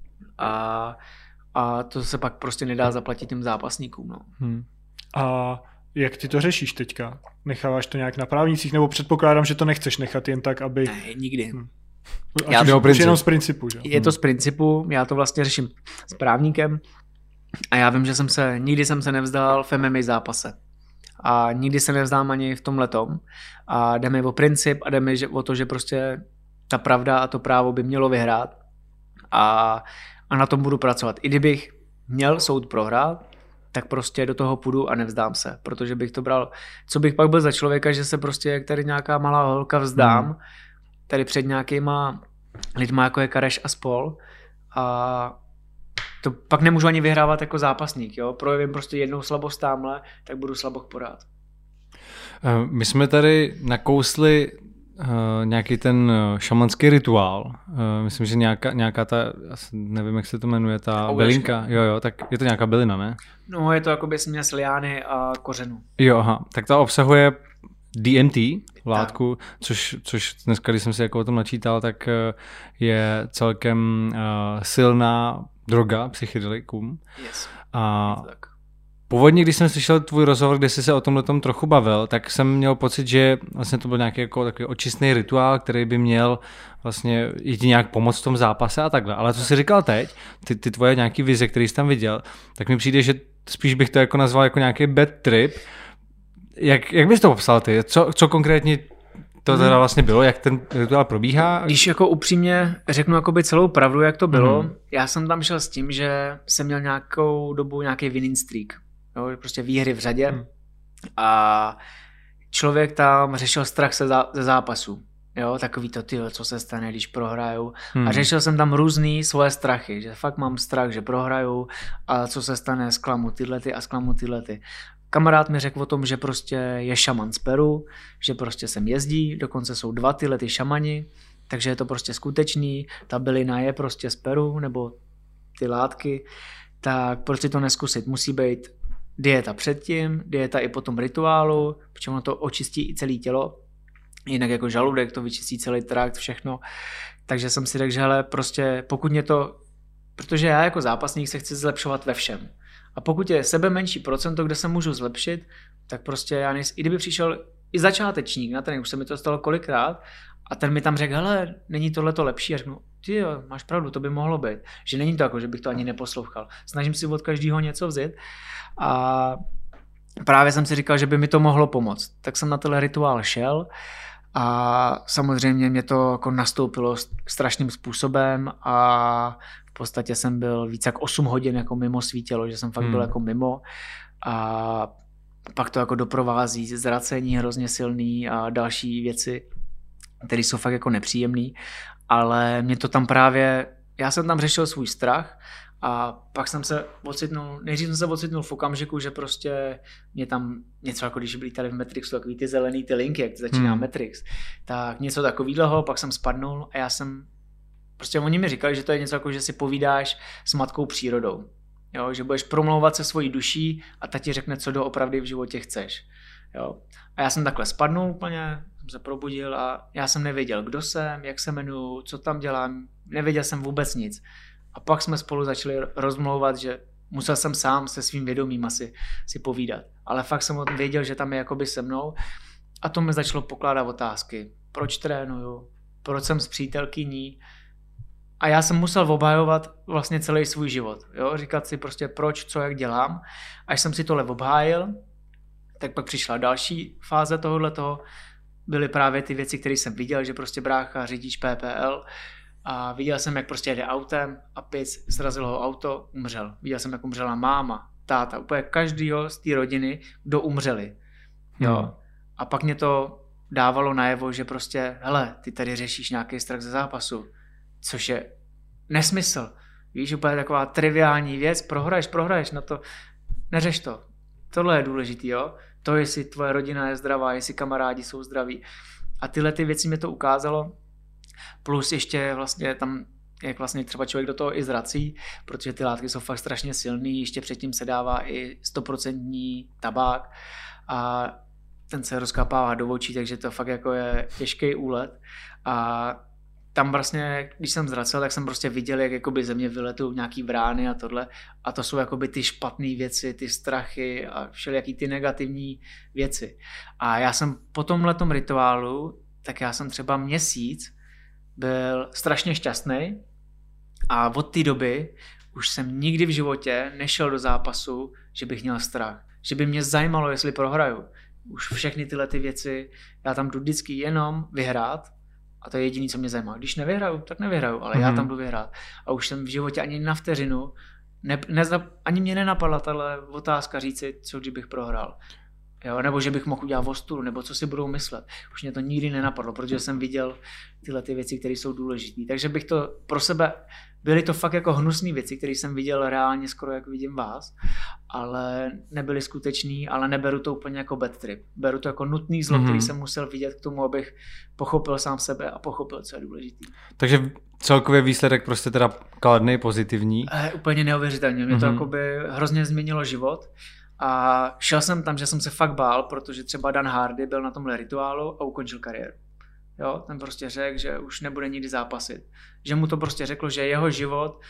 a to se pak prostě nedá zaplatit těm zápasníkům. A jak ty to řešíš teďka? Necháváš to nějak na právnicích, nebo předpokládám, že to nechceš nechat jen tak, aby... Ne, nikdy. Jenom z principu, že? Je to z principu, já to vlastně řeším s právníkem a já vím, že nikdy jsem se nevzdal v MMA zápase. A nikdy se nevzdám ani v tomhletom. A jde mi o princip a jde mi o to, že prostě ta pravda a to právo by mělo vyhrát. A na tom budu pracovat. I kdybych měl soud prohrát, tak prostě do toho půjdu a nevzdám se. Protože bych to bral, co bych pak byl za člověka, že se prostě jak tady nějaká malá holka vzdám, tady před nějakýma lidma jako je Kareš a spol a to pak nemůžu ani vyhrávat jako zápasník, jo? Projevím prostě jednou slabost tamhle, tak budu slaboch porád. My jsme tady nakousli nějaký ten šamanský rituál. Myslím, že nějaká ta, nevím, jak se to jmenuje, ta bylinka. Jo, tak je to nějaká bylina, ne? No, je to jakoby směs liány a kořenu. Jo, aha. Tak ta obsahuje DMT, látku, což dneska, když jsem si jako o tom načítal, tak je celkem silná droga, psychedelikum. Yes. A původně, když jsem slyšel tvůj rozhovor, kde jsi se o tomhle tom trochu bavil, tak jsem měl pocit, že vlastně to byl nějaký jako takový očistný rituál, který by měl vlastně jít nějak pomoct v tom zápase a takhle. Ale co jsi říkal teď, ty tvoje nějaký vize, který jsi tam viděl, tak mi přijde, že spíš bych to jako nazval jako nějaký bad trip. Jak bys to popsal ty? Co konkrétně to teda vlastně bylo? Jak ten rituál probíhá? Když jako upřímně řeknu jakoby celou pravdu, jak to bylo, já jsem tam šel s tím, že jsem měl nějakou dobu nějaký winning streak. Jo, prostě výhry v řadě a člověk tam řešil strach ze zápasu. Jo, takový to, tyjo, co se stane, když prohraju. A řešil jsem tam různý svoje strachy, že fakt mám strach, že prohraju a co se stane, zklamu tyhlety a zklamu tyhlety. Kamarád mi řekl o tom, že prostě je šaman z Peru, že prostě sem jezdí, dokonce jsou 2 ty šamani, takže je to prostě skutečný, ta bylina je prostě z Peru, nebo ty látky, tak proč si to neskusit? Musí být dieta předtím, dieta i po tom rituálu, protože ono to očistí i celé tělo, jinak jako žaludek to vyčistí celý trakt, všechno. Takže jsem si řekl, že hele, prostě pokud mě to, protože já jako zápasník se chci zlepšovat ve všem. A pokud je sebe menší procento, kde se můžu zlepšit, tak prostě já i kdyby přišel i začátečník na trénink, už se mi to stalo kolikrát, a ten mi tam řekl, hele, není tohleto lepší, a řeknu, ty jo, máš pravdu, to by mohlo být. Že není to jako, že bych to ani neposlouchal. Snažím si od každého něco vzít a právě jsem si říkal, že by mi to mohlo pomoct. Tak jsem na tenhle rituál šel a samozřejmě mě to jako nastoupilo strašným způsobem a v podstatě jsem byl víc jak 8 hodin jako mimo svý tělo, že jsem fakt byl jako mimo a pak to jako doprovází zracení hrozně silný a další věci, které jsou fakt jako nepříjemný, ale mě to tam právě, já jsem tam řešil svůj strach a pak jsem se nejdřív jsem se ocitnul v okamžiku, že prostě mě tam něco jako když byli tady v Matrixu, takový ty zelený ty linky, jak začíná Matrix, tak něco takového, pak jsem spadnul a já jsem, prostě oni mi říkali, že to je něco jako, že si povídáš s matkou přírodou, jo? Že budeš promlouvat se svojí duší a ta ti řekne, co doopravdy v životě chceš. Jo? A já jsem takhle spadnul úplně, jsem se probudil a já jsem nevěděl, kdo jsem, jak se jmenuju, co tam dělám, nevěděl jsem vůbec nic. A pak jsme spolu začali rozmlouvat, že musel jsem sám se svým vědomím asi si povídat. Ale fakt jsem věděl, že tam je jakoby se mnou a to mi začalo pokládat otázky. Proč trénuju? Proč jsem s přítelkyní? A já jsem musel obhajovat vlastně celý svůj život. Jo? Říkat si prostě proč, co, jak dělám. Až jsem si tohle obhájil, tak pak přišla další fáze tohohletoho. Byly právě ty věci, které jsem viděl, že prostě brácha, řidič PPL, a viděl jsem, jak prostě jede autem a pic, zrazil ho auto, umřel. Viděl jsem, jak umřela máma, táta, úplně každýho z té rodiny, kdo umřeli. Jo. A pak mě to dávalo najevo, že prostě, hele, ty tady řešíš nějaký strach ze zápasu, což je nesmysl. Víš, úplně taková triviální věc, prohraješ na to, neřeš to. Tohle je důležitý, jo. To, jestli tvoje rodina je zdravá, jestli kamarádi jsou zdraví. A tyhle ty věci mi to ukázalo. Plus ještě vlastně tam, jak vlastně třeba člověk do toho i zrací, protože ty látky jsou fakt strašně silný, ještě předtím se dává i 100% tabák a ten se rozkapává do očí, takže to fakt jako je těžký úlet. A tam vlastně, když jsem zracel, tak jsem prostě viděl, jak jakoby ze mě vyletují nějaký brány a tohle. A to jsou jakoby ty špatné věci, ty strachy a všelijaký ty negativní věci. A já jsem po tomhletom rituálu, tak já jsem třeba měsíc byl strašně šťastný a od té doby už jsem nikdy v životě nešel do zápasu, že bych měl strach. Že by mě zajímalo, jestli prohraju. Už všechny tyhle ty věci, já tam jdu vždycky jenom vyhrát a to je jediné, co mě zajímá. Když nevyhraju, tak nevyhraju, ale já tam jdu vyhrát. A už jsem v životě ani na vteřinu, ani mě nenapadla tahle otázka říci, co kdybych prohrál. Jo, nebo že bych mohl udělat ostudu, nebo co si budou myslet. Už mě to nikdy nenapadlo, protože jsem viděl tyhle ty věci, které jsou důležité. Takže bych to pro sebe, byly to fakt jako hnusné věci, které jsem viděl reálně skoro jak vidím vás, ale nebyly skutečný, ale neberu to úplně jako bad trip. Beru to jako nutný zlo, který jsem musel vidět k tomu, abych pochopil sám sebe a pochopil, co je důležitý. Takže celkově výsledek prostě teda kladný, pozitivní? Úplně neuvěřitelně. Mě to jakoby hrozně změnilo život. A šel jsem tam, že jsem se fakt bál, protože třeba Dan Hardy byl na tomhle rituálu a ukončil kariéru. Jo, ten prostě řekl, že už nebude nikdy zápasit. Že mu to prostě řeklo, že jeho život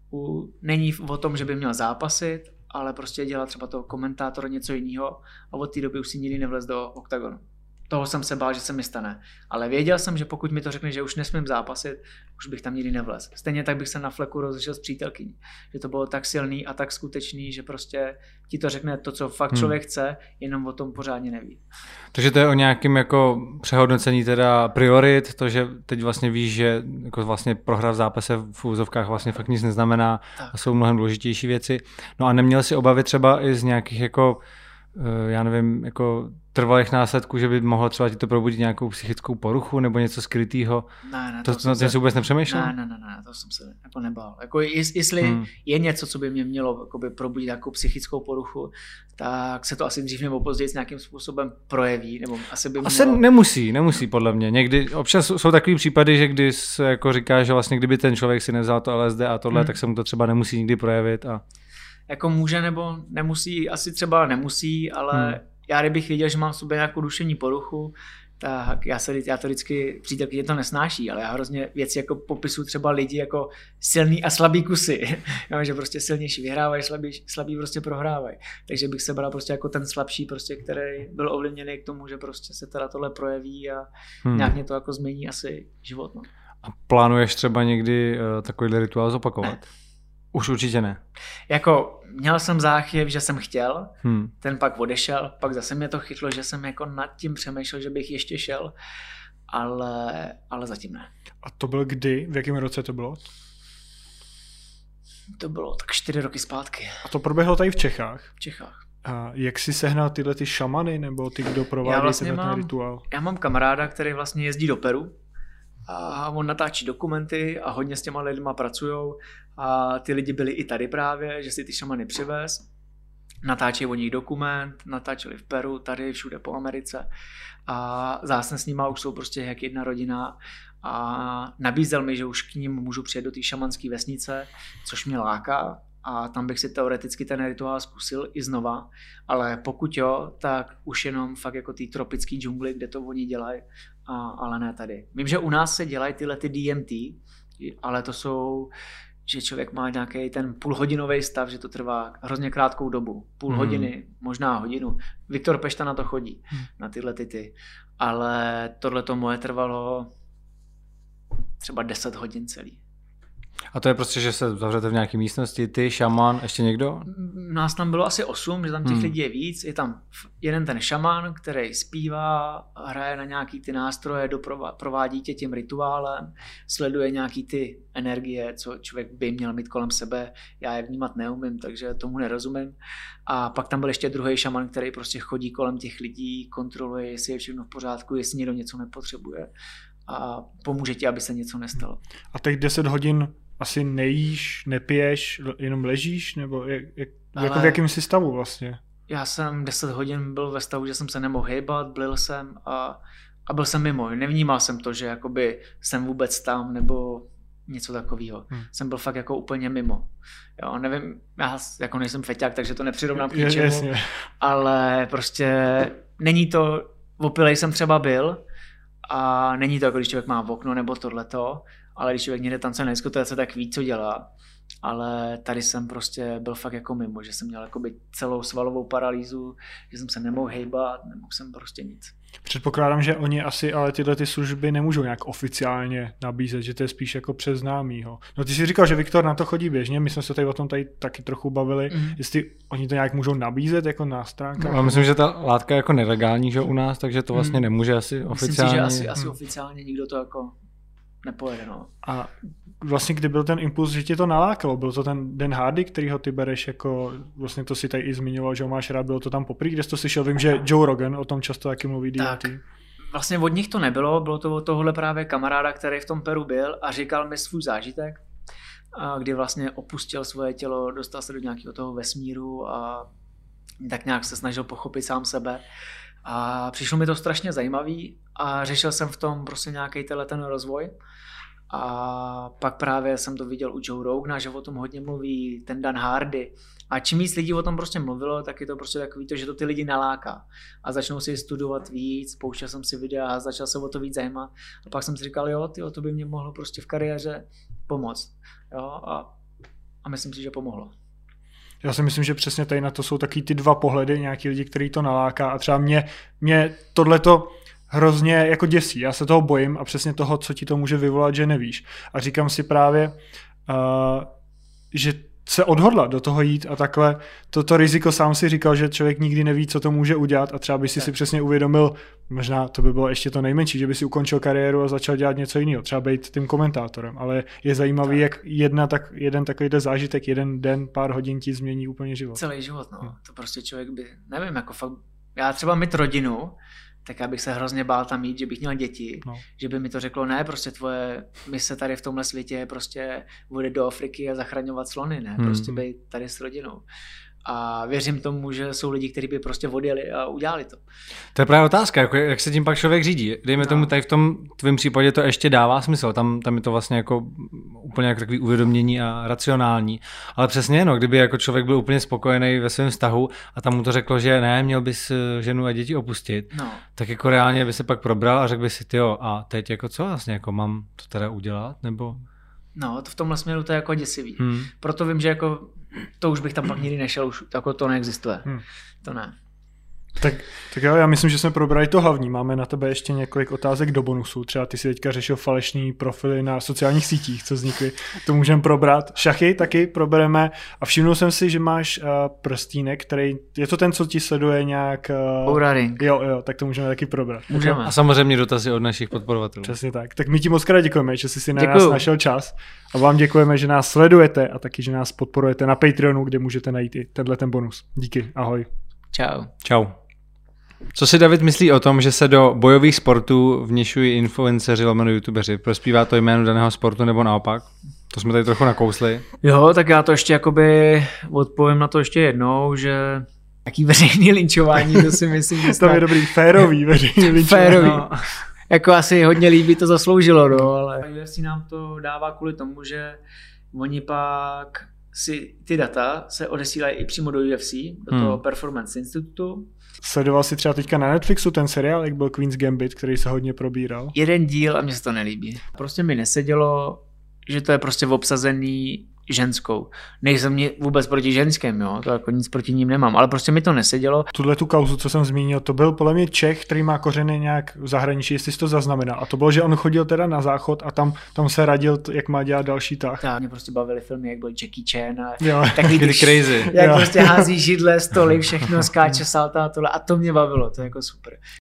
není o tom, že by měl zápasit, ale prostě dělat třeba toho komentátora něco jiného a od té doby už si nikdy nevlez do oktagonu. Toho jsem se bál, že se mi stane. Ale věděl jsem, že pokud mi to řekne, že už nesmím zápasit, už bych tam nikdy nevlez. Stejně tak bych se na fleku rozešel s přítelkyní. Že to bylo tak silný a tak skutečný, že prostě ti to řekne to, co fakt člověk chce, jenom o tom pořádně neví. Takže to je o nějakém jako přehodnocení teda priorit, to, že teď vlastně víš, že jako vlastně prohra v zápase v úzovkách vlastně fakt nic neznamená a jsou mnohem důležitější věci. No a neměl si obavy třeba i z nějakých jako já nevím, jako trvalých následků, že by mohlo třeba ti to probudit nějakou psychickou poruchu nebo něco skrytého? Ne, to jsem si vůbec nepřemýšlel? Ne, to jsem se jako nebál. Jako jestli je něco, co by mě mělo probudit nějakou psychickou poruchu, tak se to asi dřív nebo později s nějakým způsobem projeví. Nebo asi by nemusí podle mě. Někdy, občas jsou takový případy, že když se jako říká, že vlastně kdyby ten člověk si nevzal to LSD a tohle, tak se mu to třeba nemusí nikdy projevit. Jako může nebo nemusí, asi třeba nemusí, ale já kdybych viděl, že mám v sobě nějakou duševní poruchu, tak já to vždycky přítelkyně to nesnáší, ale já hrozně věci jako popisuju třeba lidi jako silný a slabý kusy, jo, že prostě silnější vyhrávají, slabí prostě prohrávají. Takže bych se bral prostě jako ten slabší, prostě, který byl ovlivněný k tomu, že prostě se teda tohle projeví a nějak mě to jako změní asi život. No. A plánuješ třeba někdy takovýhle rituál zopakovat? Ne. Už určitě ne. Jako měl jsem záchvěv, že jsem chtěl, ten pak odešel, pak zase mě to chytlo, že jsem jako nad tím přemýšlel, že bych ještě šel, ale zatím ne. A to byl kdy? V jakém roce to bylo? To bylo tak 4 roky zpátky. A to proběhlo tady v Čechách? V Čechách. A jak jsi sehnal tyhle ty šamany, nebo ty, kdo provádí ten rituál? Já mám kamaráda, který vlastně jezdí do Peru a on natáčí dokumenty a hodně s těma lidma pracujou a ty lidi byli i tady právě, že si ty šamany přivez, natáčí o nich dokument, natáčeli v Peru, tady, všude po Americe a zásně s nima už jsou prostě jak jedna rodina a nabízel mi, že už k ním můžu přijet do té šamanské vesnice, což mě láká a tam bych si teoreticky ten rituál zkusil i znova, ale pokud jo, tak už jenom fakt jako ty tropický džungly, kde to oni dělají, ale ne tady. Vím, že u nás se dělají tyhle ty DMT, ale to jsou, že člověk má nějaký ten půlhodinový stav, že to trvá hrozně krátkou dobu. Půl hodiny, možná hodinu. Viktor Pešta na to chodí, na tyhle ty. Ale tohleto moje trvalo třeba 10 hodin celý. A to je prostě, že se zavřete v nějaké místnosti, ty, šaman, ještě někdo? Nás tam bylo asi 8, že tam těch lidí je víc. Je tam jeden ten šaman, který zpívá, hraje na nějaký ty nástroje, provádí tě tím rituálem, sleduje nějaký ty energie, co člověk by měl mít kolem sebe. Já je vnímat neumím, takže tomu nerozumím. A pak tam byl ještě druhý šaman, který prostě chodí kolem těch lidí, kontroluje, jestli je všechno v pořádku, jestli někdo něco nepotřebuje a pomůže ti, aby se něco nestalo. A těch 10 hodin asi nejíš, nepiješ, jenom ležíš? Nebo jako v jakém jsi stavu vlastně? Já jsem 10 hodin byl ve stavu, že jsem se nemohl hejbat, blil jsem a byl jsem mimo. Nevnímal jsem to, že jakoby jsem vůbec tam nebo něco takového. Jsem byl fakt jako úplně mimo. Jo, nevím, já jako nejsem feťák, takže to nepřirovnám k ničemu, ale prostě není to, opilej jsem třeba byl a není to jako když člověk má v okno nebo tohleto, ale když člověk někde tancuje na diskotéce, tak ví, co dělá. Ale tady jsem prostě byl fakt jako mimo, že jsem měl jakoby celou svalovou paralýzu, že jsem se nemohl hejbat, nemohl jsem prostě nic. Předpokládám, že oni asi ale tyhle ty služby nemůžou nějak oficiálně nabízet, že to je spíš jako přes známýho. No ty jsi říkal, že Viktor na to chodí běžně, my jsme se tady o tom tady taky trochu bavili, jestli oni to nějak můžou nabízet jako na stránkách. No, myslím, že ta látka je jako nelegální, že u nás, takže to vlastně nemůže asi oficiálně. Myslím si, že asi oficiálně nikdo to jako nepojede, no. A vlastně kdy byl ten impuls, že tě to nalákalo? Byl to ten Dan Hardy, kterýho ty bereš jako, vlastně to si tady i zmiňoval, že ho máš rád, bylo to tam poprvé, kde jsi to slyšel? Vím, že Joe Rogan o tom často taky mluví. Tak, vlastně od nich to nebylo, bylo to od tohohle právě kamaráda, který v tom Peru byl a říkal mi svůj zážitek, kdy vlastně opustil svoje tělo, dostal se do nějakého toho vesmíru a tak nějak se snažil pochopit sám sebe. A přišlo mi to strašně zajímavý a řešil jsem v tom prostě nějaký ten rozvoj. A pak právě jsem to viděl u Joe Rogana, že o tom hodně mluví ten Dan Hardy. A čím víc lidí o tom prostě mluvilo, tak je to prostě takový to, že to ty lidi naláká. A začnou si studovat víc, pouštěl jsem si videa a začal se o to víc zajímat. A pak jsem si říkal, jo, tyjo, to by mě mohlo prostě v kariéře pomoct. Jo, a myslím si, že pomohlo. Já si myslím, že přesně tady na to jsou taky ty dva pohledy, nějaký lidi, který to naláká a třeba mě tohleto hrozně jako děsí. Já se toho bojím a přesně toho, co ti to může vyvolat, že nevíš. A říkám si právě, že se odhodla do toho jít a takhle toto riziko sám si říkal, že člověk nikdy neví, co to může udělat a třeba by si přesně uvědomil, možná to by bylo ještě to nejmenší, že by si ukončil kariéru a začal dělat něco jiného, třeba být tím komentátorem, ale je zajímavý, jak jeden takovýhle zážitek, jeden den, pár hodin ti změní úplně život. Celý život, no. To prostě člověk by, nevím, jako fakt, já třeba mít rodinu, tak já bych se hrozně bál tam jít, že bych měl děti, že by mi to řeklo, ne, prostě tvoje mise tady v tomhle světě je prostě odjet do Afriky a zachraňovat slony, ne, prostě být tady s rodinou. A věřím tomu, že jsou lidi, kteří by prostě odjeli a udělali to. To je právě otázka, jako jak se tím pak člověk řídí. Dejme tomu, tady v tom tvém případě to ještě dává smysl. Tam je to vlastně jako úplně jako takový uvědomění a racionální. Ale přesně, kdyby jako člověk byl úplně spokojený ve svém vztahu a tam mu to řeklo, že ne, měl bys ženu a děti opustit, tak jako reálně by se pak probral a řekl by si, tyjo, a teď jako co vlastně, jako mám to teda udělat, nebo... No, to v tomhle směru to je jako děsivý. Proto vím, že jako to už bych tam pak nikdy nešel, už jako to neexistuje. To ne. Tak jo, já myslím, že jsme probrali to hlavní. Máme na tebe ještě několik otázek do bonusu. Třeba ty si teďka řešil falešný profily na sociálních sítích, co vznikly. To můžeme probrat. Šachy taky probereme. A všimnul jsem si, že máš prstínek, který, je to ten, co ti sleduje nějak... Oura Ring. Jo, tak to můžeme taky probrat. Můžeme. A samozřejmě dotazy od našich podporovatelů. Přesně tak. Tak my ti moc krát děkujeme, že jsi si na nás našel čas. A vám děkujeme, že nás sledujete a taky, že nás podporujete na Patreonu, kde můžete najít i ten bonus. Díky, ahoj. Čau. Co si David myslí o tom, že se do bojových sportů vněšují influenceři lomeno youtubeři? Prospívá to jménu daného sportu nebo naopak? To jsme tady trochu nakousli. Jo, tak já to ještě jakoby odpovím na to ještě jednou, že taký veřejný linčování, to si myslím, že to je dobrý, férový veřejný linčování. Férový. No. Jako asi hodně líbí to zasloužilo, no, ale UFC nám to dává kvůli tomu, že oni pak si ty data se odesílají i přímo do UFC, do toho Performance Institutu. Sledoval jsi třeba teďka na Netflixu ten seriál, jak byl Queen's Gambit, který se hodně probíral? Jeden díl a mně se to nelíbí. Prostě mi nesedělo, že to je prostě obsazený ženskou. Nejsem vůbec proti ženským, jo, to jako nic proti ním nemám, ale prostě mi to nesedělo. Tuhle tu kauzu, co jsem zmínil, to byl podle mě Čech, který má kořeny nějak v zahraničí, jestli jsi to zaznamenal. A to bylo, že on chodil teda na záchod a tam se radil, jak má dělat další tah. Tak, mě prostě bavily filmy, jak byl Jackie Chan a takový ty crazy. Jak prostě hází židle, stoly, všechno, skáče, salta a tohle. A to mě bavilo, to je jako super.